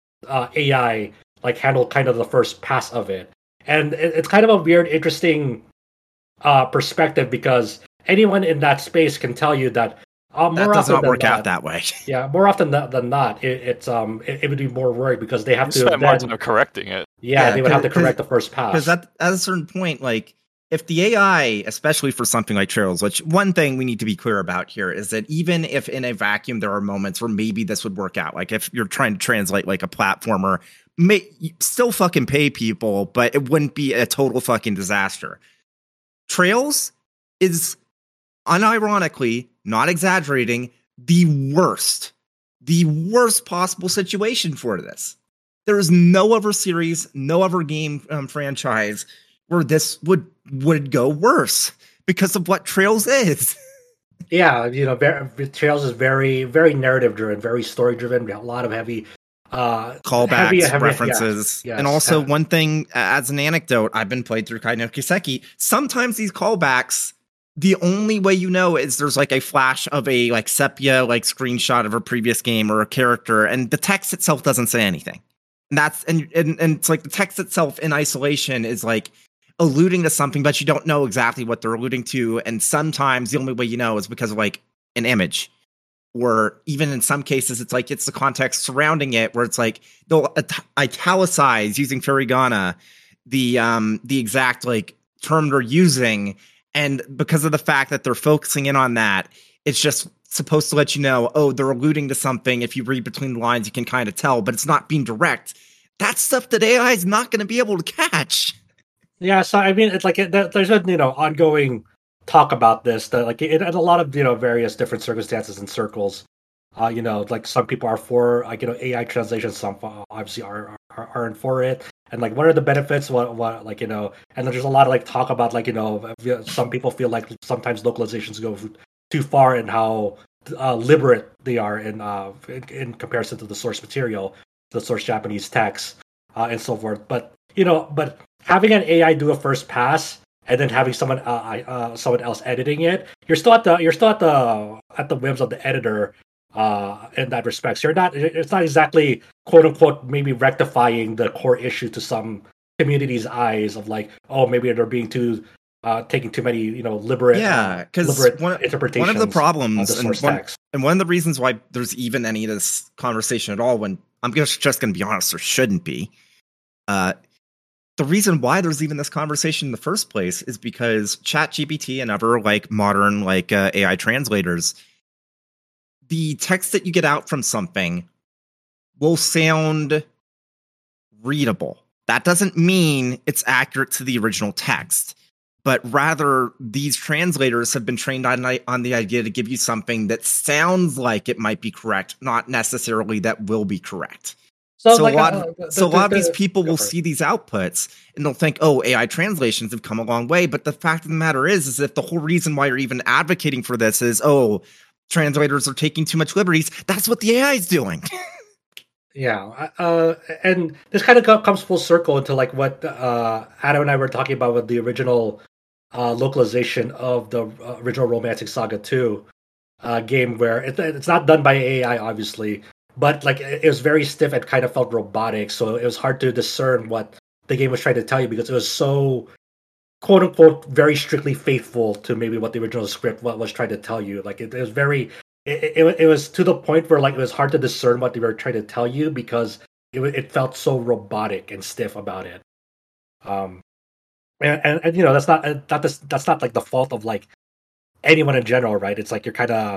AI like handle kind of the first pass of it. And it's kind of a weird, interesting perspective, because anyone in that space can tell you that
that does not work out that way.
Yeah, more often than not, it would be more work because they have to
spend more time correcting it.
Yeah, they would have to correct the first pass.
Because at a certain point, like if the AI, especially for something like Trails, which one thing we need to be clear about here is that even if in a vacuum there are moments where maybe this would work out, like if you're trying to translate like a platformer, still fucking pay people, but it wouldn't be a total fucking disaster. Trails is unironically, not exaggerating, the worst possible situation for this. There is no other series, no other game franchise where this would go worse, because of what Trails is.
Yeah, Trails is very, very narrative driven, very story driven. A lot of heavy
callbacks, references.
Yes,
and also one thing as an anecdote, I've been played through Kai no Kiseki. Sometimes these callbacks, the only way you know is there's like a flash of a like sepia like screenshot of a previous game or a character, and the text itself doesn't say anything. And that's and it's like the text itself in isolation is like alluding to something, but you don't know exactly what they're alluding to. And sometimes the only way you know is because of like an image. Or even in some cases, it's like it's the context surrounding it, where it's like they'll italicize using Furigana the exact like term they're using, and because of the fact that they're focusing in on that, it's just supposed to let you know, oh, they're alluding to something. If you read between the lines, you can kind of tell, but it's not being direct. That's stuff that AI is not going to be able to catch.
Yeah, so I mean, it's like there's a ongoing talk about this, that like in a lot of various different circumstances and circles, like some people are for like AI translation, some obviously aren't for it, and like what are the benefits, what like and then there's a lot of like talk about like some people feel like sometimes localizations go too far in how liberate they are in comparison to the source material, the source Japanese text, and so forth. But having an AI do a first pass and then having someone else editing it, you're still at the whims of the editor in that respect. So it's not exactly quote unquote maybe rectifying the core issue to some community's eyes of like, oh, maybe they're being taking too many liberate interpretations.
One of the problems
of the source text.
And one of the reasons why there's even any of this conversation at all, when I'm just going to be honest, there shouldn't be. The reason why there's even this conversation in the first place is because ChatGPT and other like modern like AI translators, the text that you get out from something will sound readable. That doesn't mean it's accurate to the original text, but rather these translators have been trained on the idea to give you something that sounds like it might be correct, not necessarily that will be correct. So a lot of these people will see these outputs and they'll think, oh, AI translations have come a long way. But the fact of the matter is that the whole reason why you're even advocating for this is, oh, translators are taking too much liberties. That's what the AI is doing.
Yeah. And this kind of comes full circle into like what Adam and I were talking about with the original localization of the original Romantic Saga 2 game, where it's not done by AI, obviously. But like it was very stiff and kind of felt robotic, so it was hard to discern what the game was trying to tell you because it was so quote unquote very strictly faithful to maybe what the original script was trying to tell you. Like it was very, it was to the point where like it was hard to discern what they were trying to tell you because it felt so robotic and stiff about it. And that's not like the fault of like anyone in general, right? It's like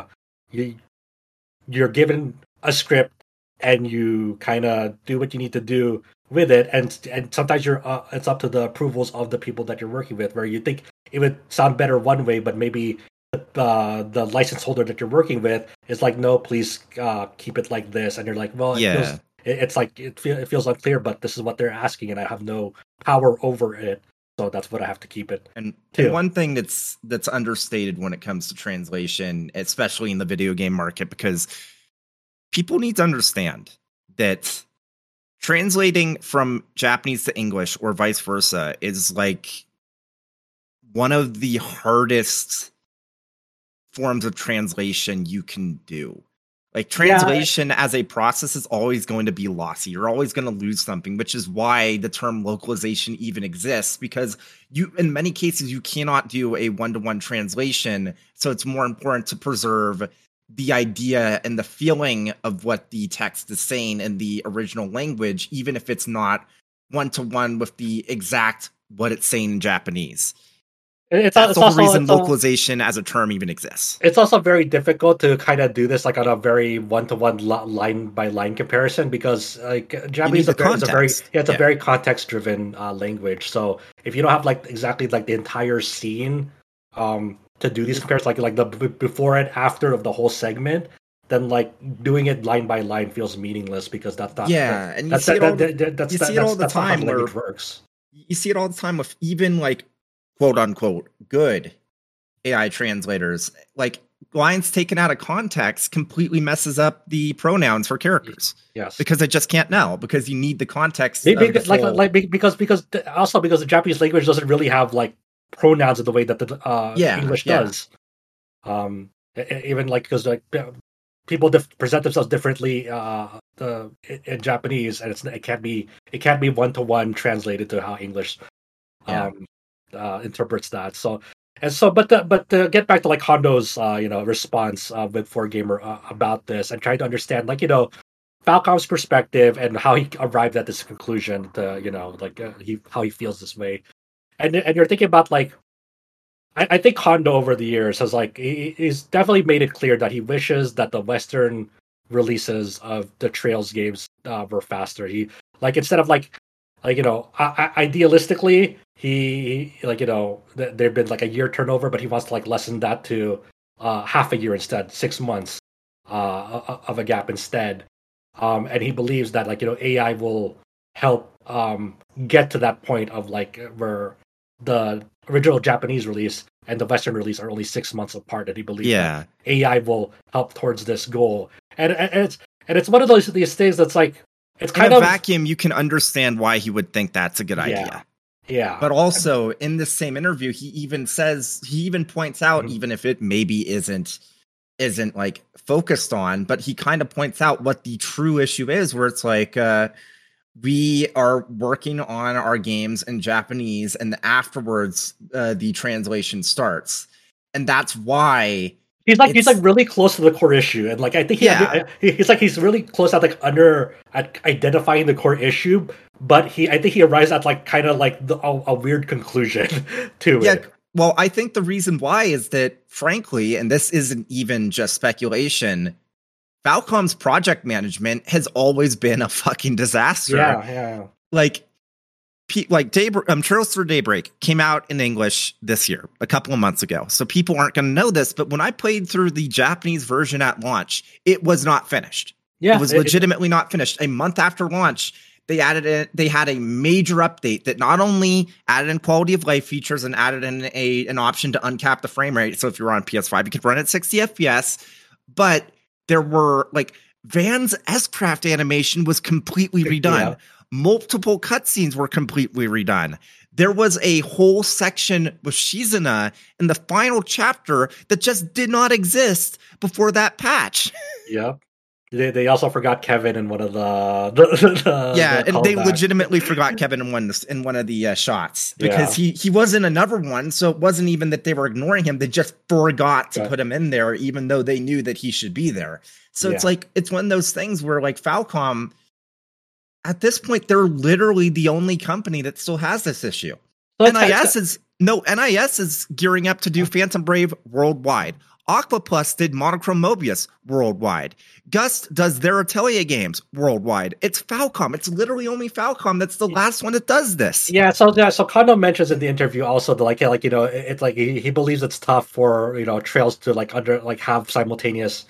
you're given a script and you kind of do what you need to do with it, and sometimes it's up to the approvals of the people that you're working with, where you think it would sound better one way, but maybe the license holder that you're working with is like, no, please keep it like this, and you're like, well, it feels unclear, but this is what they're asking, and I have no power over it, so that's what I have to keep it.
And one thing that's understated when it comes to translation, especially in the video game market, because people need to understand that translating from Japanese to English or vice versa is like one of the hardest forms of translation you can do. Like translation as a process is always going to be lossy. You're always going to lose something, which is why the term localization even exists, because in many cases, you cannot do a one-to-one translation. So it's more important to preserve the idea and the feeling of what the text is saying in the original language, even if it's not one-to-one with the exact what it's saying in Japanese. That's the whole reason localization as a term even exists.
It's also very difficult to kind of do this like on a very one-to-one line-by-line comparison, because like Japanese is a very context-driven language. So if you don't have like exactly like the entire scene to do these comparisons, like the before and after of the whole segment, then like doing it line by line feels meaningless, because that's not
and you see it all the time where
works.
You see it all the time with even like quote unquote good AI translators. Like lines taken out of context completely messes up the pronouns for characters.
Yes,
because it just can't now because you need the context.
because the Japanese language doesn't really have like pronouns in the way that the English does. Even like because like people present themselves differently in Japanese, and it can't be 1-to-1 translated to how English interprets that. But to get back to like Hondo's response with 4Gamer about this and trying to understand like Falcom's perspective and how he arrived at this conclusion to how he feels this way, and you're thinking about like I think Hondo over the years has like he's definitely made it clear that he wishes that the Western releases of the Trails games were faster. He like instead of idealistically he there'd been like a year turnover, but he wants to like lessen that to half a year instead, 6 months of a gap instead. And he believes that AI will help get to that point of like where the original Japanese release and the Western release are only 6 months apart, and he believes that AI will help towards this goal. And it's one of these things that's like it's kind
in
of
a vacuum. You can understand why he would think that's a good idea.
Yeah.
But also in this same interview, he even points out, even if it maybe isn't like focused on, but he kind of points out what the true issue is, where it's like we are working on our games in Japanese, and afterwards the translation starts, and that's why
he's really close to the core issue, and like I think he's really close at identifying the core issue, but I think he arrives at like kind of like a weird conclusion to it.
Well, I think the reason why is that, frankly, and this isn't even just speculation, Falcom's project management has always been a fucking disaster.
Yeah.
Like Trails Through Daybreak came out in English this year, a couple of months ago. So people aren't going to know this, but when I played through the Japanese version at launch, it was not finished.
Yeah,
it was legitimately not finished. A month after launch, they had a major update that not only added in quality of life features and added in an option to uncap the frame rate. So if you're on PS5, you could run at 60 FPS, but there were like Van's S-Craft animation was completely redone. Yeah. Multiple cutscenes were completely redone. There was a whole section with Shizuna in the final chapter that just did not exist before that patch.
Yeah. They also forgot Kevin in one of the
they legitimately forgot Kevin in one of the shots because he was in another one, so it wasn't even that they were ignoring him; they just forgot to put him in there, even though they knew that he should be there. So it's like it's one of those things where like Falcom, at this point, they're literally the only company that still has this issue. So NIS is gearing up to do Phantom Brave worldwide. Aqua Plus did Monochrome Mobius worldwide. Gust does their Atelier games worldwide. It's Falcom. It's literally only Falcom that's the last one that does this.
Yeah. So Kondo mentions in the interview also that it's like he believes it's tough for Trails to have simultaneous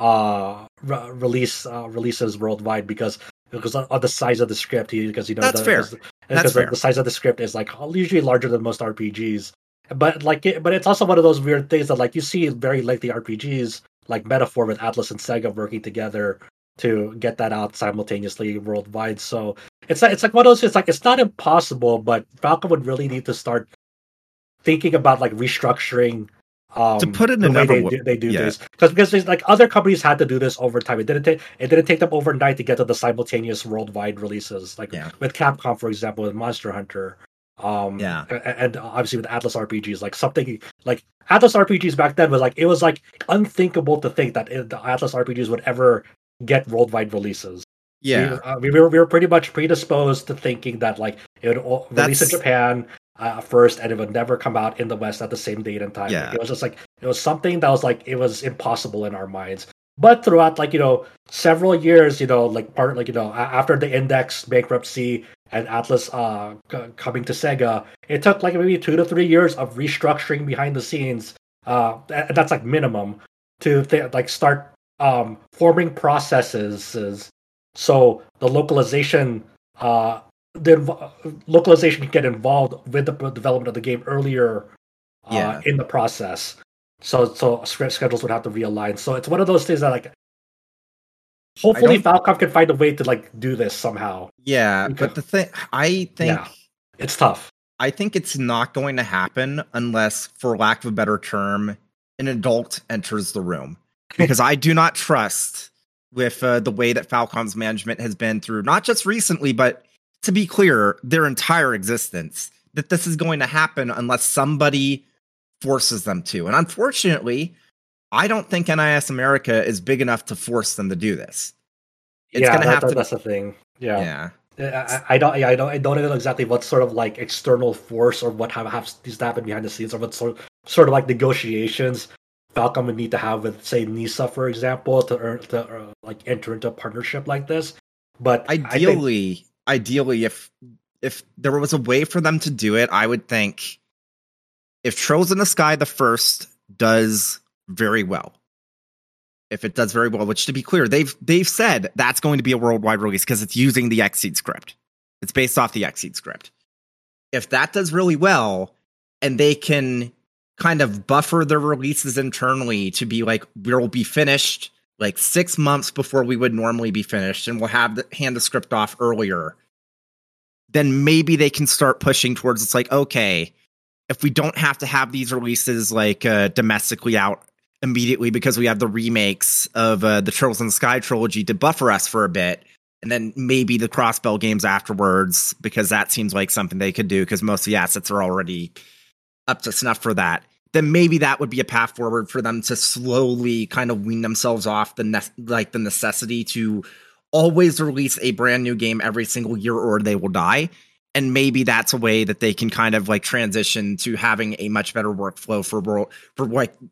releases worldwide because of the size of the script.
That's fair.
Because the size of the script is like usually larger than most RPGs. But it's also one of those weird things that like you see very lengthy RPGs like Metaphor with Atlus and Sega working together to get that out simultaneously worldwide. So it's like one of those. It's like it's not impossible, but Falcom would really need to start thinking about like restructuring.
To put it in another way,
they do this because like other companies had to do this over time. It didn't take them overnight to get to the simultaneous worldwide releases. Like with Capcom, for example, with Monster Hunter. And obviously with Atlus RPGs, like something like Atlus RPGs back then was like unthinkable to think that the Atlus RPGs would ever get worldwide releases. We were pretty much predisposed to thinking that like it would release in Japan first, and it would never come out in the West at the same date and time. Like, it was just like it was something that was like it was impossible in our minds. But throughout several years, after the Index bankruptcy and Atlus coming to Sega, it took like maybe 2 to 3 years of restructuring behind the scenes. And that's like minimum to start forming processes so the localization can get involved with the development of the game earlier in the process. So schedules would have to realign. So it's one of those things that like hopefully Falcom can find a way to like do this somehow.
Yeah, but the thing I think
it's tough.
I think it's not going to happen unless, for lack of a better term, an adult enters the room. Because I do not trust with the way that Falcom's management has been through, not just recently, but to be clear, their entire existence, that this is going to happen unless somebody forces them to. And unfortunately, I don't think NIS America is big enough to force them to do this.
It's going to have to. That's the thing. Yeah. I don't know exactly what sort of like external force or what needs to happen behind the scenes, or what sort of like negotiations Falcom would need to have with, say, NISA, for example, to like enter into a partnership like this. But
ideally, if there was a way for them to do it, I would think if Trails in the Sky the First does very well. If it does very well, which to be clear, they've said that's going to be a worldwide release because it's using the Xseed script. It's based off the Xseed script. If that does really well, and they can kind of buffer their releases internally to be like, we'll be finished like 6 months before we would normally be finished, and we'll hand the script off earlier, then maybe they can start pushing towards, it's like, okay, if we don't have to have these releases like domestically out immediately because we have the remakes of the Trails in the Sky trilogy to buffer us for a bit, and then maybe the Crossbell games afterwards, because that seems like something they could do because most of the assets are already up to snuff for that, then maybe that would be a path forward for them to slowly kind of wean themselves off the necessity to always release a brand new game every single year or they will die. And maybe that's a way that they can kind of like transition to having a much better workflow for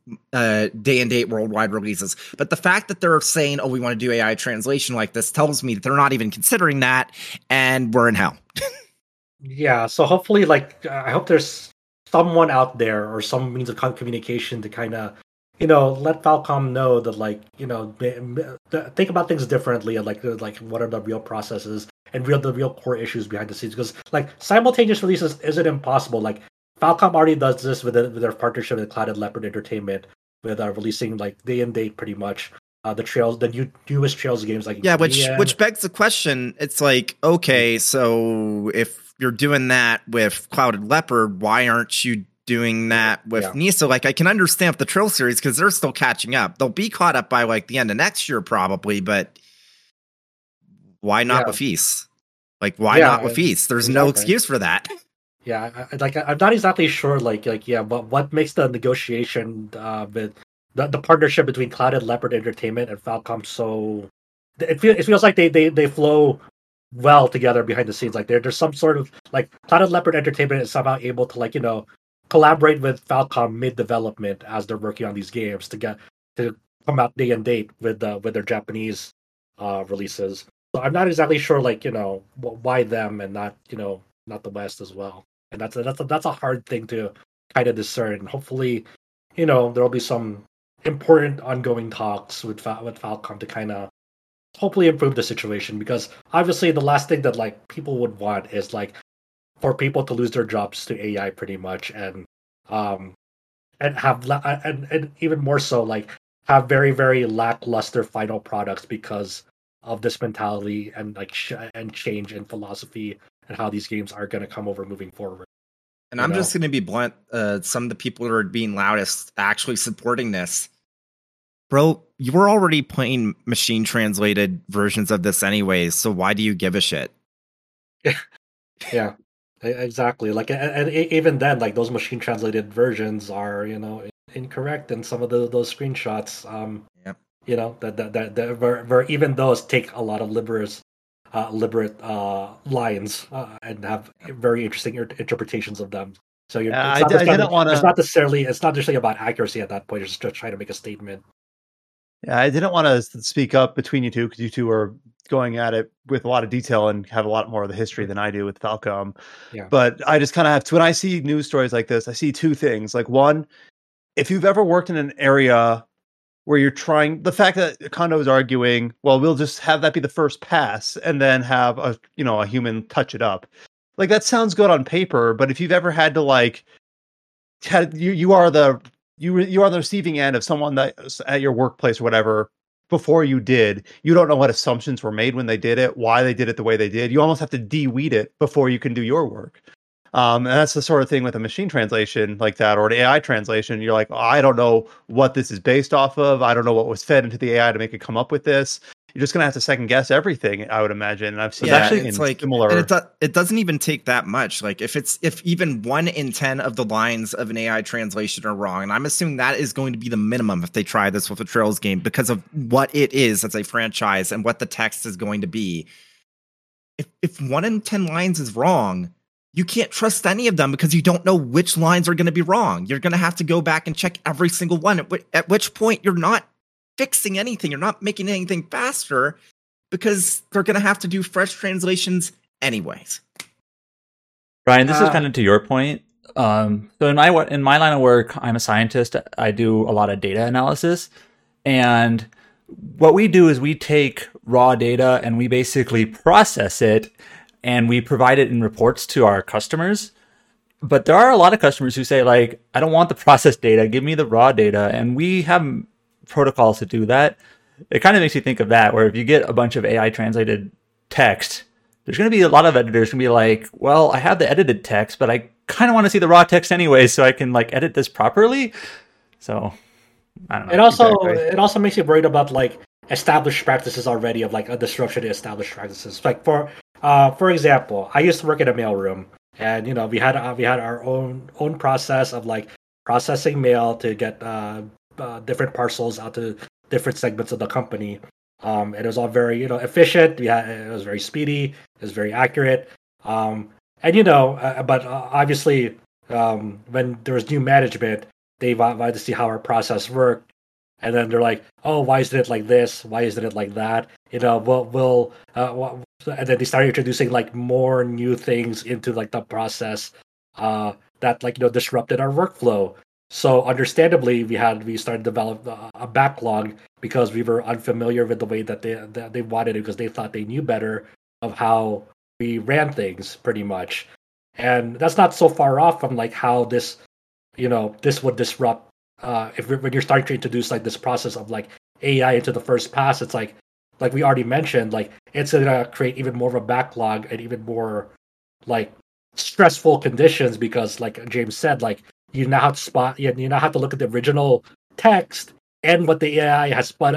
day and date worldwide releases. But the fact that they're saying, oh, we want to do AI translation like this tells me that they're not even considering that, and we're in hell.
Yeah. So hopefully, like, I hope there's someone out there or some means of communication to kind of, let Falcom know that, like, think about things differently, and like what are the real processes and the real core issues behind the scenes. Because like simultaneous releases isn't impossible. Like Falcom already does this with their partnership with Clouded Leopard Entertainment, with releasing like day and date pretty much the newest Trails games. Like
which begs the question. It's like, okay, so if you're doing that with Clouded Leopard, why aren't you doing that with NISA? Like, I can understand with the Trail series because they're still catching up. They'll be caught up by like the end of next year probably, but why not with Feast? Like, why not with Feast? There's no excuse for that.
Yeah, I'm not exactly sure. But what makes the negotiation with the partnership between Clouded Leopard Entertainment and Falcom so? It feels like they flow well together behind the scenes. Like there's some sort of like Clouded Leopard Entertainment is somehow able to collaborate with Falcom mid development as they're working on these games to come out day and date with their Japanese releases. So I'm not exactly sure, why them and not the West as well. And that's a hard thing to kind of discern. And hopefully, there'll be some important ongoing talks with Falcom to kind of hopefully improve the situation. Because obviously, the last thing that like people would want is like for people to lose their jobs to AI, pretty much, and have and even more so like have very, very lackluster final products because of this mentality and and change in philosophy and how these games are going to come over moving forward.
And I'm just going to be blunt. Some of the people who are being loudest actually supporting this, bro, you were already playing machine translated versions of this anyways. So why do you give a shit?
Yeah, exactly. Like, and even then, like those machine translated versions are, incorrect in some of those screenshots. That where even those take a lot of liberate lines and have very interesting interpretations of them. So it's not necessarily about accuracy at that point. It's just trying to make a statement.
Yeah, I didn't want to speak up between you two because you two are going at it with a lot of detail and have a lot more of the history than I do with Falcom.
Yeah.
But I just kind of have to, when I see news stories like this, I see two things. Like, one, if you've ever worked in an area where you're trying, the fact that Kondo is arguing, well, we'll just have that be the first pass and then have a human touch it up. Like, that sounds good on paper, but if you've ever had to you are the you're on the receiving end of someone that's at your workplace or whatever. Before you did, you don't know what assumptions were made when they did it, why they did it the way they did. You almost have to de-weed it before you can do your work. And that's the sort of thing with a machine translation like that, or an AI translation. You're like, I don't know what this is based off of. I don't know what was fed into the AI to make it come up with this. You're just gonna have to second guess everything, I would imagine. And I've seen that
it's like similar. And it doesn't even take that much. Like if even 1 in 10 of the lines of an AI translation are wrong, and I'm assuming that is going to be the minimum if they try this with a Trails game because of what it is as a franchise and what the text is going to be. If 1 in 10 lines is wrong, you can't trust any of them because you don't know which lines are going to be wrong. You're going to have to go back and check every single one. At which point you're not fixing anything. You're not making anything faster because they're going to have to do fresh translations anyways.
Ryan, this is kind of to your point. So in my line of work, I'm a scientist. I do a lot of data analysis. And what we do is we take raw data and we basically process it and we provide it in reports to our customers. But there are a lot of customers who say, like, I don't want the processed data. Give me the raw data. And we have protocols to do that. It kind of makes you think of that, where if you get a bunch of AI translated text, there's going to be a lot of editors going to be like, well, I have the edited text, but I kind of want to see the raw text anyway, so I can like edit this properly. So I don't know.
It also makes you worried about like established practices already of like a disruption to established practices. Like for example, I used to work in a mailroom, and we had our own process of like processing mail to get different parcels out to different segments of the company. It was all very efficient. It was very speedy. It was very accurate. But obviously, when there was new management, they wanted to see how our process worked, and then they're like, "Oh, why isn't it like this? Why isn't it like that?" And then they started introducing like more new things into like the process that disrupted our workflow. So understandably, we started to develop a backlog because we were unfamiliar with the way that they wanted it, because they thought they knew better of how we ran things, pretty much. And that's not so far off from like how this would disrupt when you're starting to introduce like this process of like AI into the first pass. It's like we already mentioned, like it's gonna create even more of a backlog and even more like stressful conditions, because like James said, like you now have to look at the original text and what the AI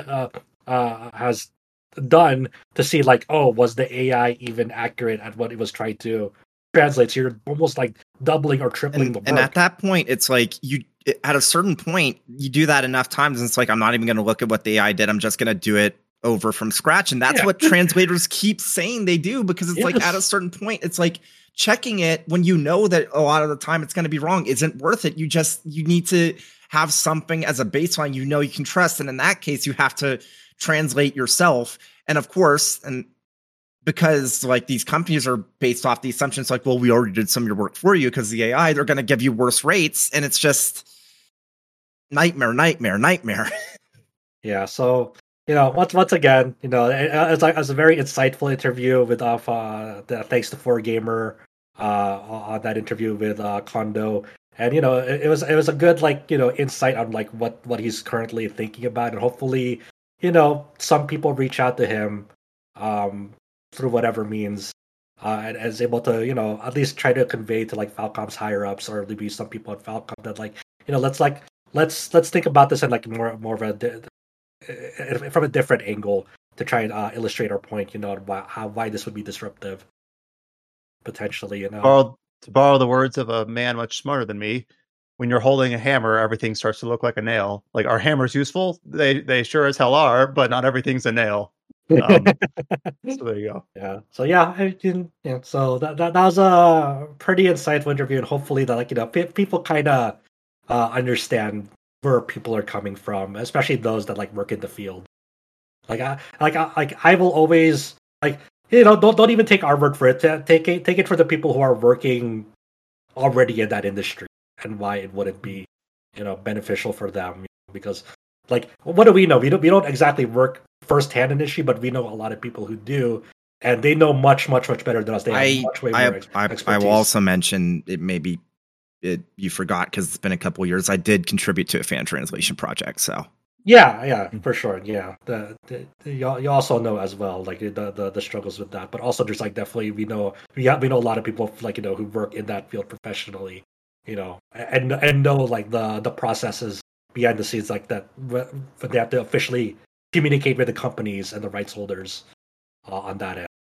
has done to see like, oh, was the AI even accurate at what it was trying to translate? So you're almost like doubling or tripling the work.
And at that point, it's like at a certain point, you do that enough times, and it's like, I'm not even going to look at what the AI did. I'm just going to do it over from scratch. And that's what translators keep saying they do, because it's like at a certain point, it's like checking it when you know that a lot of the time it's going to be wrong isn't worth it. You need to have something as a baseline you can trust. And in that case, you have to translate yourself. And of course, and because like these companies are based off the assumptions like, well, we already did some of your work for you because the AI, they're going to give you worse rates. And it's just nightmare.
Yeah. So, once again, it's a very insightful interview with thanks to 4Gamer on that interview with Kondo. And it was a good insight on like what he's currently thinking about, and hopefully some people reach out to him through whatever means, and is able to at least try to convey to like Falcom's higher ups, or maybe some people at Falcom, that like let's think about this in like more of a from a different angle to try and illustrate our point. Why this would be disruptive potentially.
To borrow the words of a man much smarter than me, when you're holding a hammer, everything starts to look like a nail. Like, are hammers useful? They sure as hell are, but not everything's a nail. So there you go.
Yeah. So so that was a pretty insightful interview, and hopefully that people kind of understand where people are coming from, especially those that like work in the field. I will always don't even take our word for it. Take it for the people who are working already in that industry, and why it wouldn't be beneficial for them, because like, what do we know? We don't exactly work firsthand in industry, but we know a lot of people who do, and they know much better than us. They have much way more expertise.
I will also mention, it may be you forgot because it's been a couple years. I did contribute to a fan translation project, so.
Yeah, for sure. Yeah, you also know as well, like the struggles with that. But also, there's like definitely we know a lot of people like who work in that field professionally, and know like the processes behind the scenes like that. But they have to officially communicate with the companies and the rights holders on that end.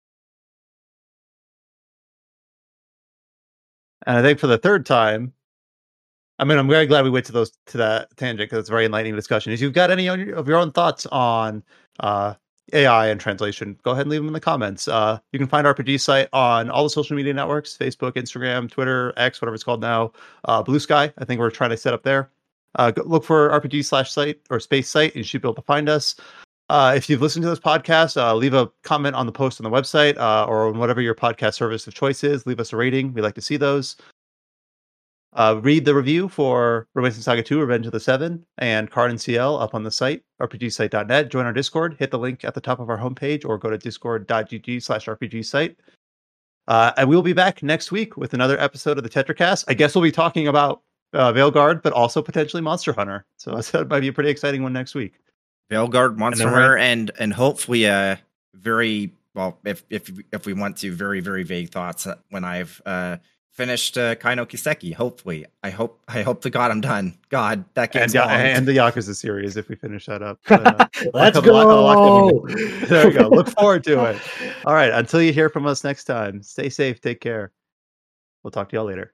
And I think for the third time, I mean, I'm very glad we went to that tangent because it's a very enlightening discussion. If you've got any of your own thoughts on AI and translation, go ahead and leave them in the comments. You can find RPG Site on all the social media networks: Facebook, Instagram, Twitter, X, whatever it's called now. Blue Sky, I think we're trying to set up there. Look for RPG/site or space site, and you should be able to find us. If you've listened to this podcast, leave a comment on the post on the website or on whatever your podcast service of choice is. Leave us a rating. We like to see those. Read the review for Romancing Saga 2, Revenge of the Seven, and Card and CL up on the site, rpgsite.net. Join our Discord. Hit the link at the top of our homepage or go to discord.gg/rpgsite. And we'll be back next week with another episode of the TetraCast. I guess we'll be talking about Veilguard, but also potentially Monster Hunter. So that might be a pretty exciting one next week.
Veilguard, Monster Hunter, and hopefully very well, if we want to, very, very vague thoughts when I've finished Kai no Kiseki. Hopefully, I hope to God I'm done. God, that game's long.
And the Yakuza series if we finish that up.
Let's go.
There we go. Look forward to it. All right. Until you hear from us next time, stay safe. Take care. We'll talk to y'all later.